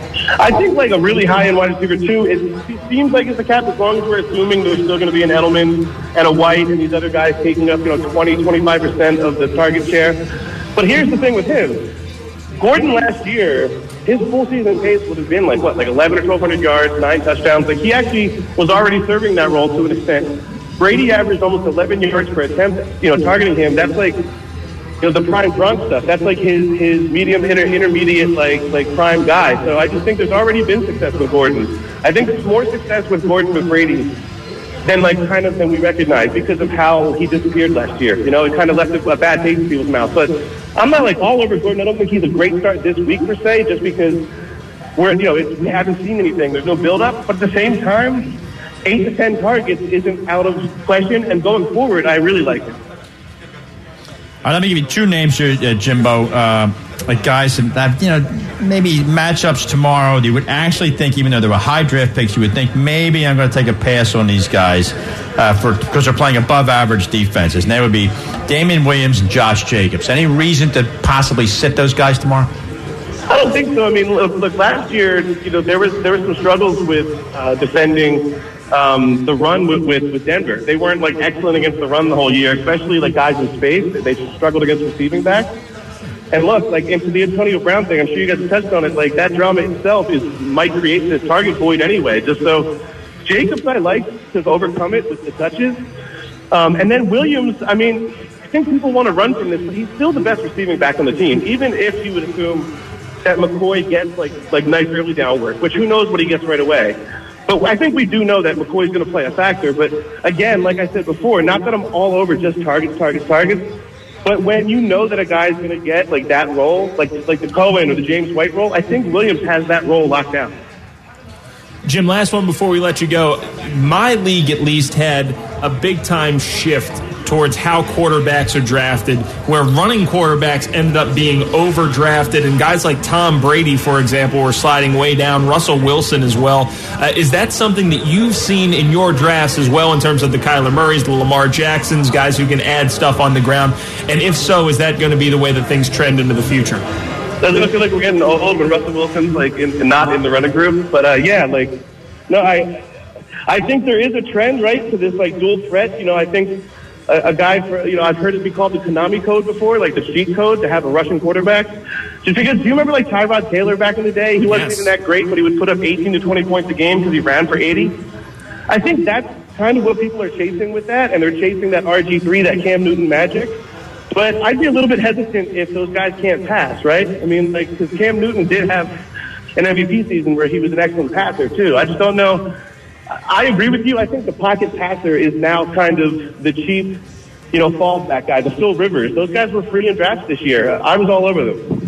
I think like a really high-end wide receiver too. It, it seems like it's a cap as long as we're assuming there's still going to be an Edelman and a White and these other guys taking up, you know, twenty, twenty-five percent of the target share. But here's the thing with him. Gordon last year, his full season pace would have been like what, like eleven or twelve hundred yards, nine touchdowns. Like he actually was already serving that role to an extent. Brady averaged almost eleven yards per attempt. You know, targeting him. That's like, you know, the prime Gronk stuff. That's like his his medium inter, intermediate like like prime guy. So I just think there's already been success with Gordon. I think there's more success with Gordon with Brady than like kind of than we recognize because of how he disappeared last year. You know, it kind of left a, a bad taste in people's mouth. But I'm not like all over Gordon. I don't think he's a great start this week per se, just because we're you know it, we haven't seen anything. There's no build up. But at the same time, eight to ten targets isn't out of question. And going forward, I really like it. All right, let me give you two names here, uh, Jimbo. Uh, like guys that, you know, maybe matchups tomorrow. You would actually think, even though they were high draft picks, you would think maybe I'm going to take a pass on these guys uh, for because they're playing above average defenses. And that would be Damian Williams and Josh Jacobs. Any reason to possibly sit those guys tomorrow? I don't think so. I mean, look, look last year, you know, there was there were some struggles with uh, defending um, the run with, with with Denver. They weren't like excellent against the run the whole year, especially like guys in space. They struggled against receiving backs. And look, like into the Antonio Brown thing, I'm sure you guys touched on it. Like that drama itself is might create this target void anyway. Just so Jacobs, I like to overcome it with the touches, um, and then Williams. I mean, I think people want to run from this, but he's still the best receiving back on the team. Even if you would assume that McCoy gets like like nice early down work, which who knows what he gets right away. But I think we do know that McCoy's going to play a factor. But again, like I said before, not that I'm all over just targets, targets, targets. But when you know that a guy's going to get like that role, like like the Cohen or the James White role, I think Williams has that role locked down. Jim, last one before we let you go. My league at least had a big-time shift towards how quarterbacks are drafted, where running quarterbacks ended up being overdrafted, and guys like Tom Brady, for example, were sliding way down, Russell Wilson as well. Uh, is that something that you've seen in your drafts as well in terms of the Kyler Murrays, the Lamar Jacksons, guys who can add stuff on the ground? And if so, is that going to be the way that things trend into the future? Doesn't it feel like we're getting old when Russell Wilson's like in, not in the running group? But uh, yeah, like no, I I think there is a trend, right, to this like dual threat. You know, I think a, a guy for you know I've heard it be called the Konami code before, like the cheat code to have a Russian quarterback. Just because, do you remember like Tyrod Taylor back in the day? He wasn't yes. even that great, but he would put up eighteen to twenty points a game because he ran for eighty. I think that's kind of what people are chasing with that, and they're chasing that R G three, that Cam Newton magic. But I'd be a little bit hesitant if those guys can't pass, right? I mean, like, because Cam Newton did have an M V P season where he was an excellent passer, too. I just don't know. I agree with you. I think the pocket passer is now kind of the cheap, you know, fallback guy, the Phil Rivers. Those guys were free in drafts this year. I was all over them.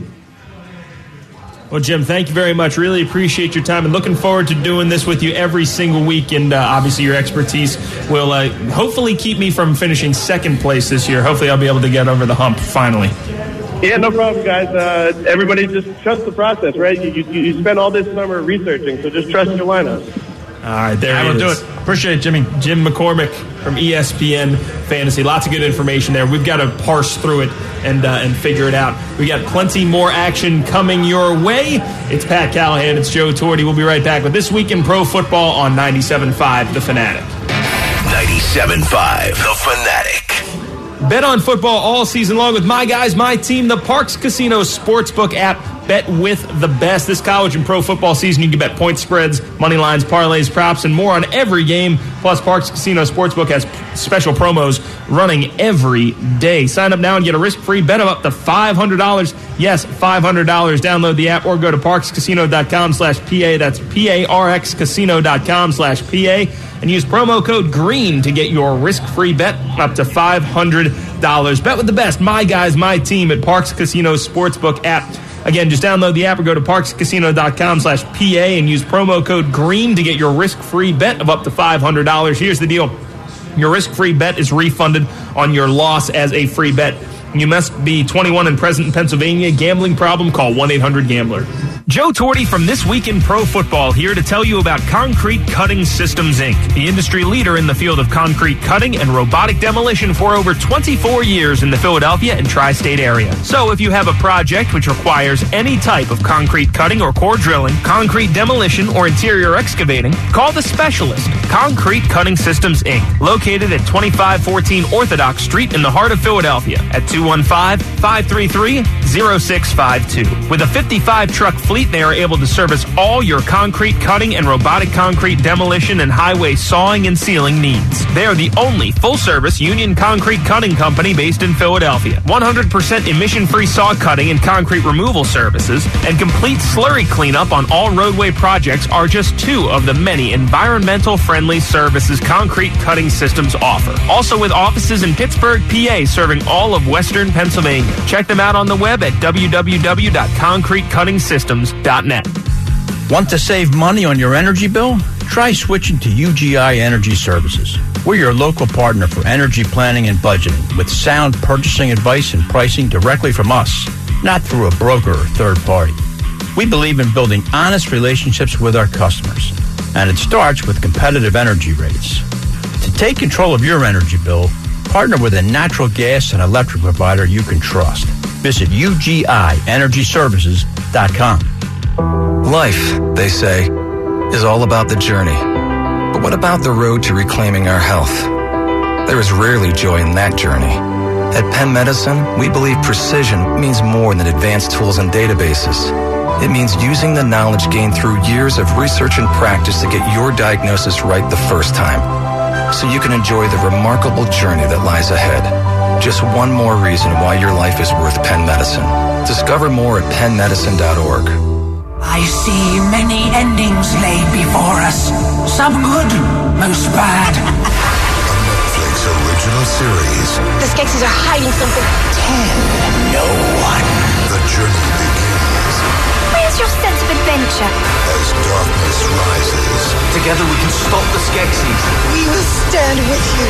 Well, Jim, thank you very much. Really appreciate your time and looking forward to doing this with you every single week. And uh, obviously your expertise will uh, hopefully keep me from finishing second place this year. Hopefully I'll be able to get over the hump finally. Yeah, no problem, guys. Uh, everybody just trust the process, right? You, you, you spend all this summer researching, so just trust your lineup. All right, there I it will is. do it. Appreciate it, Jimmy. Jim McCormick from E S P N Fantasy. Lots of good information there. We've got to parse through it and uh, and figure it out. We got plenty more action coming your way. It's Pat Callahan. It's Joe Torti. We'll be right back with This Week in Pro Football on ninety-seven point five The Fanatic. ninety-seven point five The Fanatic. Bet on football all season long with my guys, my team, the Parx Casino Sportsbook app. Bet with the best. This college and pro football season, you can bet point spreads, money lines, parlays, props, and more on every game. Plus, Parx Casino Sportsbook has special promos running every day. Sign up now and get a risk-free bet of up to five hundred dollars. Yes, five hundred dollars. Download the app or go to parxcasino.com slash PA. That's P-A-R-X casino.com slash P-A. And use promo code GREEN to get your risk-free bet up to five hundred dollars. Bet with the best. My guys, my team at Parx Casino Sportsbook app. Again, just download the app or go to parxcasino.com slash PA and use promo code GREEN to get your risk-free bet of up to five hundred dollars. Here's the deal. Your risk-free bet is refunded on your loss as a free bet. You must be twenty-one and present in Pennsylvania. Gambling problem? Call one eight hundred gambler. Joe Torti from This Week in Pro Football here to tell you about Concrete Cutting Systems, Incorporated, the industry leader in the field of concrete cutting and robotic demolition for over twenty-four years in the Philadelphia and tri-state area. So if you have a project which requires any type of concrete cutting or core drilling, concrete demolition, or interior excavating, call the specialist, Concrete Cutting Systems, Incorporated, located at twenty-five fourteen Orthodox Street in the heart of Philadelphia at two one five, five three three, zero six five two. With a fifty-five truck fleet, they are able to service all your concrete cutting and robotic concrete demolition and highway sawing and sealing needs. They are the only full-service union concrete cutting company based in Philadelphia. one hundred percent emission-free saw cutting and concrete removal services and complete slurry cleanup on all roadway projects are just two of the many environmental-friendly services Concrete Cutting Systems offer. Also with offices in Pittsburgh, P A, serving all of Western Pennsylvania. Check them out on the web at w w w dot concrete cutting systems dot net. Want to save money on your energy bill? Try switching to U G I Energy Services. We're your local partner for energy planning and budgeting with sound purchasing advice and pricing directly from us, not through a broker or third party. We believe in building honest relationships with our customers, and it starts with competitive energy rates. To take control of your energy bill, partner with a natural gas and electric provider you can trust. Visit U G I energy services dot com. Life, they say, is all about the journey. But what about the road to reclaiming our health? There is rarely joy in that journey. At Penn Medicine, we believe precision means more than advanced tools and databases. It means using the knowledge gained through years of research and practice to get your diagnosis right the first time, so you can enjoy the remarkable journey that lies ahead. Just one more reason why your life is worth Penn Medicine. Discover more at penn medicine dot org. I see many endings laid before us. Some good, most bad. A Netflix original series. The Skeksis are hiding something. Tell no one. The journey begins. Where's your sense of adventure? As darkness rises. Together we can stop the Skeksis. We will stand with you.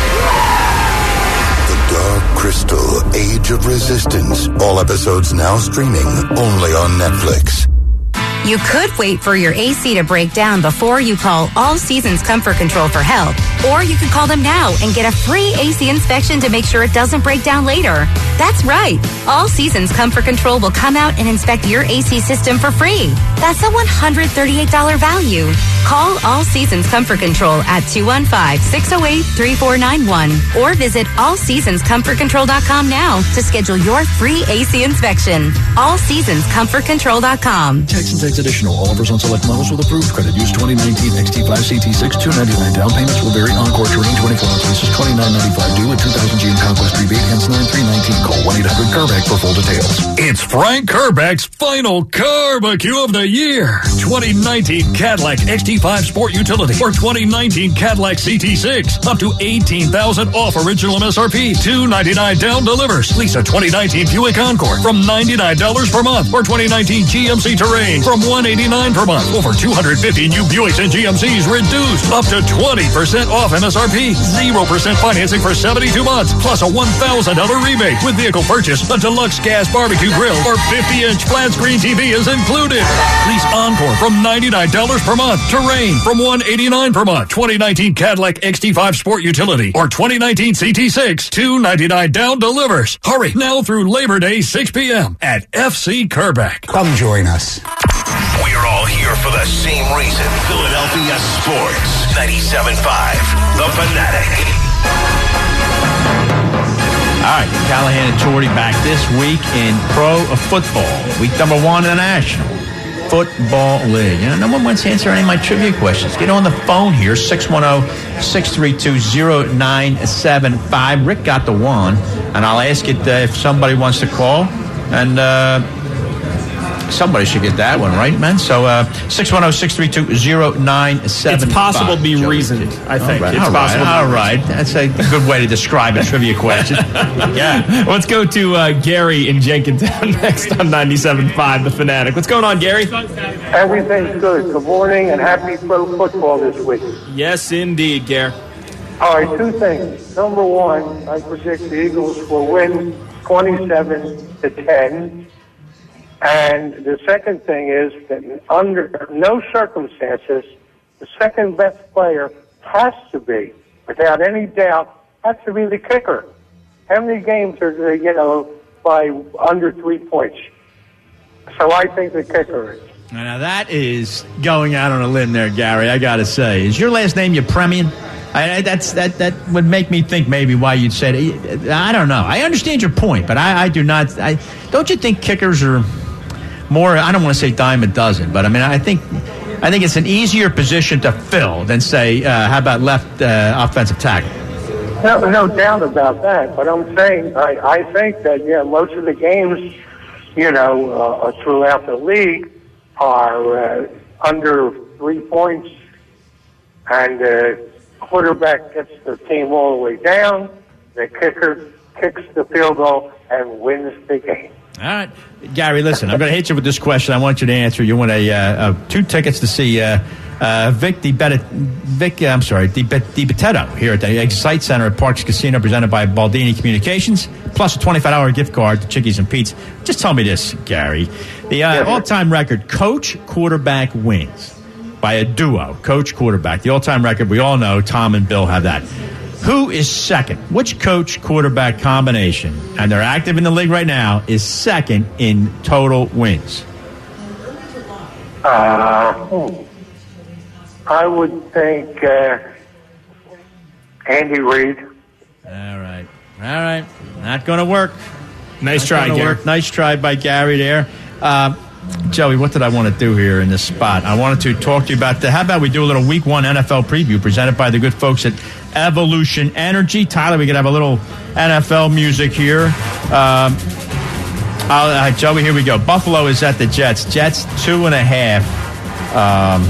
The Dark Crystal Age of Resistance. All episodes now streaming only on Netflix. You could wait for your A C to break down before you call All Seasons Comfort Control for help. Or you could call them now and get a free A C inspection to make sure it doesn't break down later. That's right. All Seasons Comfort Control will come out and inspect your A C system for free. That's a one hundred thirty-eight dollars value. Call All Seasons Comfort Control at two one five, six oh eight, three four nine one or visit all seasons comfort control dot com now to schedule your free A C inspection. all seasons comfort control dot com. Tax and tax additional. All offers on select models with approved credit. Use twenty nineteen X T five C T six, two ninety-nine. Down payments will vary. Encore terrain, twenty-four ounce leases, twenty-nine ninety-five due with two thousand G M Conquest rebate. Hence nine three nineteen. Call one eight hundred C A R B A C for full details. It's Frank Kerbach's final barbecue of the year. twenty nineteen Cadillac X T five Sport Utility or twenty nineteen Cadillac C T six. Up to eighteen thousand dollars off original M S R P. two ninety-nine down delivers. Lease a twenty nineteen Buick Encore from ninety-nine dollars per month or twenty nineteen G M C Terrain from one eighty-nine per month. Over two hundred fifty new Buicks and G M Cs reduced up to twenty percent off M S R P. zero percent financing for seventy-two months plus a one thousand dollars rebate. With vehicle purchase, a deluxe gas barbecue grill or fifty inch flat screen T V is included. Lease Encore from ninety-nine dollars per month. Terrain from one eighty-nine per month. twenty nineteen Cadillac X T five Sport Utility or twenty nineteen C T six. two ninety-nine down delivers. Hurry now through Labor Day six p.m. at F C Kerbach. Come join us. We're all here for the same reason. Philadelphia Sports. ninety-seven point five. The Fanatic. All right, Callahan and Torti back this week in pro football. Week number one in the National Football League. You know, no one wants to answer any of my trivia questions. Get on the phone here, six one zero, six three two, zero nine seven five. Rick got the one, and I'll ask it uh, if somebody wants to call. And uh, somebody should get that one, right, man? So uh, six one zero, six three two, zero nine seven five. It's possible to be Joe reasoned, I think. Right, it's all possible. Right, all right. That's a good way to describe a trivia question. Yeah. Let's go to uh, Gary in Jenkintown next on ninety-seven point five, The Fanatic. What's going on, Gary? Everything's good. Good morning and happy pro football this week. Yes, indeed, Gary. All right, two things. Number one, I predict the Eagles will win twenty-seven to ten. And the second thing is that under no circumstances, the second best player has to be, without any doubt, has to be the kicker. How many games are, you know, by under three points? So I think the kicker is. Now that is going out on a limb there, Gary. I got to say, is your last name Yepremian? I, I, that's that. That would make me think maybe why you'd said. I don't know. I understand your point, but I, I do not. I don't you think kickers are more? I don't want to say dime a dozen, but I mean, I think I think it's an easier position to fill than say, uh, how about left uh, offensive tackle? No, no doubt about that. But I'm saying, I, I think that yeah, most of the games, you know, uh, throughout the league are uh, under three points, and uh, quarterback gets the team all the way down. The kicker kicks the field goal and wins the game. All right, Gary. Listen, I'm going to hit you with this question. I want you to answer. You want a uh, uh, two tickets to see uh, uh, Vic Di Bet- Vic. Uh, I'm sorry, Di Bet- Di Bettetto here at the Excite Center at Parks Casino, presented by Baldini Communications, plus a twenty-five dollars gift card to Chickies and Pete's. Just tell me this, Gary. The uh, all-time record, coach quarterback wins by a duo, coach quarterback. The all-time record, we all know, Tom and Bill have that. Who is second? Which coach quarterback combination, and they're active in the league right now, is second in total wins? Uh, I would think uh, Andy Reid. All right. All right. Not going to work. Nice Not try, gonna Gary. Work. Nice try by Gary there. Uh, Joey, what did I want to do here in this spot? I wanted to talk to you about the, how about we do a little week one N F L preview presented by the good folks at Evolution Energy. Tyler, we could have a little N F L music here. Um, uh, Joey, here we go. Buffalo is at the Jets. Jets two and a half. Um,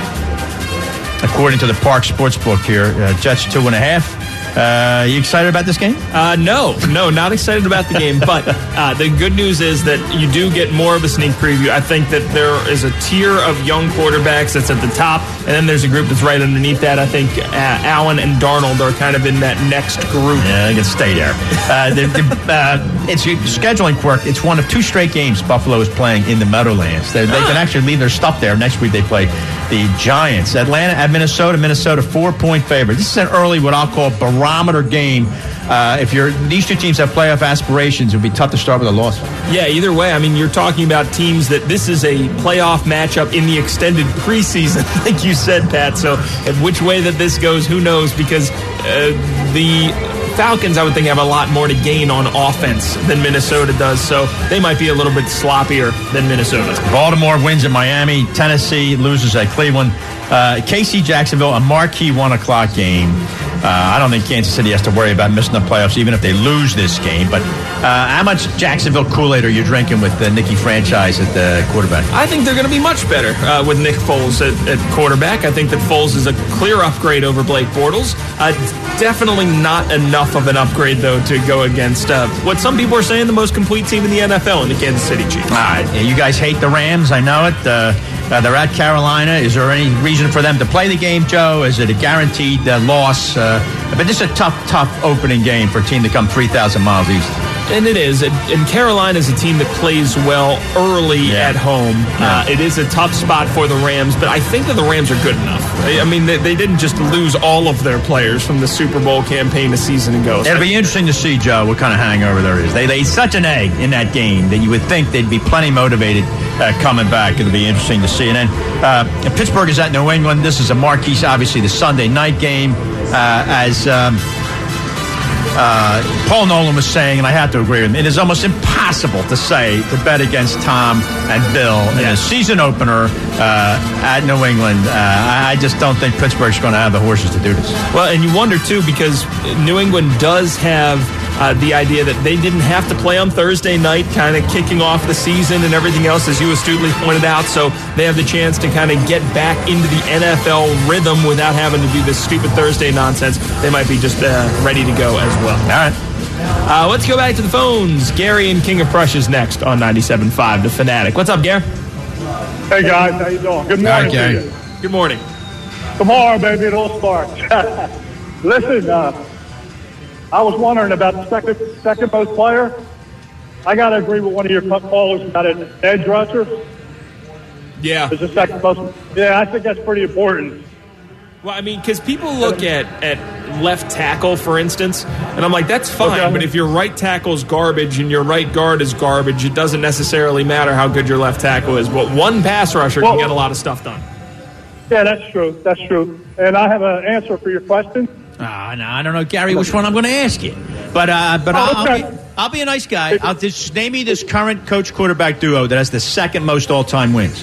according to the Park Sportsbook here, uh, Jets two and a half. Uh, you excited about this game? Uh, no, no, not excited about the game. But uh, the good news is that you do get more of a sneak preview. I think that there is a tier of young quarterbacks that's at the top, and then there's a group that's right underneath that. I think uh, Allen and Darnold are kind of in that next group. Yeah, they can stay there. Uh, the, the, uh, it's scheduling quirk. It's one of two straight games Buffalo is playing in the Meadowlands. They, they can actually leave their stuff there. Next week they play the Giants. Atlanta at Minnesota. Minnesota four-point favorite. This is an early, what I'll call barometer game. Uh, if you're these two teams have playoff aspirations, it would be tough to start with a loss. Yeah, either way, I mean, you're talking about teams that this is a playoff matchup in the extended preseason, like you said, Pat. So, and which way that this goes, who knows? Because uh, the Falcons, I would think, have a lot more to gain on offense than Minnesota does. So they might be a little bit sloppier than Minnesota. Baltimore wins at Miami. Tennessee loses at Cleveland. Uh, K C Jacksonville, a marquee one o'clock game. Uh, I don't think Kansas City has to worry about missing the playoffs, even if they lose this game. But uh, how much Jacksonville Kool-Aid are you drinking with the Nicky franchise at the quarterback? I think they're going to be much better uh, with Nick Foles at, at quarterback. I think that Foles is a clear upgrade over Blake Bortles. Uh, definitely not enough of an upgrade, though, to go against uh, what some people are saying the most complete team in the N F L in the Kansas City Chiefs. All right. You guys hate the Rams. I know it. Uh, uh, they're at Carolina. Is there any reason for them to play the game, Joe? Is it a guaranteed uh, loss? Uh, but this is a tough, tough opening game for a team to come three thousand miles east. And it is. And, and Carolina is a team that plays well early yeah. at home. Yeah. Uh, it is a tough spot for the Rams, but I think that the Rams are good enough. I mean, they, they didn't just lose all of their players from the Super Bowl campaign a season ago. So it'll be interesting to see, Joe, what kind of hangover there is. They laid such an egg in that game that you would think they'd be plenty motivated uh, coming back. It'll be interesting to see. And then uh, Pittsburgh is at New England. This is a marquee, obviously, the Sunday night game uh, as... Um, Uh, Paul Nolan was saying, and I have to agree with him, it is almost impossible to say to bet against Tom and Bill in a season opener uh, at New England. Uh, I just don't think Pittsburgh's going to have the horses to do this. Well, and you wonder, too, because New England does have uh, the idea that they didn't have to play on Thursday night, kind of kicking off the season and everything else, as you astutely pointed out. So they have the chance to kind of get back into the N F L rhythm without having to do this stupid Thursday nonsense. They might be just uh, ready to go as well. All right. Uh, let's go back to the phones. Gary and King of Prussia's next on ninety-seven point five, The Fanatic. What's up, Gary? Hey, guys. How you doing? Good morning Hi, to you. Good morning. Tomorrow, baby, it all starts. Listen, uh, I was wondering about the second, second most player. I got to agree with one of your callers about an edge rusher. Yeah. There's a second most. Yeah, I think that's pretty important. Well, I mean, because people look at, at left tackle, for instance, and I'm like, that's fine, okay. But if your right tackle's garbage and your right guard is garbage, it doesn't necessarily matter how good your left tackle is. But one pass rusher well, can get a lot of stuff done. Yeah, that's true. That's true. And I have an answer for your question. Ah, uh, no, I don't know, Gary, which one I'm going to ask you. But uh, but oh, I'll, okay. I'll, be, I'll be a nice guy. I'll just name me this current coach quarterback duo that has the second most all time wins.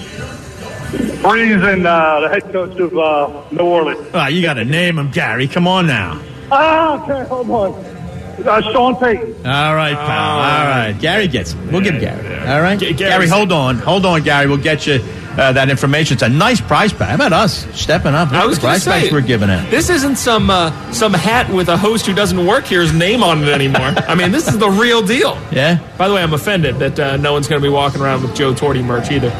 Breeze and uh, the head coach of uh, New Orleans. Oh, you got to name him, Gary. Come on now. Ah, okay, hold on. Uh, Sean Payton. All right, pal. Oh, all right. Gary gets it. We'll yeah, give Gary. Yeah. All right? G- Gary, hold on. Hold on, Gary. We'll get you uh, that information. It's a nice prize pack. How about us stepping up? I was the prize say, packs we're giving out. This isn't some uh, some hat with a host who doesn't work here's name on it anymore. I mean, this is the real deal. Yeah? By the way, I'm offended that uh, no one's going to be walking around with Joe Torti merch either.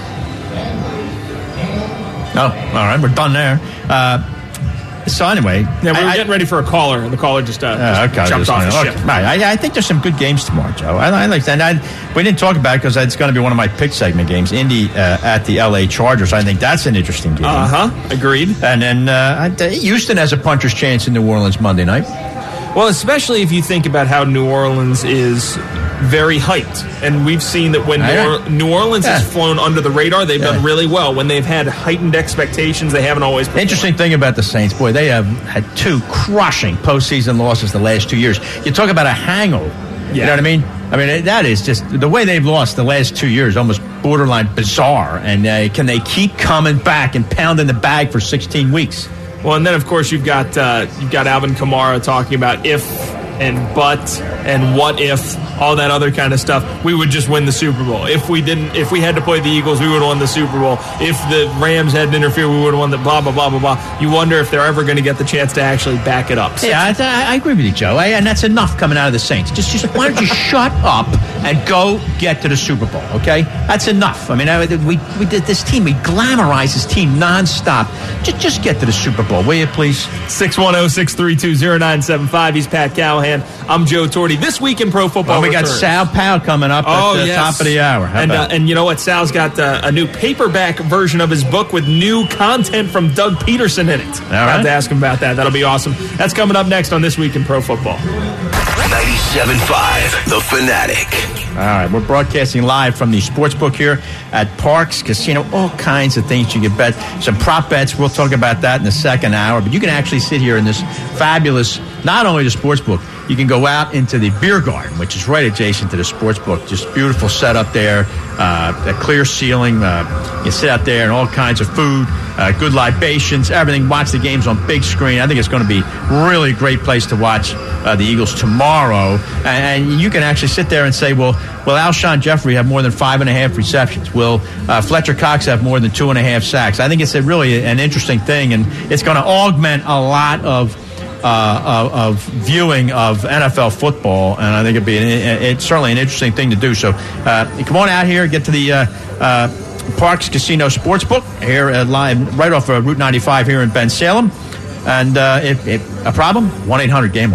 Oh, all right. We're done there. Uh, so anyway. Yeah, we were I, getting ready for a caller, and the caller just, uh, uh, okay, jumped just, off the okay. ship. Right. I, I think there's some good games tomorrow, Joe. I, I like that. I, we didn't talk about it because it's going to be one of my pick segment games. Indy uh, at the L A Chargers. I think that's an interesting game. Uh-huh. Agreed. And then uh, Houston has a puncher's chance in New Orleans Monday night. Well, especially if you think about how New Orleans is very hyped. And we've seen that when New, or- New Orleans yeah. has flown under the radar, they've yeah. done really well. When they've had heightened expectations, they haven't always performed. Interesting thing about the Saints, boy, they have had two crushing postseason losses the last two years. You talk about a hangover. Yeah. You know what I mean? I mean, that is just the way they've lost the last two years, almost borderline bizarre. And uh, can they keep coming back and pounding the bag for sixteen weeks? Well, and then, of course, you've got uh, you've got Alvin Kamara talking about if and but and what if, all that other kind of stuff. We would just win the Super Bowl. If we didn't, if we had to play the Eagles, we would have won the Super Bowl. If the Rams hadn't interfered, we would have won the blah, blah, blah, blah, blah. You wonder if they're ever going to get the chance to actually back it up. So, yeah, I, I agree with you, Joe. I, and that's enough coming out of the Saints. Just, just why don't you shut up and go get to the Super Bowl, okay? That's enough. I mean, I, we we did this team. We glamorize this team nonstop. Just, just get to the Super Bowl, will you, please? six one zero, six three two, zero nine seven five. He's Pat Callahan. I'm Joe Torti. This week in Pro Football well, we returns. got Sal Powell coming up oh, at the yes. top of the hour. How and, uh, about and you know what? Sal's got uh, a new paperback version of his book with new content from Doug Peterson in it. All right. I have to ask him about that. That'll be awesome. That's coming up next on This Week in Pro Football. ninety-seven point five, The Fanatic. All right, we're broadcasting live from the Sportsbook here at Parks Casino. All kinds of things you can bet. Some prop bets. We'll talk about that in the second hour. But you can actually sit here in this fabulous, not only the Sportsbook, you can go out into the beer garden, which is right adjacent to the Sportsbook. Just beautiful setup there, uh, a clear ceiling. Uh, you can sit out there and all kinds of food, uh, good libations, everything. Watch the games on big screen. I think it's going to be really a great place to watch uh, the Eagles tomorrow. And, and you can actually sit there and say, well, will Alshon Jeffrey have more than five and a half receptions? Will uh, Fletcher Cox have more than two and a half sacks? I think it's a really an interesting thing, and it's going to augment a lot of Uh, of, of viewing of N F L football, and I think it'd be an, it's certainly an interesting thing to do. So uh, come on out here, get to the uh, uh, Parks Casino Sportsbook here uh, live right off of Route ninety-five here in Ben Salem. And uh, if, if a problem, one eight hundred gambler.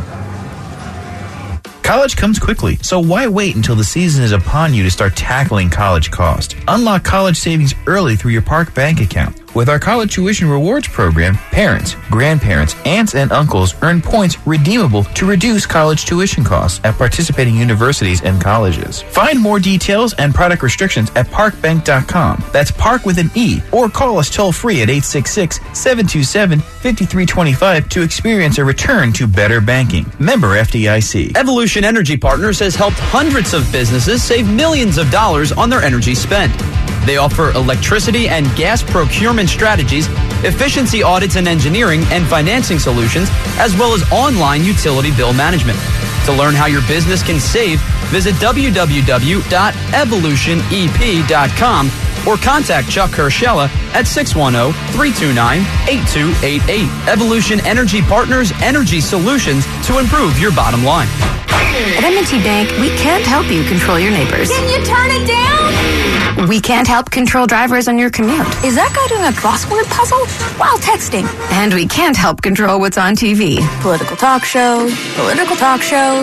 College comes quickly, so why wait until the season is upon you to start tackling college cost? Unlock college savings early through your Park Bank account. With our college tuition rewards program, parents, grandparents, aunts, and uncles earn points redeemable to reduce college tuition costs at participating universities and colleges. Find more details and product restrictions at park bank dot com. That's Park with an E, or call us toll free at eight six six, seven two seven, five three two five to experience a return to better banking. Member F D I C. Evolution Energy Partners has helped hundreds of businesses save millions of dollars on their energy spent. They offer electricity and gas procurement strategies, efficiency audits and engineering, and financing solutions, as well as online utility bill management. To learn how your business can save, visit w w w dot evolution e p dot com or contact Chuck Herschella at six one zero, three two nine, eight two eight eight. Evolution Energy Partners Energy Solutions to improve your bottom line. At M and T Bank, we can't help you control your neighbors. Can you turn it down? We can't help control drivers on your commute. Is that guy doing a crossword puzzle while texting? And we can't help control what's on T V. Political talk show, political talk show.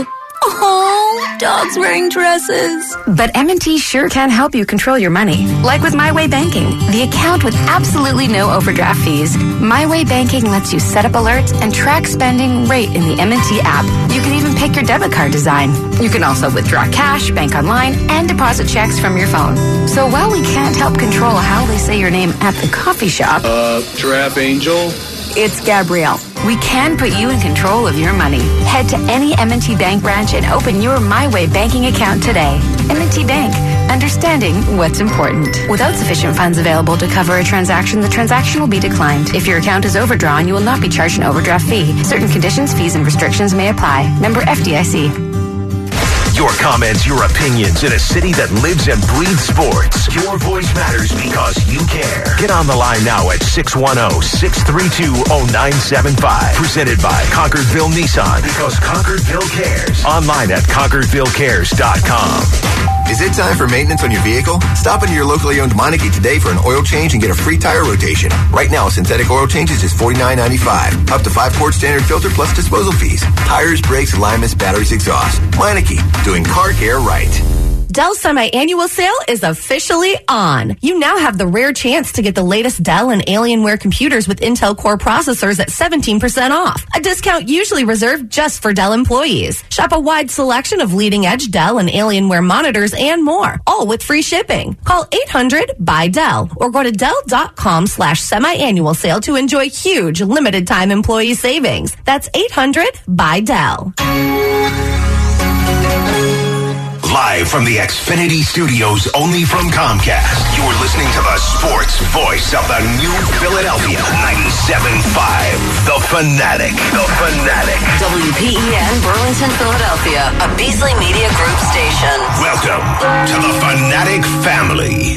Oh, dogs wearing dresses. But M and T sure can help you control your money. Like with My Way Banking, the account with absolutely no overdraft fees. My Way Banking lets you set up alerts and track spending right in the M and T app. You can even pick your debit card design. You can also withdraw cash, bank online, and deposit checks from your phone. So while we can't help control how they say your name at the coffee shop, Uh, Giraffe Angel? it's Gabrielle. We can put you in control of your money. Head to any M and T Bank branch and open your My Way banking account today. M and T Bank, understanding what's important. Without sufficient funds available to cover a transaction, the transaction will be declined. If your account is overdrawn, you will not be charged an overdraft fee. Certain conditions, fees, and restrictions may apply. Member F D I C. Your comments, your opinions in a city that lives and breathes sports. Your voice matters because you care. Get on the line now at six one zero, six three two, zero nine seven five. Presented by Concordville Nissan, because Concordville cares. Online at Concordville cares dot com. Is it time for maintenance on your vehicle? Stop into your locally owned Meineke today for an oil change and get a free tire rotation. Right now, synthetic oil change is just forty-nine ninety-five. Up to five quart standard filter plus disposal fees. Tires, brakes, alignments, batteries, exhaust. Meineke, doing car care right. Dell semi-annual sale is officially on. You now have the rare chance to get the latest Dell and Alienware computers with Intel Core processors at seventeen percent off. A discount usually reserved just for Dell employees. Shop a wide selection of leading-edge Dell and Alienware monitors and more, all with free shipping. Call eight hundred buy Dell or go to Dell.com slash semi-annual sale to enjoy huge limited-time employee savings. That's eight hundred buy Dell. Live from the Xfinity Studios, only from Comcast. You're listening to the sports voice of the new Philadelphia. ninety-seven point five, The Fanatic. The Fanatic. W P E N Burlington, Philadelphia, a Beasley Media Group station. Welcome to the Fanatic family.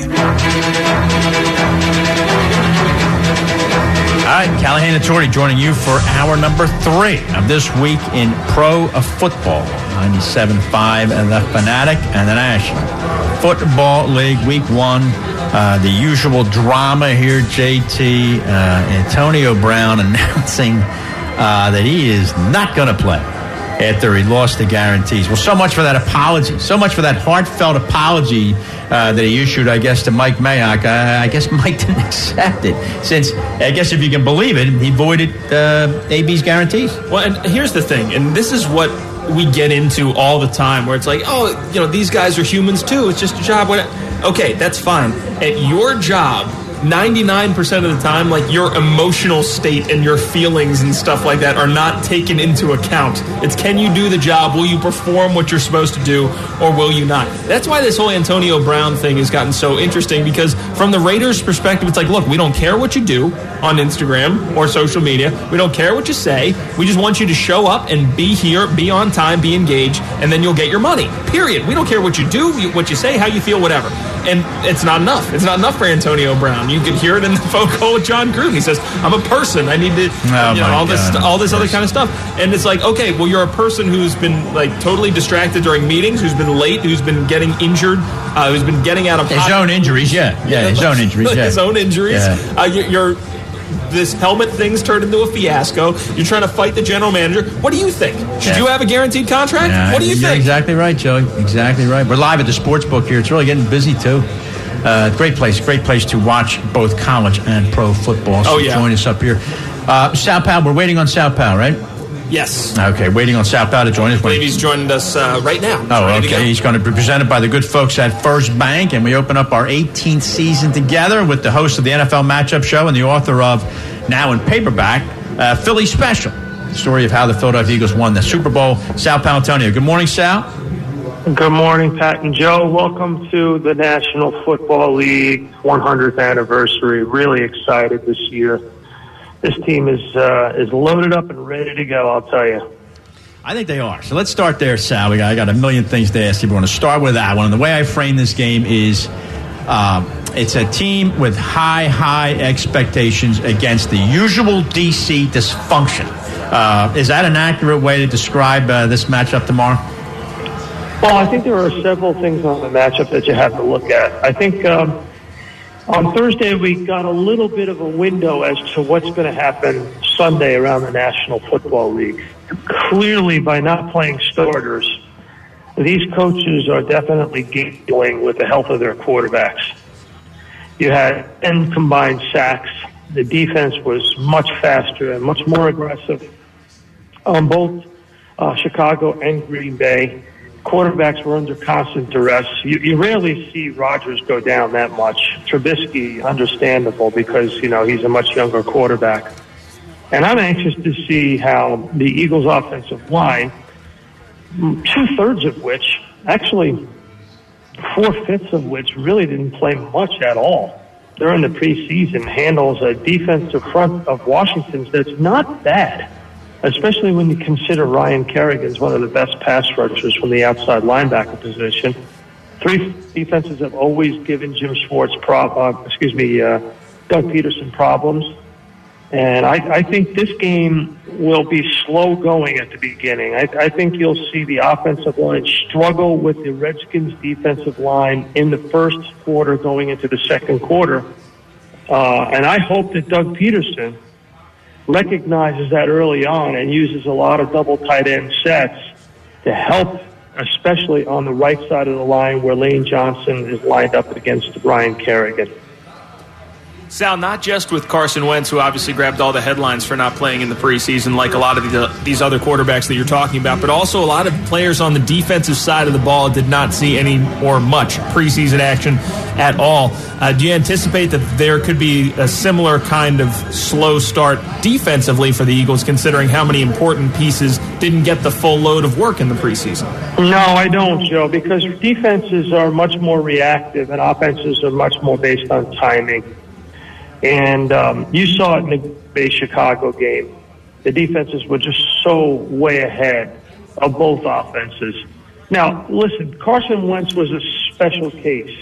All right, Callahan and Torrey joining you for hour number three of This Week in Pro Football. ninety-seven point five, The Fanatic and the National Football League, week one. Uh, the usual drama here, J T. Uh, Antonio Brown announcing uh, that he is not going to play after he lost the guarantees. Well, so much for that apology. So much for that heartfelt apology uh, that he issued, I guess, to Mike Mayock. Uh, I guess Mike didn't accept it since, I guess if you can believe it, he voided uh, A B's guarantees. Well, and here's the thing, and this is what we get into all the time, where it's like, oh, you know, these guys are humans too. It's just a job. Okay, that's fine. At your job, ninety-nine percent of the time, like, your emotional state and your feelings and stuff like that are not taken into account. It's, can you do the job? Will you perform what you're supposed to do, or will you not? That's why this whole Antonio Brown thing has gotten so interesting, because from the Raiders' perspective, it's like, look, we don't care what you do on Instagram or social media. We don't care what you say. We just want you to show up and be here, be on time, be engaged, and then you'll get your money. Period. We don't care what you do, what you say, how you feel, whatever. And it's not enough. It's not enough for Antonio Brown. You could hear it in the phone call with John Gruden. He says, I'm a person. I need to, oh you know, all this God, all this other kind of stuff. And it's like, okay, well, you're a person who's been, like, totally distracted during meetings, who's been late, who's been getting injured, uh, who's been getting out of His pocket. own injuries, yeah. Yeah, his own injuries, yeah. His own injuries. Yeah. Uh, you're... you're This helmet thing's turned into a fiasco. You're trying to fight the general manager. What do you think? Should Yeah. you have a guaranteed contract? Yeah, what do you you're think? Exactly right, Joey. Exactly right. We're live at the sports book here. It's really getting busy, too. Uh, great place. Great place to watch both college and pro football. So Oh, yeah. join us up here. Uh, Sal Powell, we're waiting on Sal Powell, right? Yes. Okay, waiting on Sal Powell to join us. I believe he's joined us uh, right now. He's Oh, ready to go. okay. He's going to be presented by the good folks at First Bank, and we open up our eighteenth season together with the host of the N F L Matchup Show and the author of, now in paperback, uh, Philly Special, the story of how the Philadelphia Eagles won the Super Bowl. Sal Paolantonio. Good morning, Sal. Good morning, Pat and Joe. Welcome to the National Football League one hundredth anniversary. Really excited this year. This team is uh, is loaded up and ready to go, I'll tell you. I think they are. So let's start there, Sal. We got, I got a million things to ask you. We're going to start with that one. And the way I frame this game is um, it's a team with high, high expectations against the usual D C dysfunction. Uh, is that an accurate way to describe uh, this matchup tomorrow? Well, I think there are several things on the matchup that you have to look at. I think um, on Thursday we got a little bit of a window as to what's going to happen Sunday around the National Football League. Clearly, by not playing starters, these coaches are definitely dealing with the health of their quarterbacks. You had ten combined sacks. The defense was much faster and much more aggressive on both uh, Chicago and Green Bay. Quarterbacks were under constant duress. You, you rarely see Rodgers go down that much. Trubisky, understandable, because, you know, he's a much younger quarterback. And I'm anxious to see how the Eagles' offensive line, two-thirds of which, actually four-fifths of which really didn't play much at all during the preseason, handles a defensive front of Washington's that's not bad, especially when you consider Ryan Kerrigan is one of the best pass rushers from the outside linebacker position. Three defenses have always given Jim Schwartz, pro- uh, excuse me, uh, Doug Peterson problems. And I, I think this game will be slow going at the beginning. I, I think you'll see the offensive line struggle with the Redskins' defensive line in the first quarter going into the second quarter. Uh, and I hope that Doug Peterson recognizes that early on and uses a lot of double tight end sets to help, especially on the right side of the line where Lane Johnson is lined up against Ryan Kerrigan. Sal, not just with Carson Wentz, who obviously grabbed all the headlines for not playing in the preseason like a lot of the, these other quarterbacks that you're talking about, but also a lot of players on the defensive side of the ball did not see any or much preseason action at all. Uh, do you anticipate that there could be a similar kind of slow start defensively for the Eagles, considering how many important pieces didn't get the full load of work in the preseason? No, I don't, Joe, because defenses are much more reactive and offenses are much more based on timing. And um, you saw it in the Bay Chicago game. The defenses were just so way ahead of both offenses. Now, listen, Carson Wentz was a special case.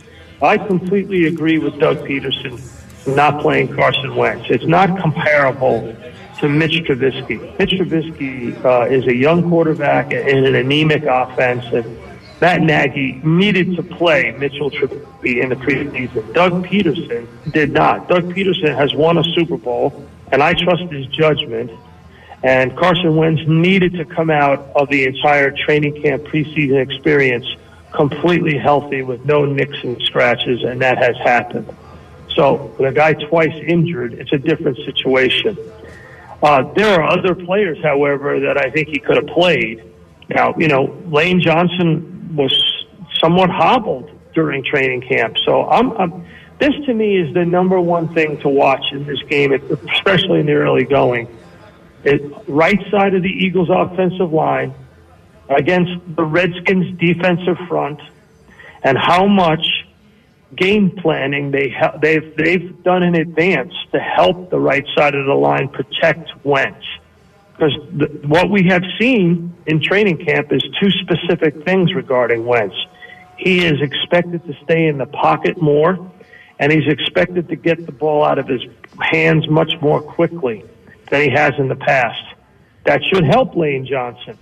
I completely agree with Doug Peterson not playing Carson Wentz. It's not comparable to Mitch Trubisky. Mitch Trubisky uh, is a young quarterback in an anemic offense, and Matt Nagy needed to play Mitchell Trubisky in the preseason. Doug Peterson did not. Doug Peterson has won a Super Bowl, and I trust his judgment. And Carson Wentz needed to come out of the entire training camp preseason experience completely healthy with no nicks and scratches, and that has happened. So with a guy twice injured, it's a different situation. Uh, there are other players, however, that I think he could have played. Now, you know, Lane Johnson was somewhat hobbled during training camp. So I'm, I'm, this to me is the number one thing to watch in this game, especially in the early going. It, right side of the Eagles' offensive line against the Redskins' defensive front, and how much game planning they ha- they've they've done in advance to help the right side of the line protect Wentz. Because what we have seen in training camp is two specific things regarding Wentz. He is expected to stay in the pocket more, and he's expected to get the ball out of his hands much more quickly than he has in the past. That should help Lane Johnson.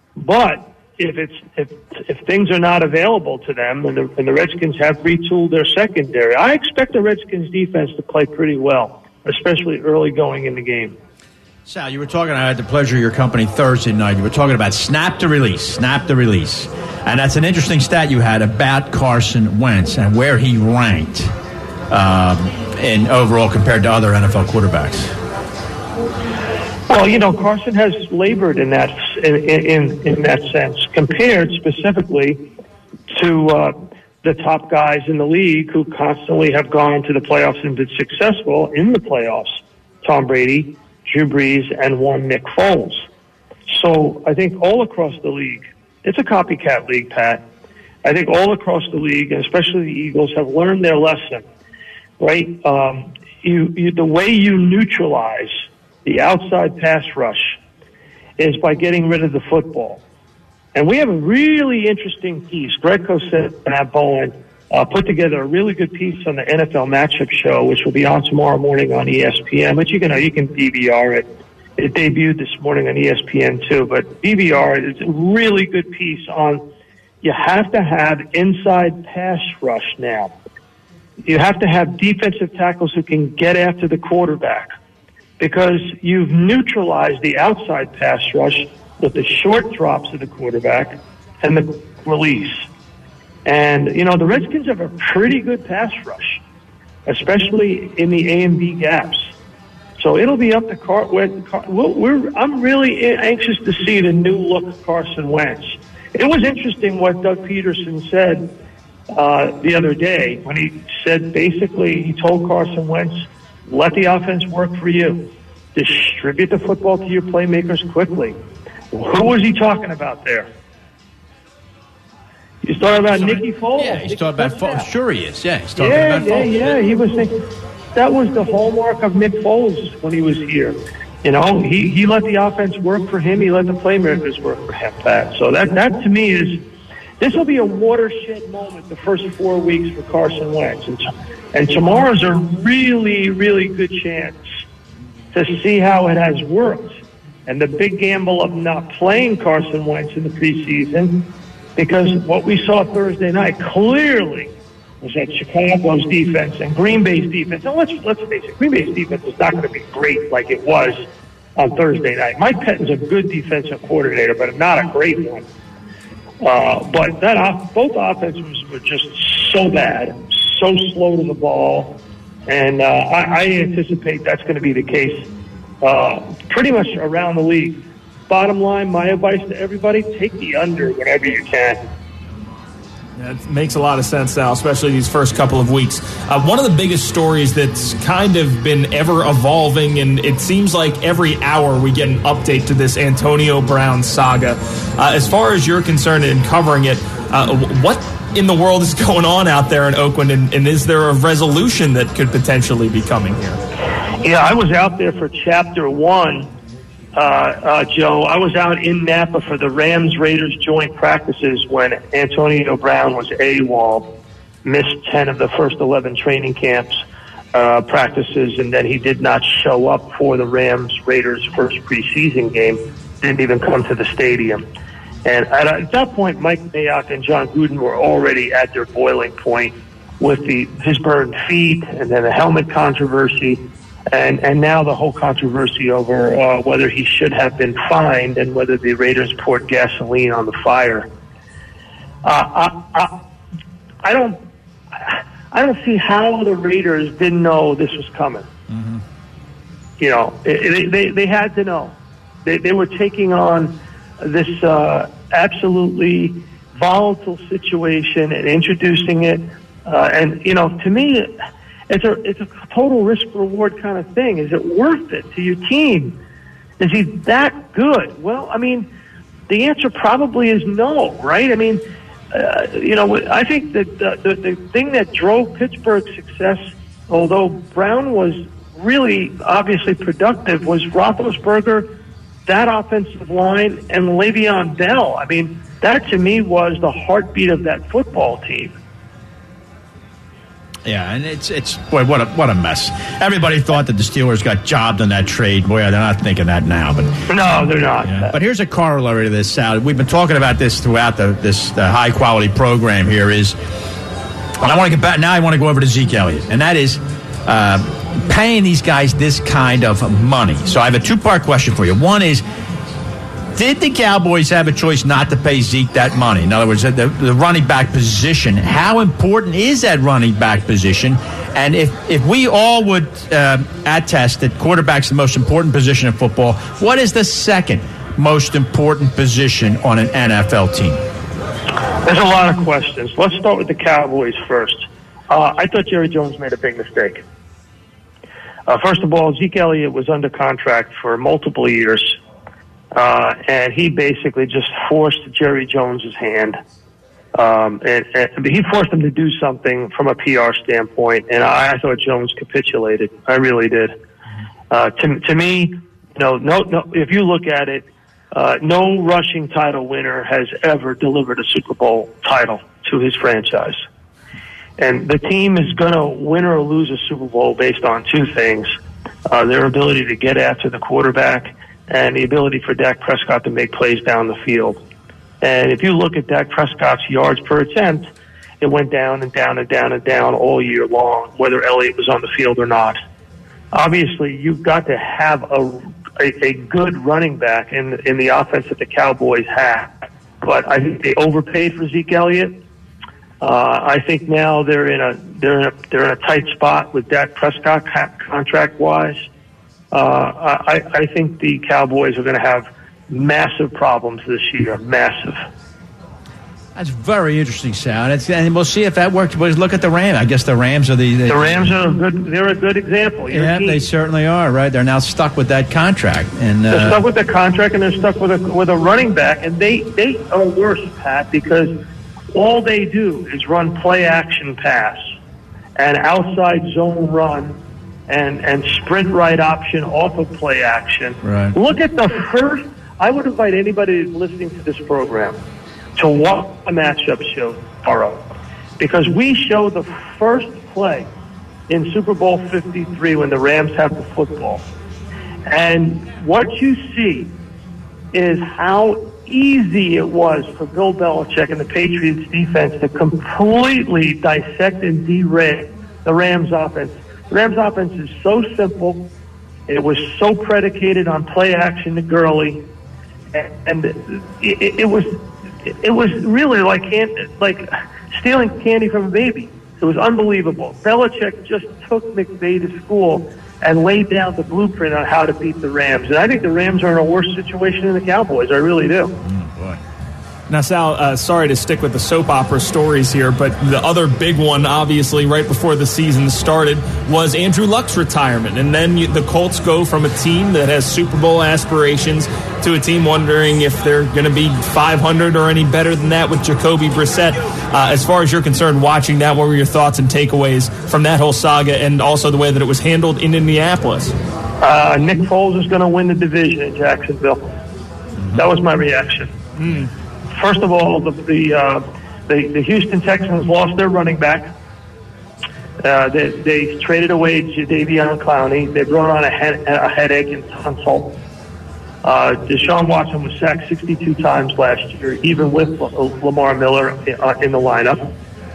But if it's if if things are not available to them, and the, and the Redskins have retooled their secondary, I expect the Redskins defense to play pretty well, especially early going in the game. Sal, you were talking, I had the pleasure of your company Thursday night. You were talking about snap to release, snap to release. And that's an interesting stat you had about Carson Wentz and where he ranked um, in overall compared to other N F L quarterbacks. Well, you know, Carson has labored in that in in, in that sense, compared specifically to uh, the top guys in the league who constantly have gone to the playoffs and been successful in the playoffs. Tom Brady, Drew Brees, and one Nick Foles. So I think all across the league, it's a copycat league, Pat. I think all across the league, and especially the Eagles, have learned their lesson, right? Um, you, you, the way you neutralize the outside pass rush is by getting rid of the football. And we have a really interesting piece. Greg Cosette and Matt Bowen uh, put together a really good piece on the N F L Matchup Show, which will be on tomorrow morning on E S P N. But you can uh, you can D V R it. It debuted this morning on E S P N too. But D V R is a really good piece on you have to have inside pass rush now. You have to have defensive tackles who can get after the quarterback, because you've neutralized the outside pass rush with the short drops of the quarterback and the release. And, you know, the Redskins have a pretty good pass rush, especially in the A and B gaps. So it'll be up to Car- Car- we're, I'm really anxious to see the new look Carson Wentz. It was interesting what Doug Peterson said uh, the other day when he said basically he told Carson Wentz, let the offense work for you. Distribute the football to your playmakers quickly. Who was he talking about there? He's talking about Nicky Foles. Yeah, he's talking about Foles. Sure he is. Yeah, he's talking yeah, about yeah, Foles. Yeah, He was thinking that was the hallmark of Nick Foles when he was here. You know, he, he let the offense work for him. He let the playmakers work for him, Pat. So that, that to me is, this will be a watershed moment the first four weeks for Carson Wentz. And, and tomorrow's a really, really good chance to see how it has worked. And the big gamble of not playing Carson Wentz in the preseason, because what we saw Thursday night clearly was that Chicago's defense and Green Bay's defense. And let's let's face it, Green Bay's defense is not going to be great like it was on Thursday night. Mike Pettine's a good defensive coordinator, but not a great one. Uh, but that off, both offenses were just so bad, so slow to the ball, and uh, I, I anticipate that's going to be the case uh, pretty much around the league. Bottom line, my advice to everybody, take the under whenever you can. That makes a lot of sense now, especially these first couple of weeks. Uh, one of the biggest stories that's kind of been ever evolving, and it seems like every hour we get an update to this Antonio Brown saga. Uh, as far as you're concerned in covering it, uh, what in the world is going on out there in Oakland, and, and is there a resolution that could potentially be coming here? Yeah, I was out there for chapter one. Uh, uh, Joe, I was out in Napa for the Rams-Raiders joint practices when Antonio Brown was AWOL, missed ten of the first eleven training camps uh, practices, and then he did not show up for the Rams-Raiders first preseason game, didn't even come to the stadium. And at, at that point, Mike Mayock and John Gruden were already at their boiling point with the his burned feet and then the helmet controversy. And and now the whole controversy over uh, whether he should have been fined and whether the Raiders poured gasoline on the fire. Uh, I, I, I don't I don't see how the Raiders didn't know this was coming. Mm-hmm. You know, it, they they had to know. They they were taking on this uh, absolutely volatile situation and introducing it. Uh, and you know, to me. It's a it's a total risk reward kind of thing. Is it worth it to your team? Is he that good? Well, I mean, the answer probably is no, right? I mean, uh, you know, I think that the, the the thing that drove Pittsburgh's success, although Brown was really obviously productive, was Roethlisberger, that offensive line, and Le'Veon Bell. I mean, that to me was the heartbeat of that football team. Yeah, and it's it's boy, what a what a mess. Everybody thought that the Steelers got jobbed on that trade. Boy, they're not thinking that now. But no, they're not. Yeah. But here's a corollary to this, Sal. We've been talking about this throughout the this the high quality program. Here is, and I want to get back now. I want to go over to Zeke Elliott, and that is uh, paying these guys this kind of money. So I have a two part question for you. One is, did the Cowboys have a choice not to pay Zeke that money? In other words, the, the running back position. How important is that running back position? And if, if we all would uh, attest that quarterback's the most important position in football, what is the second most important position on an N F L team? There's a lot of questions. Let's start with the Cowboys first. Uh, I thought Jerry Jones made a big mistake. Uh, first of all, Zeke Elliott was under contract for multiple years. Uh, and he basically just forced Jerry Jones's hand. Um, and, and he forced him to do something from a P R standpoint, and I, I thought Jones capitulated. I really did. Uh, to, to me, you know, no, no, if you look at it, uh, no rushing title winner has ever delivered a Super Bowl title to his franchise. And the team is going to win or lose a Super Bowl based on two things, uh, their ability to get after the quarterback and the ability for Dak Prescott to make plays down the field. And if you look at Dak Prescott's yards per attempt, it went down and down and down and down all year long, whether Elliott was on the field or not. Obviously, you've got to have a, a, a good running back in, in the offense that the Cowboys have. but I think they overpaid for Zeke Elliott. Uh, I think now they're in a they're in a they're in a tight spot with Dak Prescott contract wise. Uh, I, I think the Cowboys are going to have massive problems this year. Massive. That's very interesting, Sal. And, it's, and we'll see if that works. But look at the Rams. I guess the Rams are the... The, the Rams are a good... They're a good example. Your yeah, team. They certainly are, right? They're now stuck with that contract. And uh, They're stuck with the contract, and they're stuck with a, with a running back. And they, they are worse, Pat, because all they do is run play-action pass and outside zone run and, and sprint right option off of play action. Right. Look at the first... I would invite anybody listening to this program to watch a matchup show tomorrow, because we show the first play in Super Bowl fifty-three when the Rams have the football. And what you see is how easy it was for Bill Belichick and the Patriots defense to completely dissect and derail the Rams offense. The Rams offense is so simple. It was so predicated on play action to Gurley. And it, it, it was... It was really like like stealing candy from a baby. It was unbelievable. Belichick just took McVay to school and laid down the blueprint on how to beat the Rams. And I think the Rams are in a worse situation than the Cowboys. I really do. Oh, boy. Now, Sal, uh, sorry to stick with the soap opera stories here, but the other big one, obviously, right before the season started, was Andrew Luck's retirement. And then you, the Colts go from a team that has Super Bowl aspirations to a team wondering if they're going to be five hundred or any better than that with Jacoby Brissett. Uh, as far as you're concerned, watching that, what were your thoughts and takeaways from that whole saga and also the way that it was handled in Indianapolis? Uh, Nick Foles is going to win the division in Jacksonville. Mm-hmm. That was my reaction. Mm. First of all, the the, uh, the the Houston Texans lost their running back. Uh, they, they traded away Jadeveon Clowney. They brought on a, head, a headache in Tunsil. Uh, Deshaun Watson was sacked sixty-two times last year, even with Lamar Miller in the lineup.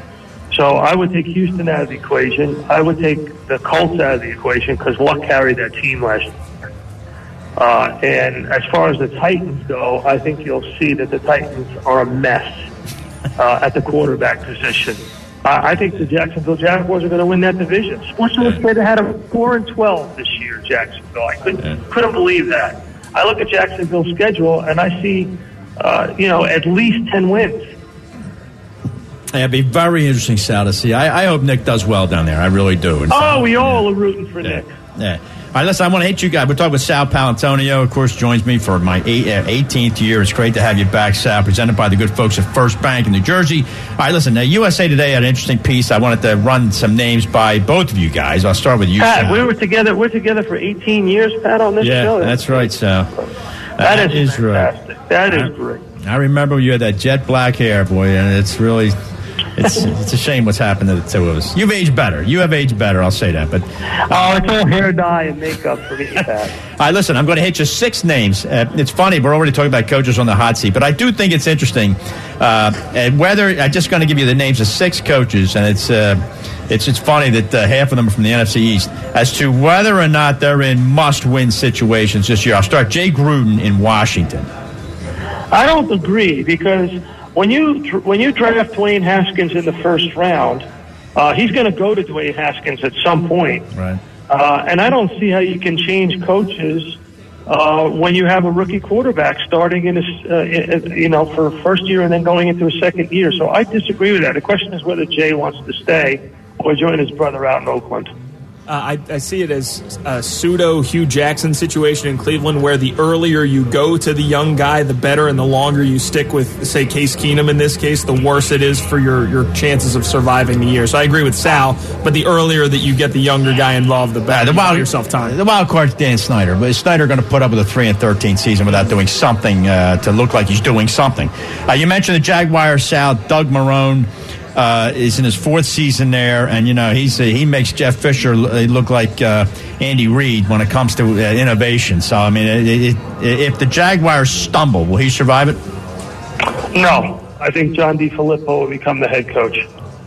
So I would take Houston out of the equation. I would take the Colts out of the equation because Luck carried that team last year. Uh, and as far as the Titans go, I think you'll see that the Titans are a mess uh, at the quarterback position. Uh, I think the Jacksonville Jaguars are going to win that division. Sports Illustrated had them four and twelve this year, Jacksonville. I couldn't, couldn't believe that. I look at Jacksonville's schedule, and I see, uh, you know, at least ten wins. Yeah, it'd be very interesting, Sal, to see. I, I hope Nick does well down there. I really do. And oh, so, we yeah. all are rooting for yeah. Nick. Yeah. All right, listen, I want to hit you guys. We're talking with Sal Paolantonio, of course, joins me for my eighteenth year. It's great to have you back, Sal, presented by the good folks at First Bank in New Jersey. All right, listen, uh, U S A Today had an interesting piece. I wanted to run some names by both of you guys. I'll start with you, Pat, Sal. we were together. We're together for eighteen years, Pat, on this yeah, show. Yeah, that's right, Sal. That, that is, is fantastic. right. That is I, great. I remember you had that jet black hair, boy, and it's really... It's it's a shame what's happened to the two of us. You've aged better. You have aged better, I'll say that. But oh, it's all hair dye and makeup for me, Pat. All right, listen, I'm going to hit you six names. Uh, it's funny, we're already talking about coaches on the hot seat, but I do think it's interesting. Uh, and whether I'm just going to give you the names of six coaches, and it's uh, it's it's funny that uh, half of them are from the N F C East, as to whether or not they're in must-win situations this year. I'll start Jay Gruden in Washington. I don't agree because when you when you draft Dwayne Haskins in the first round, uh, he's going to go to Dwayne Haskins at some point. Right. Uh, and I don't see how you can change coaches uh, when you have a rookie quarterback starting in a, uh, you know, for a first year and then going into a second year. So I disagree with that. The question is whether Jay wants to stay or join his brother out in Oakland. Uh, I, I see it as a pseudo Hugh Jackson situation in Cleveland where the earlier you go to the young guy, the better, and the longer you stick with, say, Case Keenum in this case, the worse it is for your, your chances of surviving the year. So I agree with Sal, but the earlier that you get the younger guy involved, the better. Uh, the wild, you yourself time. The wild card's Dan Snyder, but is Snyder going to put up with a three and thirteen season without doing something uh, to look like he's doing something? Uh, you mentioned the Jaguars, Sal. Doug Marrone Uh, is in his fourth season there, and you know he's uh, he makes Jeff Fisher look like uh, Andy Reid when it comes to uh, innovation. So I mean, it, it, it, if the Jaguars stumble, will he survive it? No, I think John DeFilippo will become the head coach.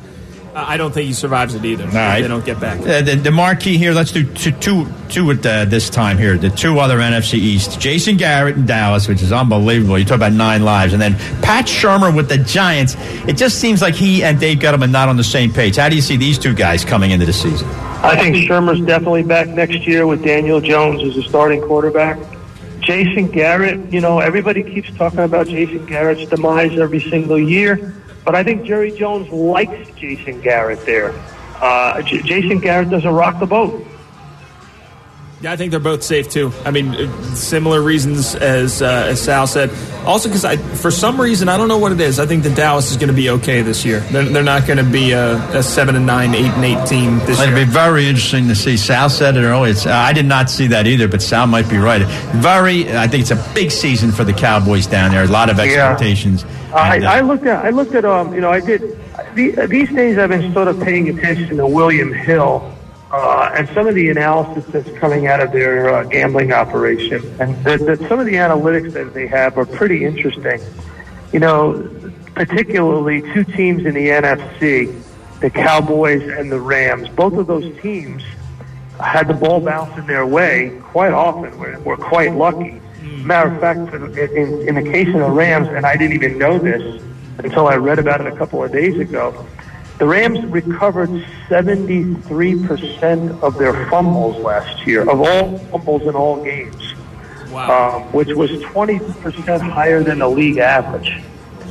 I don't think he survives it either. All right. They don't get back. Uh, the, the marquee here, let's do two, two, two at uh, this time here. The two other N F C East. Jason Garrett in Dallas, which is unbelievable. You talk about nine lives. And then Pat Shurmur with the Giants. It just seems like he and Dave Gettleman not on the same page. How do you see these two guys coming into the season? I think Shermer's definitely back next year with Daniel Jones as a starting quarterback. Jason Garrett, you know, everybody keeps talking about Jason Garrett's demise every single year, but I think Jerry Jones likes Jason Garrett there. Uh, J- Jason Garrett doesn't rock the boat. Yeah, I think they're both safe too. I mean, similar reasons as uh, as Sal said. Also, because I, for some reason, I don't know what it is. I think that Dallas is going to be okay this year. They're, they're not going to be a, a seven and nine, eight and eight team this It'll year. It'll be very interesting to see. Sal said it earlier. It's, uh, I did not see that either, but Sal might be right. Very, I think it's a big season for the Cowboys down there. A lot of expectations. Yeah. I, and, uh, I looked at, I looked at, um, you know, I did. The, these days, I've been sort of paying attention to William Hill. Uh, and some of the analysis that's coming out of their uh, gambling operation, and the, the, some of the analytics that they have are pretty interesting. You know, particularly two teams in the N F C, the Cowboys and the Rams. Both of those teams had the ball bouncing their way quite often. We're, we're quite lucky. Matter of fact, in, in the case of the Rams, and I didn't even know this until I read about it a couple of days ago, the Rams recovered seventy-three percent of their fumbles last year, of all fumbles in all games, wow. um, which was twenty percent higher than the league average.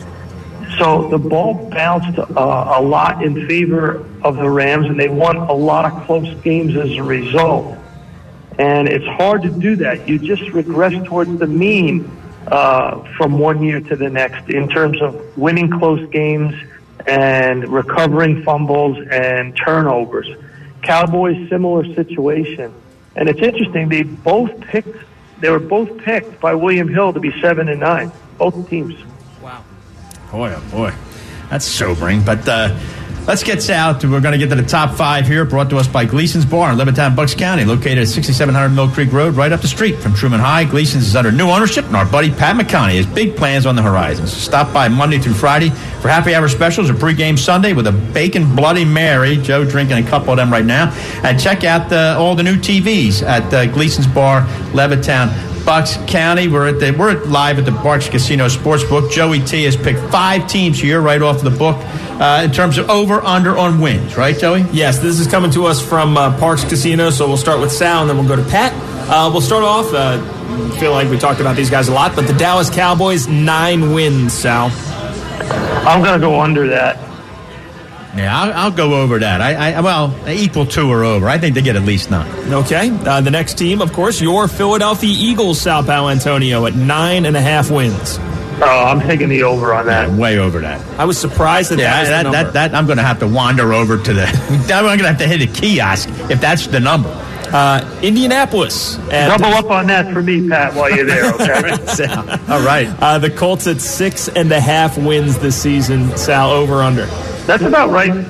So the ball bounced uh, a lot in favor of the Rams, and they won a lot of close games as a result. And it's hard to do that. You just regress towards the mean uh, from one year to the next in terms of winning close games and recovering fumbles and turnovers. Cowboys, similar situation. And it's interesting, they both picked, they were both picked by William Hill to be seven and nine, both teams. Wow. Boy, oh boy. That's sobering. But uh, let's get south. We're going to get to the top five here, brought to us by Gleason's Bar in Levittown, Bucks County, located at sixty-seven hundred Mill Creek Road, right up the street from Truman High. Gleason's is under new ownership, and our buddy Pat McConaughey has big plans on the horizon. So stop by Monday through Friday for happy hour specials or pregame Sunday with a bacon Bloody Mary. Joe drinking a couple of them right now. And check out uh, all the new T Vs at uh, Gleason's Bar, Levittown, Bucks County. We're at the we're live at the Parks Casino Sportsbook. Joey T has picked five teams here right off the book uh, in terms of over under on wins, right, Joey? Yes, this is coming to us from uh, Parks Casino. So we'll start with Sal, and then we'll go to Pat. Uh, we'll start off. Uh, I feel like we talked about these guys a lot, but the Dallas Cowboys nine wins. Sal, I'm going to go under that. Yeah, I'll, I'll go over that. I, I well, equal to or over. I think they get at least nine. Okay. Uh, the next team, of course, your Philadelphia Eagles, Sal Paolantonio, at nine and a half wins. Oh, I'm taking the over on that. Yeah, way over that. I was surprised that yeah, that was that, the number. that, that I'm going to have to wander over to the. I'm going to have to hit a kiosk if that's the number. Uh, Indianapolis. Double up on that for me, Pat, while you're there, okay? Sal. All right. Uh, the Colts at six and a half wins this season. Sal, over under. That's about right.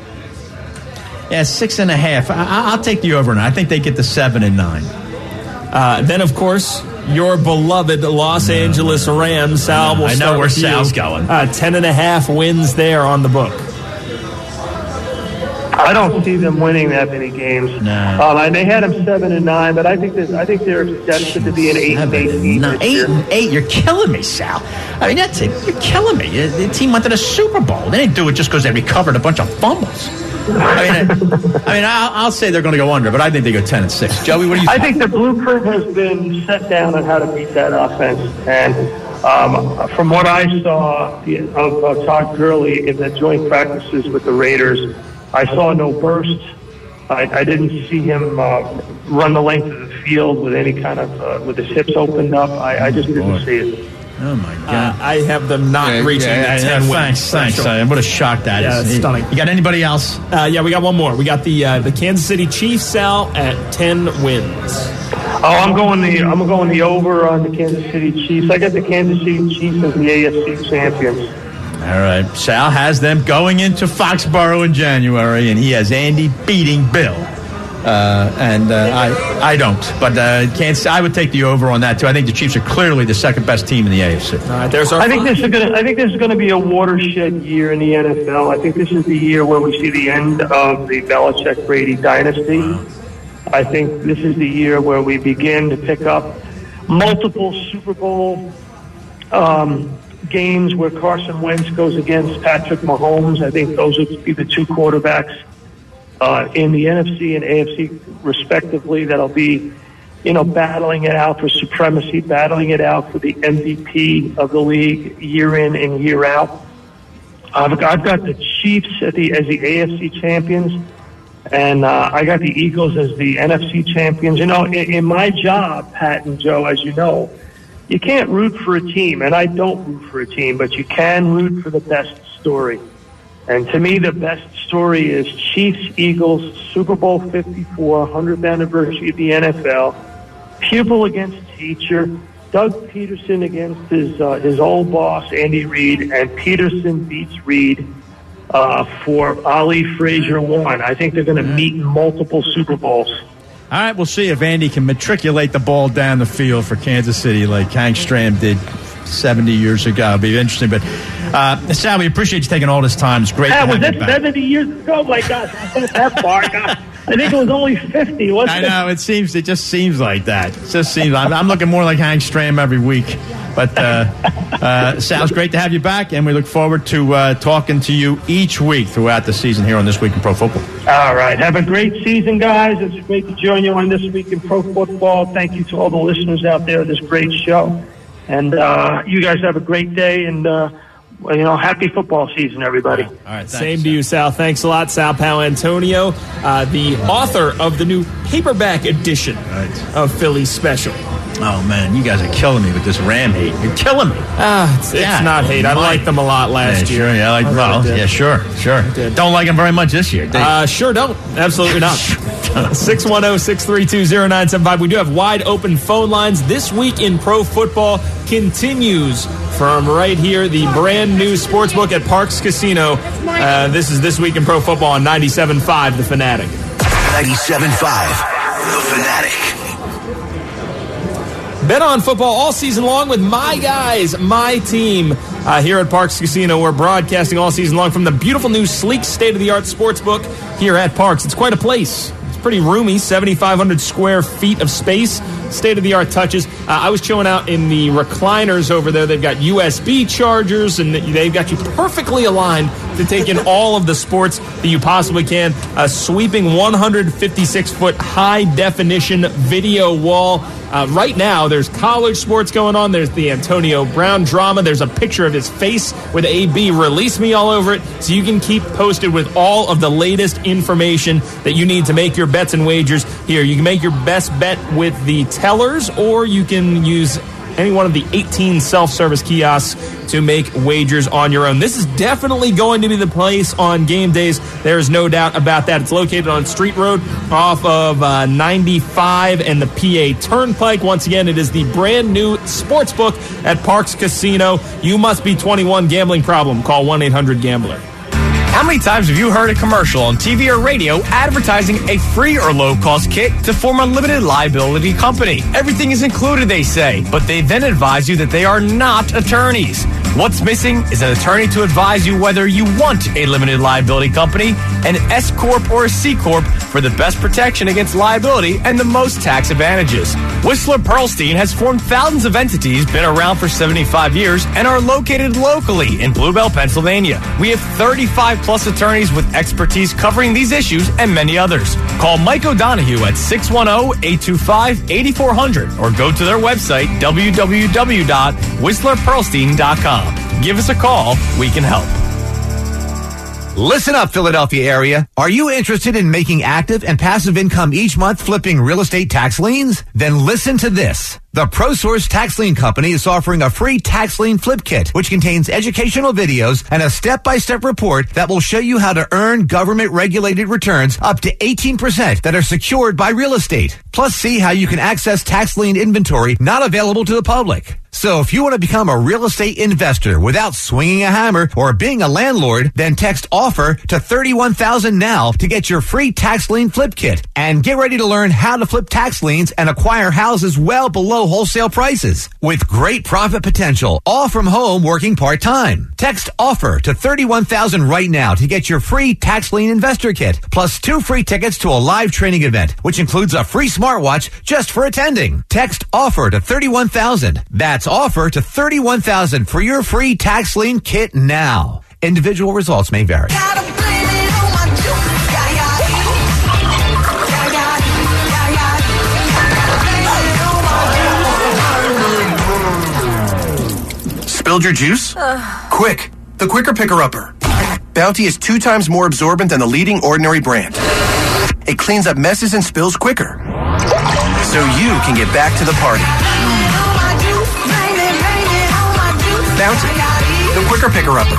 Yeah, six and a half. I, I'll take the over, and I think they get to seven and nine. Uh, then, of course, your beloved Los no, Angeles Rams. Sal, will I know where Sal's going. Uh, ten and a half wins there on the book. I don't see them winning that many games. No. Um, and they had them seven and nine, but I think that I think they're destined to be an eight and eight team. Nine, eight and eight. You're killing me, Sal. I mean, that's it. You're killing me. The team went to the Super Bowl. They didn't do it just because they recovered a bunch of fumbles. I mean, I mean, I'll, I'll say they're going to go under, but I think they go ten and six. Joey, what do you I think? think the blueprint has been set down on how to beat that offense, and um, from what I saw of, of Todd Gurley in the joint practices with the Raiders, I saw no bursts. I, I didn't see him uh, run the length of the field with any kind of uh, with his hips opened up. I, I just didn't see it. Oh my God! Uh, I have them not yeah, reaching yeah, the yeah, ten yeah, wins. Thanks, thanks. Uh, what a shock that yeah, is! It's stunning. You got anybody else? Uh, yeah, we got one more. We got the uh, the Kansas City Chiefs, Sal, at ten wins. Oh, I'm going the I'm going the over on the Kansas City Chiefs. I got the Kansas City Chiefs as the A F C champions. All right, Sal has them going into Foxborough in January, and he has Andy beating Bill. Uh, and uh, I I don't. But uh, can't, I would take the over on that, too. I think the Chiefs are clearly the second best team in the A F C. All right, there's our I think this is going to. I think this is going to be a watershed year in the N F L. I think this is the year where we see the end of the Belichick-Brady dynasty. I think this is the year where we begin to pick up multiple Super Bowl um, games where Carson Wentz goes against Patrick Mahomes. I think those would be the two quarterbacks uh, in the N F C and A F C, respectively, that'll be, you know, battling it out for supremacy, battling it out for the M V P of the league year in and year out. I've, I've got the Chiefs at the, as the A F C champions, and uh, I got the Eagles as the N F C champions. You know, in, in my job, Pat and Joe, as you know, you can't root for a team, and I don't root for a team, but you can root for the best story. And to me, the best story is Chiefs-Eagles, Super Bowl fifty-four, hundredth anniversary of the N F L, pupil against teacher, Doug Peterson against his uh, his old boss, Andy Reid, and Peterson beats Reid uh, for Ali Frazier one. I think they're going to meet in multiple Super Bowls. All right, we'll see if Andy can matriculate the ball down the field for Kansas City like Hank Stram did seventy years ago. It'll be interesting. But, uh, Sal, we appreciate you taking all this time. It's great Ah, to have was you that back. seventy years ago? Oh, my gosh, I went that far. God, I think it was only fifty, wasn't I it? know, it seems, it just seems like that. It just seems, I'm, I'm looking more like Hank Stram every week. But, uh, uh, Sal, it's great to have you back, and we look forward to uh, talking to you each week throughout the season here on This Week in Pro Football. All right. Have a great season, guys. It's great to join you on This Week in Pro Football. Thank you to all the listeners out there of this great show. And uh, you guys have a great day, and, uh, well, you know, happy football season, everybody. All right. Same to you, Sal. Thanks a lot, Sal Paolantonio, uh, the author of the new paperback edition of Philly Special. Oh, man, you guys are killing me with this Ram hate. You're killing me. Ah, it's, it's Yeah. not hate. I liked them a lot last yeah, year. Sure, yeah, I like, I really well, did. yeah, sure, sure. Don't like them very much this year. Uh, sure don't. Absolutely not. six one zero, six three two, zero nine seven five. We do have wide open phone lines. This Week in Pro Football continues from right here, the brand new sportsbook at Parks Casino. Uh, this is This Week in Pro Football on ninety-seven point five The Fanatic. ninety-seven point five The Fanatic. Bet on football all season long with my guys, my team. Uh, here at Parks Casino, we're broadcasting all season long from the beautiful new sleek state-of-the-art sports book here at Parks. It's quite a place. It's pretty roomy, seventy-five hundred square feet of space, state-of-the-art touches. Uh, I was chilling out in the recliners over there. They've got U S B chargers, and they've got you perfectly aligned to take in all of the sports that you possibly can. A sweeping one hundred fifty-six foot high-definition video wall. Uh, right now, there's college sports going on. There's the Antonio Brown drama. There's a picture of his face with A B Release Me all over it, so you can keep posted with all of the latest information that you need to make your bets and wagers here. You can make your best bet with the tellers, or you can use any one of the eighteen self-service kiosks to make wagers on your own. This is definitely going to be the place on game days. There's no doubt about that. It's located on Street Road off of uh, ninety-five and the P A Turnpike. Once again, it is the brand new sports book at Parks Casino. You must be twenty-one. Gambling problem. Call one eight hundred gambler. How many times have you heard a commercial on T V or radio advertising a free or low-cost kit to form a limited liability company? Everything is included, they say, but they then advise you that they are not attorneys. What's missing is an attorney to advise you whether you want a limited liability company, an S Corp or a C Corp for the best protection against liability and the most tax advantages. Whistler Pearlstein has formed thousands of entities, been around for seventy-five years, and are located locally in Bluebell, Pennsylvania. We have thirty-five plus attorneys with expertise covering these issues and many others. Call Mike O'Donohue at six one zero, eight two five, eight four zero zero or go to their website, w w w dot whistler pearlstein dot com. Give us a call. We can help. Listen up, Philadelphia area. Are you interested in making active and passive income each month flipping real estate tax liens? Then listen to this. The ProSource Tax Lien Company is offering a free tax lien flip kit, which contains educational videos and a step-by-step report that will show you how to earn government-regulated returns up to eighteen percent that are secured by real estate. Plus, see how you can access tax lien inventory not available to the public. So if you want to become a real estate investor without swinging a hammer or being a landlord, then text OFFER to thirty-one thousand now to get your free tax lien flip kit. And get ready to learn how to flip tax liens and acquire houses well below wholesale prices with great profit potential, all from home working part-time. Text OFFER to thirty-one thousand right now to get your free tax lien investor kit, plus two free tickets to a live training event, which includes a free smartwatch just for attending. Text OFFER to thirty-one thousand. That's OFFER to thirty-one thousand for your free tax lien kit now. Individual results may vary. Spilled your juice? Uh. Quick, the Quicker Picker-Upper. Bounty is two times more absorbent than the leading Ordinary brand. It cleans up messes and spills quicker, so you can get back to the party. Bounty, the Quicker Picker-Upper.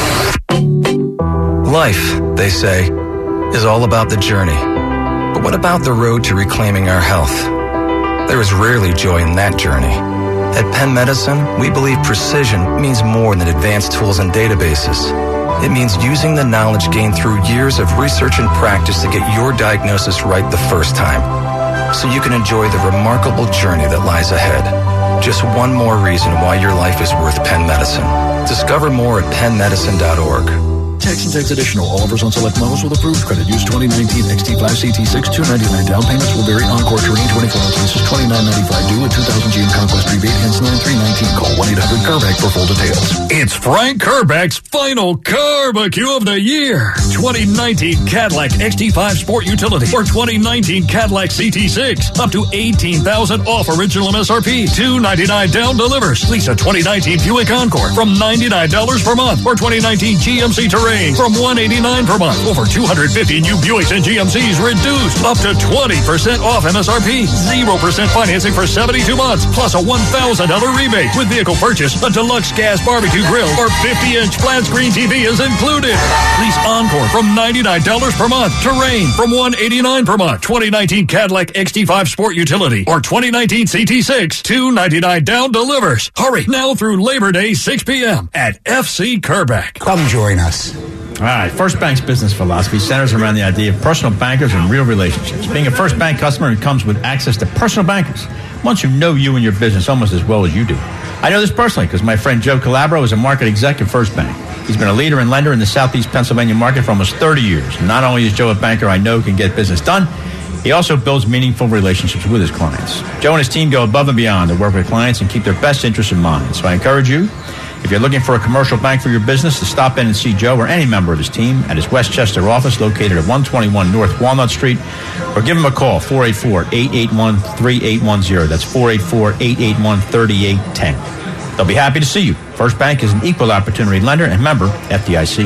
Life, they say, is all about the journey. But what about the road to reclaiming our health? There is rarely joy in that journey. At Penn Medicine, we believe precision means more than advanced tools and databases. It means using the knowledge gained through years of research and practice to get your diagnosis right the first time, so you can enjoy the remarkable journey that lies ahead. Just one more reason why your life is worth Penn Medicine. Discover more at penn medicine dot org. Tax and tax additional. All offers on select models with approved credit. Use twenty nineteen X T five C T six, two ninety-nine. Down payments will vary. Encore terrain, twenty-four ounce leases, twenty-nine ninety-five. Due at two thousand G M Conquest rebate. Hence nine three nineteen. Call one eight hundred C A R B A C for full details. It's Frank Kerbeck's final barbecue of the year. twenty nineteen Cadillac X T five Sport Utility or twenty nineteen Cadillac C T six. Up to eighteen thousand dollars off original M S R P. two ninety-nine down delivers. Lease a twenty nineteen Buick Encore from ninety-nine dollars per month. Or twenty nineteen G M C Terrain from one eighty-nine per month. Over two hundred fifty new Buicks and G M Cs reduced up to twenty percent off M S R P. zero percent financing for seventy-two months. Plus a one thousand dollars rebate. With vehicle purchase, a deluxe gas barbecue grill or fifty inch flat screen T V is included. Lease Encore from ninety-nine dollars per month. Terrain from one eighty-nine per month. twenty nineteen Cadillac X T five Sport Utility or twenty nineteen C T six. two ninety-nine down delivers. Hurry now through Labor Day, six p.m. at F C Kerbeck. Come join us. All right, First Bank's business philosophy centers around the idea of personal bankers and real relationships. Being a First Bank customer comes with access to personal bankers, once who know you and your business almost as well as you do. I know this personally because my friend Joe Calabro is a market exec at First Bank. He's been a leader and lender in the Southeast Pennsylvania market for almost thirty years. And not only is Joe a banker I know can get business done, he also builds meaningful relationships with his clients. Joe and his team go above and beyond to work with clients and keep their best interests in mind. So I encourage you, if you're looking for a commercial bank for your business, to stop in and see Joe or any member of his team at his Westchester office located at one twenty-one North Walnut Street, or give him a call, four eight four, eight eight one, three eight one zero. That's four eight four, eight eight one, three eight one zero. They'll be happy to see you. First Bank is an equal opportunity lender and member F D I C.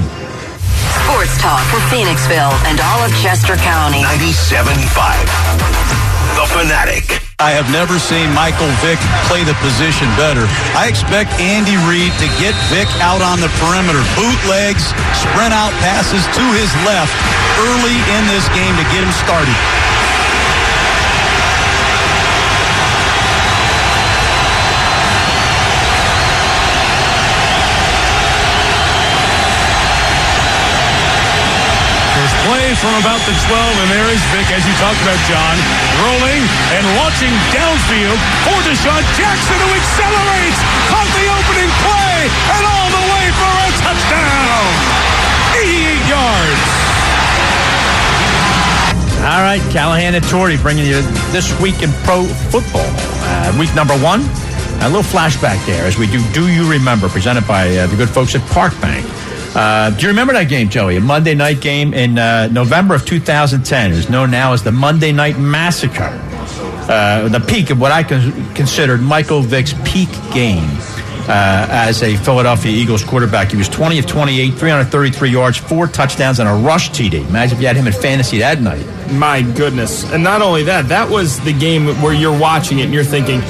Sports talk for Phoenixville and all of Chester County. ninety-seven point five. The Fanatic. I have never seen Michael Vick play the position better. I expect Andy Reid to get Vick out on the perimeter. Bootlegs, sprint out passes to his left early in this game to get him started. Play from about the twelve, and there is Vick, as you talked about, John, rolling and launching downfield for Deshaun Jackson, who accelerates, caught the opening play, and all the way for a touchdown! eighty-eight yards. All right, Callahan and Torrey bringing you This Week in Pro Football. Uh, week number one, a little flashback there as we do Do You Remember, presented by uh, the good folks at Park Bank. Uh, do you remember that game, Joey? A Monday night game in uh, November of two thousand ten. It is known now as the Monday Night Massacre. Uh, the peak of what I con- considered Michael Vick's peak game uh, as a Philadelphia Eagles quarterback. He was twenty of twenty-eight, three hundred thirty-three yards, four touchdowns, and a rush T D. Imagine if you had him in fantasy that night. My goodness. And not only that, that was the game where you're watching it and you're thinking,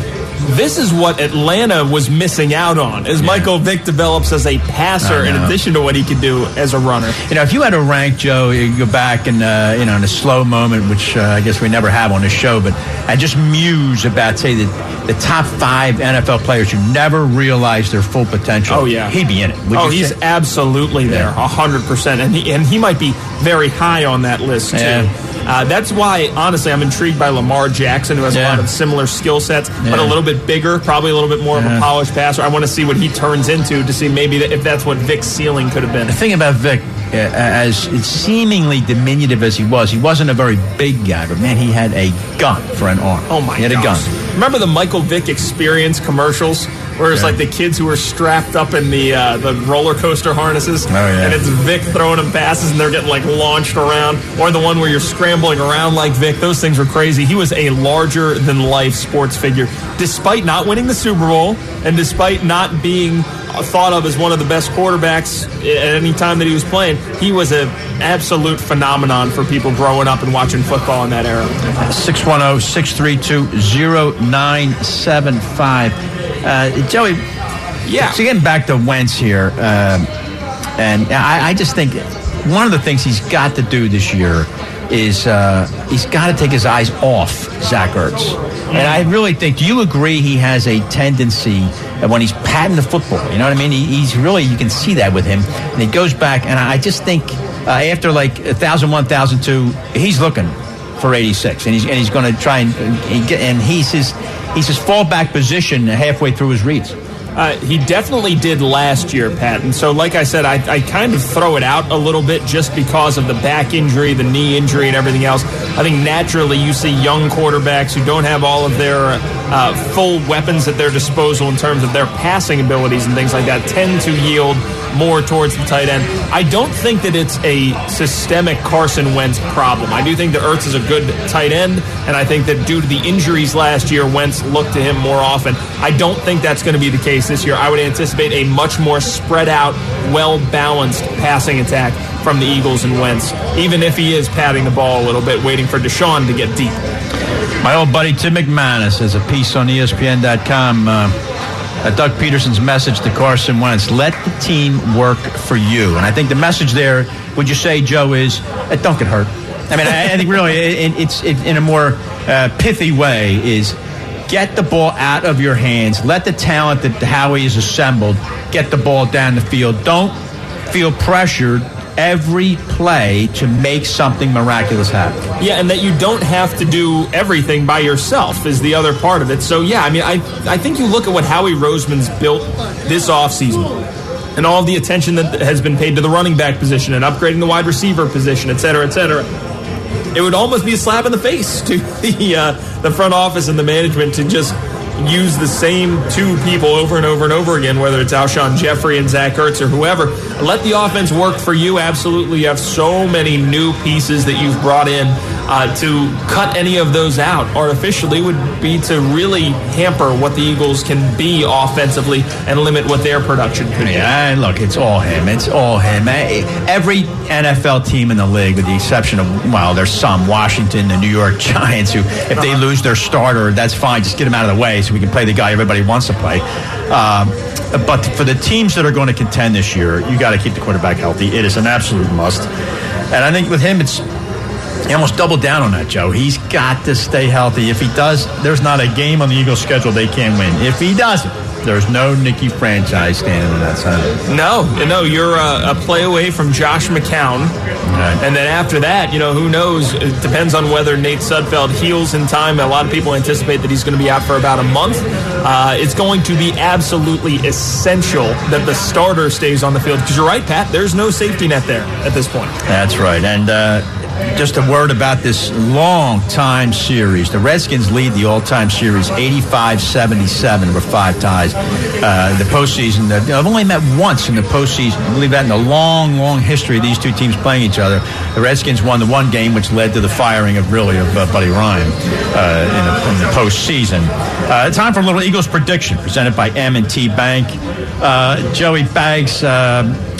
this is what Atlanta was missing out on, as yeah. Michael Vick develops as a passer in addition to what he could do as a runner. You know, if you had to rank, Joe, you go back and, uh, you know, in a slow moment, which uh, I guess we never have on this show, but I just muse about, say, the, the top five N F L players who never realized their full potential. Oh, yeah. He'd be in it. Would oh, you he's say? absolutely there, yeah. one hundred percent. And he, and he might be very high on that list, too. Yeah. Uh, that's why, honestly, I'm intrigued by Lamar Jackson, who has yeah. a lot of similar skill sets, yeah. but a little bit bigger, probably a little bit more yeah. of a polished passer. I want to see what he turns into to see maybe that if that's what Vic's ceiling could have been. The thing about Vic, uh, as seemingly diminutive as he was, he wasn't a very big guy, but, man, he had a gun for an arm. Oh, my God. He had gosh. a gun. Remember the Michael Vick Experience commercials? Where it's yeah. like the kids who are strapped up in the uh, the roller coaster harnesses, oh, yeah. and it's Vic throwing them passes, and they're getting like launched around, or the one where you're scrambling around like Vic. Those things were crazy. He was a larger than life sports figure, despite not winning the Super Bowl, and despite not being thought of as one of the best quarterbacks at any time that he was playing. He was an absolute phenomenon for people growing up and watching football in that era. six one zero, six three two, zero nine seven five. Uh, Joey, yeah. So getting back to Wentz here, um, and I, I just think one of the things he's got to do this year is uh, he's got to take his eyes off Zach Ertz. And I really think, do you agree he has a tendency when he's patting the football? You know what I mean? He, he's really, you can see that with him. And he goes back, and I just think uh, after like one thousand one, one thousand two, he's looking for eighty-six, and he's and he's going to try and and, get, and he's his he's his fallback position halfway through his reads. Uh, he definitely did last year, Pat. And so, like I said, I, I kind of throw it out a little bit just because of the back injury, the knee injury, and everything else. I think naturally you see young quarterbacks who don't have all of their uh, full weapons at their disposal in terms of their passing abilities and things like that tend to yield more towards the tight end. I don't think that it's a systemic Carson Wentz problem. I do think that Ertz is a good tight end, and I think that due to the injuries last year, Wentz looked to him more often. I don't think that's going to be the case this year. I would anticipate a much more spread out, well-balanced passing attack from the Eagles and Wentz, even if he is patting the ball a little bit, waiting for Deshaun to get deep. My old buddy Tim McManus has a piece on E S P N dot com. Uh, Uh, Doug Peterson's message to Carson Wentz: let the team work for you. And I think the message there, would you say, Joe, is uh, don't get hurt. I mean, I, I think really it, it's it, in a more uh, pithy way is get the ball out of your hands. Let the talent that Howie has assembled get the ball down the field. Don't feel pressured every play to make something miraculous happen. Yeah, and that you don't have to do everything by yourself is the other part of it. So, yeah, I mean, I I think you look at what Howie Roseman's built this offseason and all the attention that has been paid to the running back position and upgrading the wide receiver position, et cetera, et cetera. It would almost be a slap in the face to the uh, the front office and the management to just use the same two people over and over and over again, whether it's Alshon Jeffrey and Zach Ertz or whoever. Let the offense work for you. Absolutely. You have so many new pieces that you've brought in. Uh, to cut any of those out artificially would be to really hamper what the Eagles can be offensively and limit what their production could be. Yeah, look, it's all him. It's all him. Every N F L team in the league, with the exception of, well, there's some, Washington, the New York Giants, who, if they lose their starter, that's fine. Just get him out of the way so we can play the guy everybody wants to play. Um, but for the teams that are going to contend this year, you got to keep the quarterback healthy. It is an absolute must. And I think with him, it's he almost doubled down on that, Joe. He's got to stay healthy. If he does, there's not a game on the Eagles' schedule they can't win. If he doesn't, there's no Nicky franchise standing on that side. No, no, you're a, a play away from Josh McCown. Right. And then after that, you know, who knows? It depends on whether Nate Sudfeld heals in time. A lot of people anticipate that he's going to be out for about a month. Uh, it's going to be absolutely essential that the starter stays on the field. Because you're right, Pat, there's no safety net there at this point. That's right. And uh, just a word about this long-time series. The Redskins lead the all-time series eighty-five seventy-seven with five ties. Uh, the postseason, they've only met once in the postseason. I believe that in the long, long history of these two teams playing each other. The Redskins won the one game, which led to the firing of really of uh, Buddy Ryan uh, in, the, in the postseason. Uh, time for a little Eagles prediction presented by M and T Bank. Uh, Joey Bags, uh,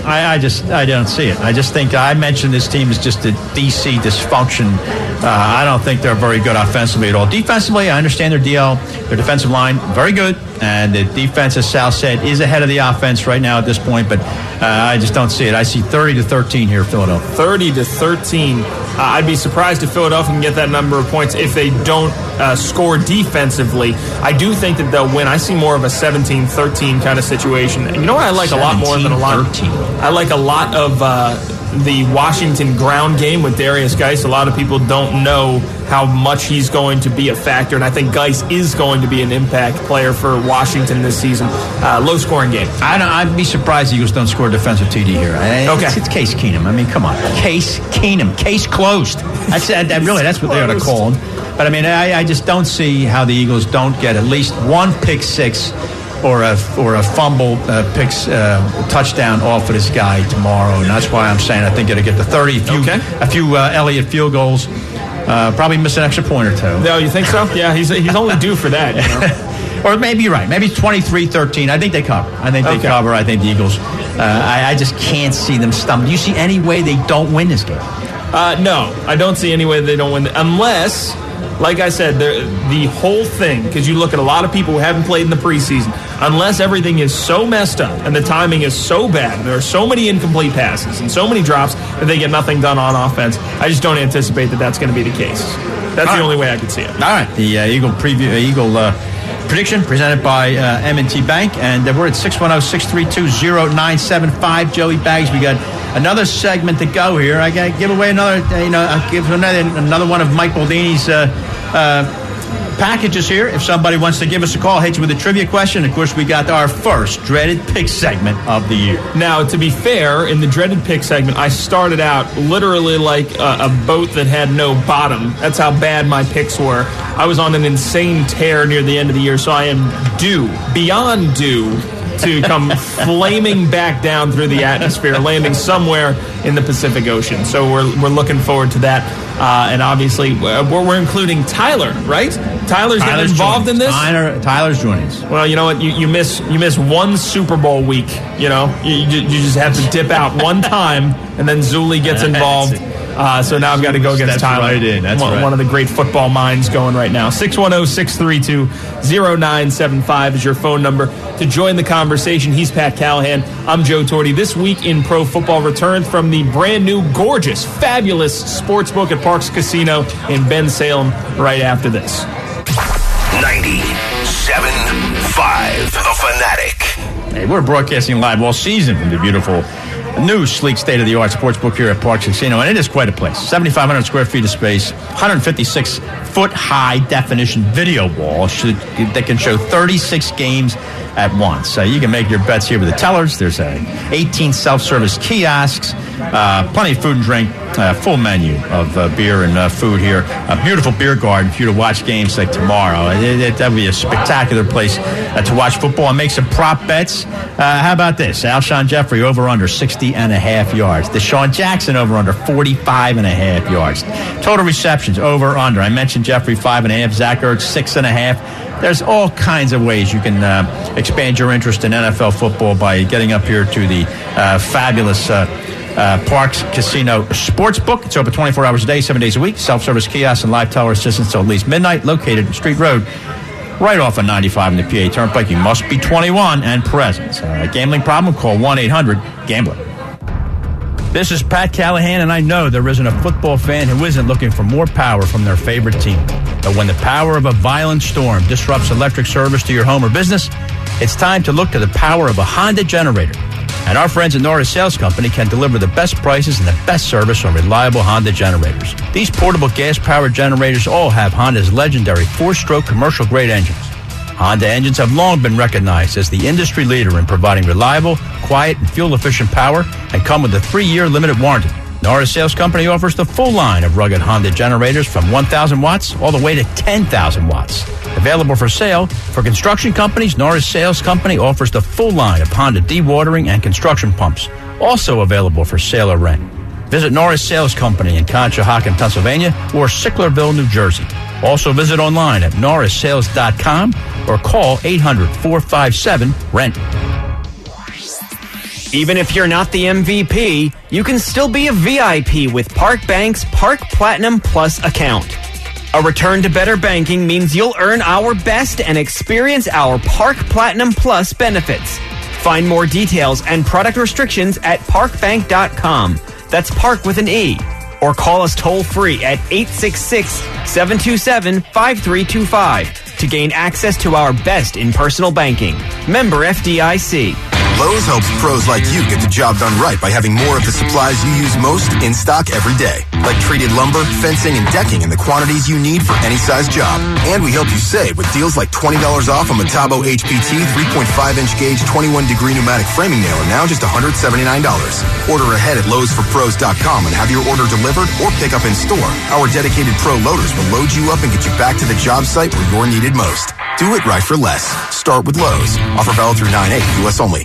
I, I just I don't see it. I just think I mentioned this team is just a D C dysfunction. Uh, I don't think they're very good offensively at all. Defensively, I understand their D L, their defensive line, very good. And the defense, as Sal said, is ahead of the offense right now at this point. But uh, I just don't see it. I see thirty to thirteen here, Philadelphia. thirty to thirteen. Uh, I'd be surprised if Philadelphia can get that number of points if they don't uh, score defensively. I do think that they'll win. I see more of a seventeen thirteen kind of situation. And you know what I like a lot more than a lot? I like a lot of uh, the Washington ground game with Darius Geis. A lot of people don't know how much he's going to be a factor, and I think Geis is going to be an impact player for Washington this season. Uh, low-scoring game. I don't, I'd be surprised the Eagles don't score a defensive T D here. Okay. It's, it's Case Keenum. I mean, come on. Case Keenum. Case closed. That's that, that really, that's what they ought to call him. But, I mean, I, I just don't see how the Eagles don't get at least one pick six or a or a fumble uh, picks uh, touchdown off of this guy tomorrow, and that's why I'm saying I think it'll get to thirty. A few, okay. a few uh, Elliott field goals, uh, probably miss an extra point or two. No, you think so? Yeah, he's he's only due for that. You know? Or maybe you're right. Maybe twenty-three thirteen. I think they cover. I think they okay. cover. I think the Eagles. Uh, I, I just can't see them stumble. Do you see any way they don't win this game? Uh, no, I don't see any way they don't win, unless. Like I said, the whole thing, because you look at a lot of people who haven't played in the preseason, unless everything is so messed up and the timing is so bad, and there are so many incomplete passes and so many drops that they get nothing done on offense, I just don't anticipate that that's going to be the case. That's All the right. only way I could see it. All right, the uh, Eagle preview, uh, Eagle uh, prediction presented by uh, M and T Bank, and uh, we're at six one zero, six three two, zero nine seven five. Joey Bags, we got another segment to go here. I got to give away another, you know, I'll give another another one of Mike Baldini's uh, uh, packages here. If somebody wants to give us a call, hit you with a trivia question. Of course, we got our first dreaded pick segment of the year. Now, to be fair, in the dreaded pick segment, I started out literally like a, a boat that had no bottom. That's how bad my picks were. I was on an insane tear near the end of the year, so I am due, beyond due, to come flaming back down through the atmosphere, landing somewhere in the Pacific Ocean. So we're we're looking forward to that. Uh, and obviously, we're, we're including Tyler, right? Tyler's, Tyler's getting involved in this? Tyler, Tyler's joining us. Well, you know what? You, you miss you miss one Super Bowl week, you know? You, you, you just have to dip out one time, and then Zuli gets involved. Uh, so now I've got to go against That's Tyler. Right in. That's one, right. one of the great football minds going right now. six one zero, six three two, zero nine seven five is your phone number to join the conversation. He's Pat Callahan. I'm Joe Torti. This Week in Pro Football returns from the brand new, gorgeous, fabulous sportsbook at Parks Casino in Bensalem right after this. ninety-seven point five, The Fanatic. Hey, we're broadcasting live all season from the beautiful new sleek state-of-the-art sportsbook here at Parks Casino, and it is quite a place. seventy-five hundred square feet of space, one hundred fifty-six foot high definition video wall should, that can show thirty-six games at once. So you can make your bets here with the tellers. There's uh, eighteen self-service kiosks, uh, plenty of food and drink, uh, full menu of uh, beer and uh, food here. A beautiful beer garden for you to watch games like tomorrow. It, it, that would be a spectacular place uh, to watch football and make some prop bets. Uh, how about this? Alshon Jeffrey over under sixty and a half yards. Deshaun Jackson over under forty-five and a half yards. Total receptions over under. I mentioned Jeffrey five and a half. Zach Ertz six and a half. There's all kinds of ways you can uh, expand your interest in N F L football by getting up here to the uh, fabulous uh, uh, Parks Casino Sportsbook. It's open twenty-four hours a day, seven days a week. Self-service kiosks and live teller assistance until at least midnight. Located at Street Road, right off of ninety-five in the P A Turnpike. You must be twenty-one and present. Uh, gambling problem? Call one eight hundred gambler. This is Pat Callahan, and I know there isn't a football fan who isn't looking for more power from their favorite team. But when the power of a violent storm disrupts electric service to your home or business, it's time to look to the power of a Honda generator. And our friends at Norris Sales Company can deliver the best prices and the best service on reliable Honda generators. These portable gas-powered generators all have Honda's legendary four-stroke commercial-grade engines. Honda engines have long been recognized as the industry leader in providing reliable, quiet, and fuel-efficient power and come with a three-year limited warranty. Norris Sales Company offers the full line of rugged Honda generators from one thousand watts all the way to ten thousand watts. Available for sale for construction companies, Norris Sales Company offers the full line of Honda dewatering and construction pumps, also available for sale or rent. Visit Norris Sales Company in Conshohocken, Pennsylvania, or Sicklerville, New Jersey. Also visit online at norris sales dot com or call eight hundred, four five seven, R E N T. Even if you're not the M V P, you can still be a V I P with Park Bank's Park Platinum Plus account. A return to better banking means you'll earn our best and experience our Park Platinum Plus benefits. Find more details and product restrictions at park bank dot com. That's Park with an E. Or call us toll-free at eight six six, seven two seven, five three two five to gain access to our best in personal banking. Member F D I C. Lowe's helps pros like you get the job done right by having more of the supplies you use most in stock every day. Like treated lumber, fencing, and decking in the quantities you need for any size job. And we help you save with deals like twenty dollars off a Metabo H P T three point five inch gauge twenty-one degree pneumatic framing nailer, now just one hundred seventy-nine dollars. Order ahead at Lowe's For Pros dot com and have your order delivered or pick up in store. Our dedicated pro loaders will load you up and get you back to the job site where you're needed most. Do it right for less. Start with Lowe's. Offer valid through nine eight, U S only.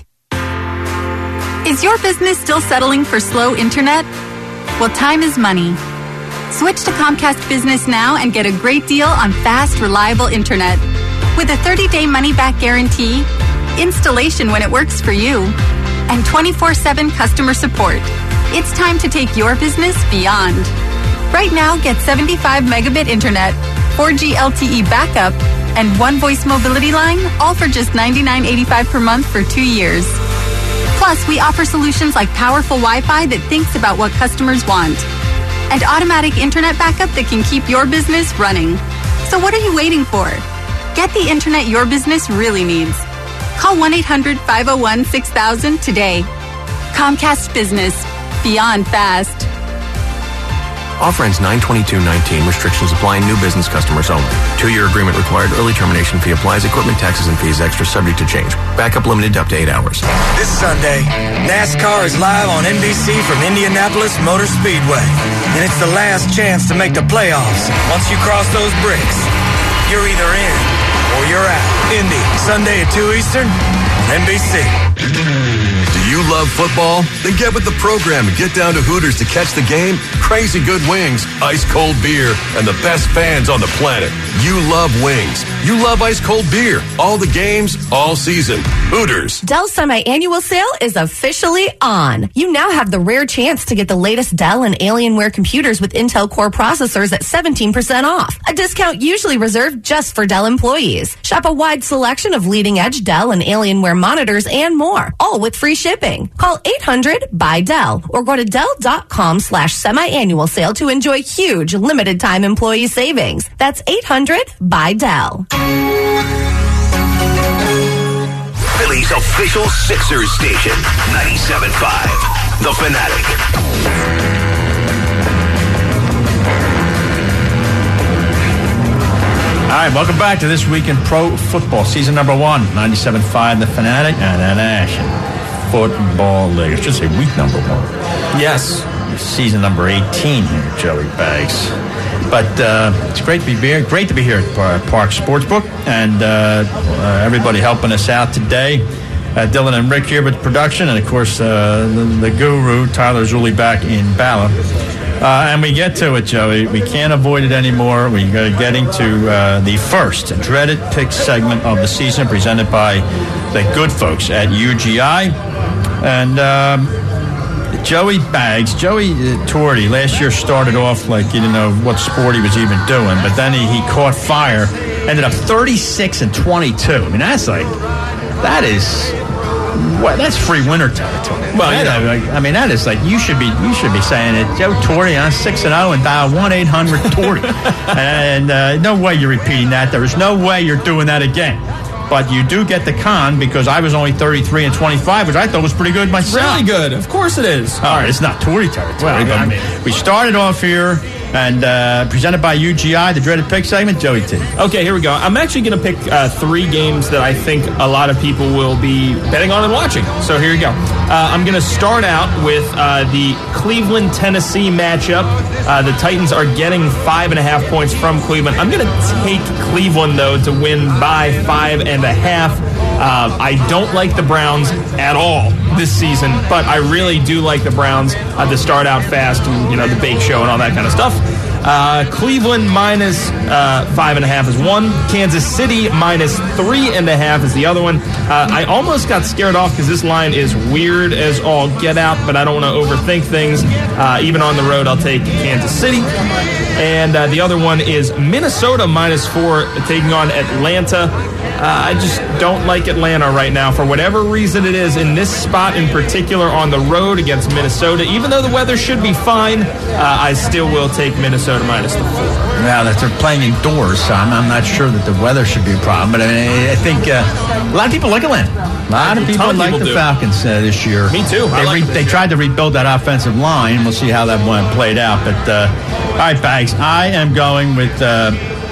Is your business still settling for slow internet? Well, time is money. Switch to Comcast Business now and get a great deal on fast, reliable internet. With a thirty-day money-back guarantee, installation when it works for you, and twenty-four seven customer support, it's time to take your business beyond. Right now, get seventy-five megabit internet, four G L T E backup, and one voice mobility line, all for just ninety-nine eighty-five per month for two years. Plus, we offer solutions like powerful Wi-Fi that thinks about what customers want, and automatic internet backup that can keep your business running. So what are you waiting for? Get the internet your business really needs. Call one eight hundred, five oh one, six thousand today. Comcast Business. Beyond fast. Offer ends nine twenty-two nineteen. Restrictions apply. New business customers only. Two-year agreement required. Early termination fee applies. Equipment, taxes, and fees extra, subject to change. Backup limited up to eight hours. This Sunday, NASCAR is live on N B C from Indianapolis Motor Speedway. And it's the last chance to make the playoffs. Once you cross those bricks, you're either in or you're out. Indy, Sunday at two Eastern on N B C. Do you love football? Then get with the program and get down to Hooters to catch the game, crazy good wings, ice cold beer, and the best fans on the planet. You love wings. You love ice cold beer. All the games, all season. Hooters. Dell's semi-annual sale is officially on. You now have the rare chance to get the latest Dell and Alienware computers with Intel Core processors at seventeen percent off. A discount usually reserved just for Dell employees. Shop a wide selection of leading-edge Dell and Alienware monitors and more, all with free shipping. Call eight hundred, B Y, D E L L or go to Dell.com slash semi-annual sale to enjoy huge limited-time employee savings. That's eight hundred, B Y, D E L L. Philly's official Sixers station, ninety-seven point five, The Fanatic. All right, welcome back to This Week in Pro Football, season number one, ninety-seven point five, The Fanatic, and the National Football League. I should say week number one. Yes. Season number eighteen here, Joey Bags. But uh, it's great to be here. Great to be here at Park Sportsbook, and uh, uh, everybody helping us out today. Uh, Dylan and Rick here with production, and of course uh, the, the guru Tyler Zulli back in Bala. Uh, and we get to it, Joey. We can't avoid it anymore. We are getting to uh, the first dreaded pick segment of the season, presented by the good folks at U G I. And um, Joey Bags, Joey uh, Torty, last year started off like you didn't know what sport he was even doing, but then he, he caught fire, ended up thirty-six and twenty-two. I mean, that's like, that is, well, that's free winter territory. Well, you know, like, I mean, that is like, you should be you should be saying it, Joe Torty on six and oh and dial one eight hundred Torty. And uh, no way you're repeating that. There is no way you're doing that again. But you do get the con because I was only thirty-three and twenty-five, which I thought was pretty good myself. Really good. Of course it is. All right, it's not Tory territory. Well, but I mean, we started off here and uh, presented by U G I, the dreaded pick segment. Joey T. Okay, here we go. I'm actually going to pick uh, three games that I think a lot of people will be betting on and watching. So here you go. Uh, I'm going to start out with uh, the Cleveland-Tennessee matchup. Uh, the Titans are getting five and a half points from Cleveland. I'm going to take Cleveland, though, to win by five and a half. Uh, I don't like the Browns at all this season, but I really do like the Browns uh, to start out fast and, you know, the bake show and all that kind of stuff. Uh, Cleveland minus uh, five and a half is one. Kansas City minus three and a half is the other one. Uh, I almost got scared off because this line is weird as all get out, but I don't want to overthink things. Uh, even on the road, I'll take Kansas City. And uh, the other one is Minnesota minus four taking on Atlanta. Uh, I just don't like Atlanta right now for whatever reason it is. In this spot in particular on the road against Minnesota, even though the weather should be fine, uh, I still will take Minnesota minus the four. Well, that they're playing indoors, so I'm, I'm not sure that the weather should be a problem. But I, mean, I think uh, a lot of people like Atlanta. A lot of people like the Falcons uh, this year. Me too. They, like re- they tried to rebuild that offensive line. We'll see how that one played out. But uh, all right, Bags, I am going with. Uh,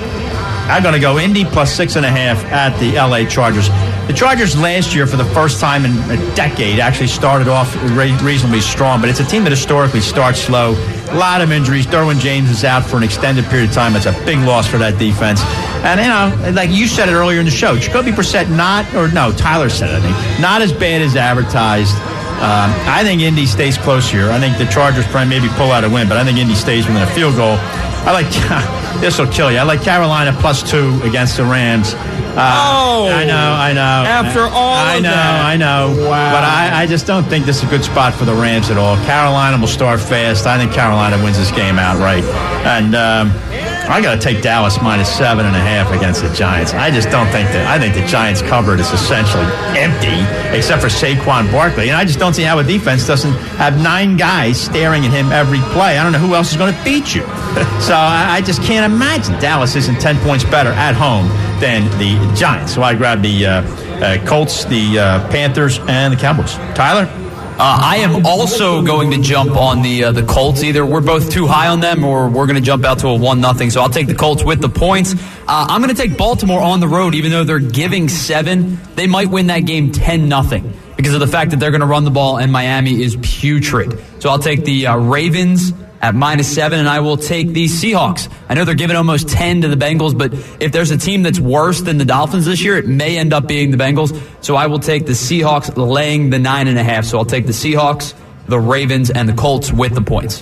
I'm going to go Indy plus six and a half at the L A Chargers. The Chargers last year, for the first time in a decade, actually started off re- reasonably strong, but it's a team that historically starts slow. A lot of injuries. Derwin James is out for an extended period of time. That's a big loss for that defense. And, you know, like you said it earlier in the show, Jacoby Brissett not, or no, Tyler said it, I think, not as bad as advertised. Um, I think Indy stays close here. I think the Chargers probably maybe pull out a win, but I think Indy stays within a field goal. I like, this will kill you. I like Carolina plus two against the Rams. Uh, oh, I know, I know. After all I of know, that. I know. Wow. But I, I just don't think this is a good spot for the Rams at all. Carolina will start fast. I think Carolina wins this game outright. And um, I got to take Dallas minus seven and a half against the Giants. I just don't think that. I think the Giants' cupboard is essentially empty, except for Saquon Barkley. And I just don't see how a defense doesn't have nine guys staring at him every play. I don't know who else is going to beat you. So I, I just can't imagine Dallas isn't ten points better at home than the Giants. So I grabbed the uh, uh, Colts, the uh, Panthers, and the Cowboys. Tyler? Uh, I am also going to jump on the uh, the Colts. Either we're both too high on them, or we're going to jump out to a one nothing. So I'll take the Colts with the points. Uh, I'm going to take Baltimore on the road, even though they're giving seven. They might win that game ten nothing because of the fact that they're going to run the ball, and Miami is putrid. So I'll take the uh, Ravens at minus seven, and I will take the Seahawks. I know they're giving almost ten to the Bengals, but if there's a team that's worse than the Dolphins this year, it may end up being the Bengals. So I will take the Seahawks laying the nine and a half. So I'll take the Seahawks, the Ravens, and the Colts with the points.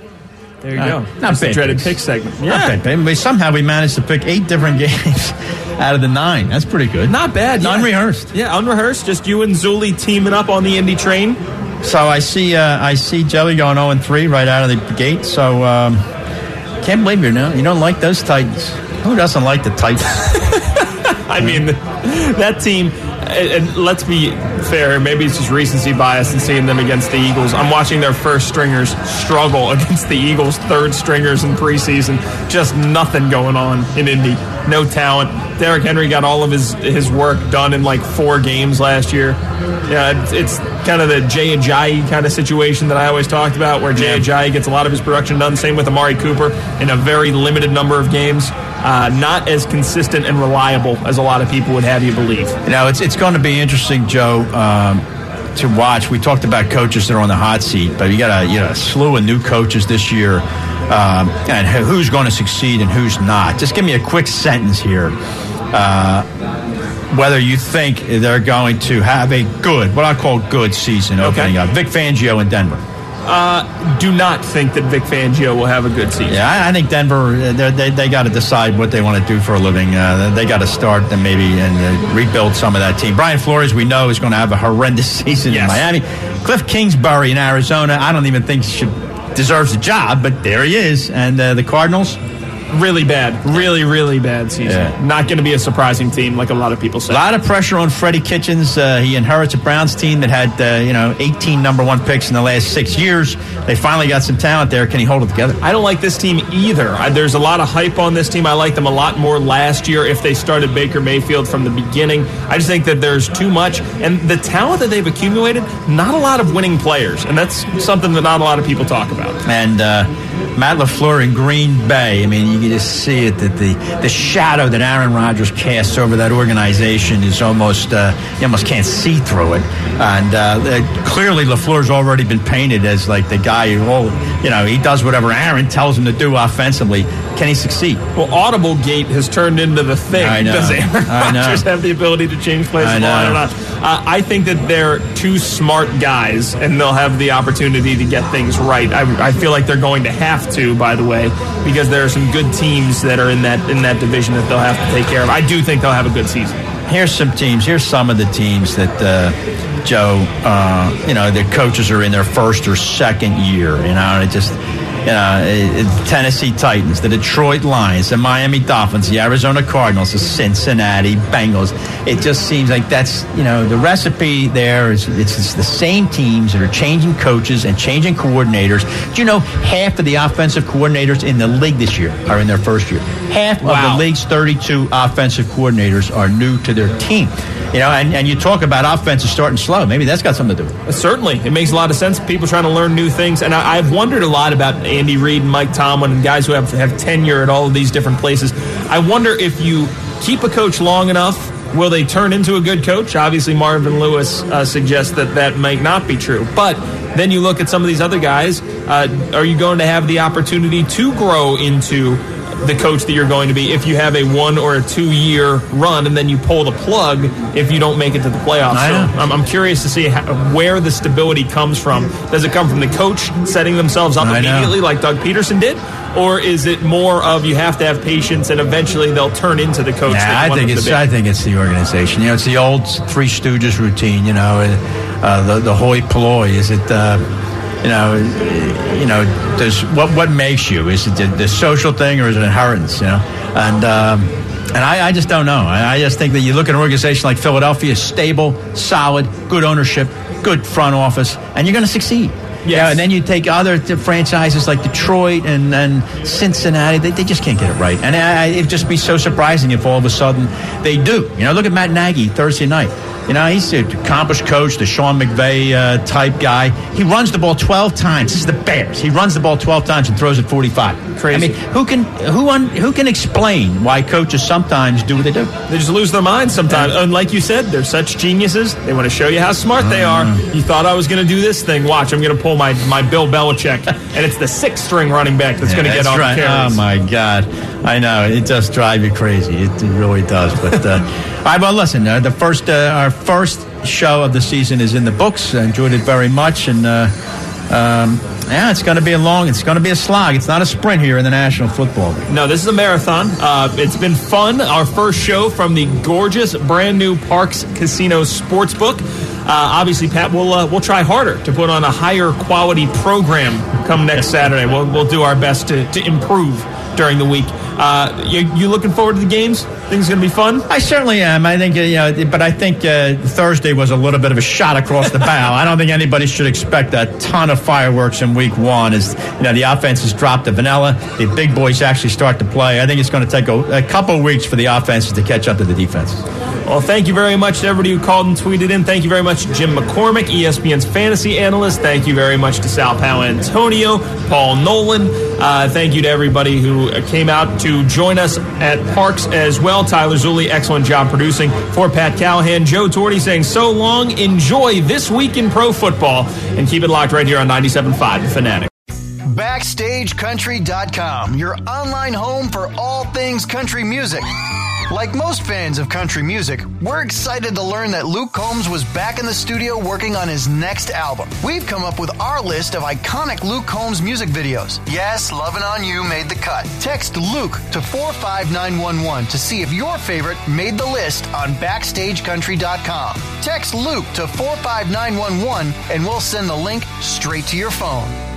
There you Uh, go. not That's the bad dreaded picks. pick segment. Not Yeah. bad, baby. But somehow we managed to pick eight different games out of the nine. That's pretty good. Not bad. Yeah. Unrehearsed. Yeah, unrehearsed. Just you and Zuli teaming up on the Indy train. So I see uh, I see Joey going oh and three right out of the gate. So um, can't believe you now. You don't like those Titans. Who doesn't like the Titans? I mean, that team, and and let's be fair, maybe it's just recency bias and seeing them against the Eagles. I'm watching their first stringers struggle against the Eagles' third stringers in preseason. Just nothing going on in Indy. No talent. Derrick Henry got all of his, his work done in like four games last year. Yeah, it's, it's kind of the Jay Ajayi kind of situation that I always talked about, where Jay Ajayi gets a lot of his production done. Same with Amari Cooper in a very limited number of games. Uh, not as consistent and reliable as a lot of people would have you believe. You know, it's it's going to be interesting, Joe, um, to watch. We talked about coaches that are on the hot seat, but you got a you know a slew of new coaches this year, um, and who's going to succeed and who's not. Just give me a quick sentence here. Uh, whether you think they're going to have a good, what I call good season opening up. Vic Fangio in Denver. Uh, do not think that Vic Fangio will have a good season. Yeah, I, I think Denver, they they got to decide what they want to do for a living. Uh, they got to start and maybe and uh, rebuild some of that team. Brian Flores, we know, is going to have a horrendous season yes. in Miami. Cliff Kingsbury in Arizona, I don't even think should deserves the job, but there he is. And uh, the Cardinals? Really bad. Really, really bad season. Yeah. Not going to be a surprising team like a lot of people say. A lot of pressure on Freddie Kitchens. Uh, he inherits a Browns team that had, uh, you know, eighteen number one picks in the last six years. They finally got some talent there. Can he hold it together? I don't like this team either. I, there's a lot of hype on this team. I liked them a lot more last year if they started Baker Mayfield from the beginning. I just think that there's too much. And the talent that they've accumulated, not a lot of winning players. And that's something that not a lot of people talk about. And uh, Matt LaFleur in Green Bay, I mean, you can just see it, that the, the shadow that Aaron Rodgers casts over that organization is almost, uh, you almost can't see through it. And uh, clearly LaFleur's already been painted as like the guy who, oh, you know, he does whatever Aaron tells him to do offensively. can he succeed? Well, Audible Gate has turned into the thing. I know. Does Aaron I know. Rodgers have the ability to change plays? I of ball? I know. don't know. Uh, I think that they're two smart guys, and they'll have the opportunity to get things right. I, I feel like they're going to have to, by the way, because there are some good teams that are in that in that division that they'll have to take care of. I do think they'll have a good season. Here's some teams. Here's some of the teams that, uh, Joe, uh, you know, the coaches are in their first or second year. You know, it just, you know, it, it, Tennessee Titans, the Detroit Lions, the Miami Dolphins, the Arizona Cardinals, the Cincinnati Bengals. It just seems like that's, you know, the recipe there is it's, it's the same teams that are changing coaches and changing coordinators. Do you know half of the offensive coordinators in the league this year are in their first year? Half Wow. of the league's thirty-two offensive coordinators are new to their team. You know, and, and you talk about offenses starting slow. Maybe that's got something to do with it. Certainly. It makes a lot of sense. People trying to learn new things. And I, I've wondered a lot about Andy Reid and Mike Tomlin and guys who have, have tenure at all of these different places. I wonder if you keep a coach long enough, will they turn into a good coach? Obviously, Marvin Lewis uh, suggests that that might not be true. But then you look at some of these other guys. Uh, are you going to have the opportunity to grow into the coach that you're going to be if you have a one or a two year run and then you pull the plug if you don't make it to the playoffs? I know. So I'm, I'm curious to see how, where the stability comes from. Does it come from the coach setting themselves up I know. immediately like Doug Peterson did? Or is it more of you have to have patience and eventually they'll turn into the coach? Nah, that I you want think them to it's be? I think it's the organization. You know, it's the old Three Stooges routine. You know, uh, the the hoi polloi. Is it? Uh, you know, you know. Does what what makes you? Is it the, the social thing or is it inheritance? You know, and. Um, And I, I just don't know. I, I just think that you look at an organization like Philadelphia, stable, solid, good ownership, good front office, and you're going to succeed. Yeah, and then you take other t- franchises like Detroit and, and Cincinnati, they, they just can't get it right. And I, it'd just be so surprising if all of a sudden they do. You know, look at Matt Nagy Thursday night. You know, he's an accomplished coach, the Sean McVay uh, type guy. He runs the ball twelve times. This is the Bears. He runs the ball twelve times and throws it forty-five. Crazy. I mean, who can who un, who can explain why coaches sometimes do what they do? They just lose their minds sometimes. And like you said, they're such geniuses. They want to show you how smart they are. You thought I was going to do this thing. Watch, I'm going to pull my, my Bill Belichick. And it's the sixth string running back that's Yeah, going to get that's all right. the carries. Oh, my God. I know. It does drive you crazy. It, it really does. But, uh, all right, well, listen, uh, the first, uh, our first show of the season is in the books. I enjoyed it very much. And, uh, um, yeah, it's going to be a long, it's going to be a slog. It's not a sprint here in the National Football League. No, this is a marathon. Uh, it's been fun. Our first show from the gorgeous, brand new Parx Casino Sportsbook. Uh, obviously, Pat, we'll uh, we'll try harder to put on a higher quality program come next Saturday. We'll we'll do our best to, to improve during the week. Uh, you, you looking forward to the games? Think it's going to be fun? I certainly am. I think, uh, you know, but I think uh, Thursday was a little bit of a shot across the bow. I don't think anybody should expect a ton of fireworks in week one. As you know, the offense has dropped the vanilla. The big boys actually start to play. I think it's going to take a, a couple of weeks for the offenses to catch up to the defenses. Well, thank you very much to everybody who called and tweeted in. Thank you very much to Jim McCormick, E S P N's fantasy analyst. Thank you very much to Sal Paolantonio, Paul Nolan. Uh, thank you to everybody who came out to join us at Parx as well. Tyler Zulli, excellent job producing. For Pat Callahan, Joe Torty saying so long. Enjoy this week in pro football and keep it locked right here on ninety-seven point five The Fanatic. Backstage Country dot com, your online home for all things country music. Like most fans of country music, we're excited to learn that Luke Combs was back in the studio working on his next album. We've come up with our list of iconic Luke Combs music videos. Yes, Lovin' On You made the cut. Text Luke to four five nine one one to see if your favorite made the list on Backstage Country dot com. Text Luke to four five nine one one and we'll send the link straight to your phone.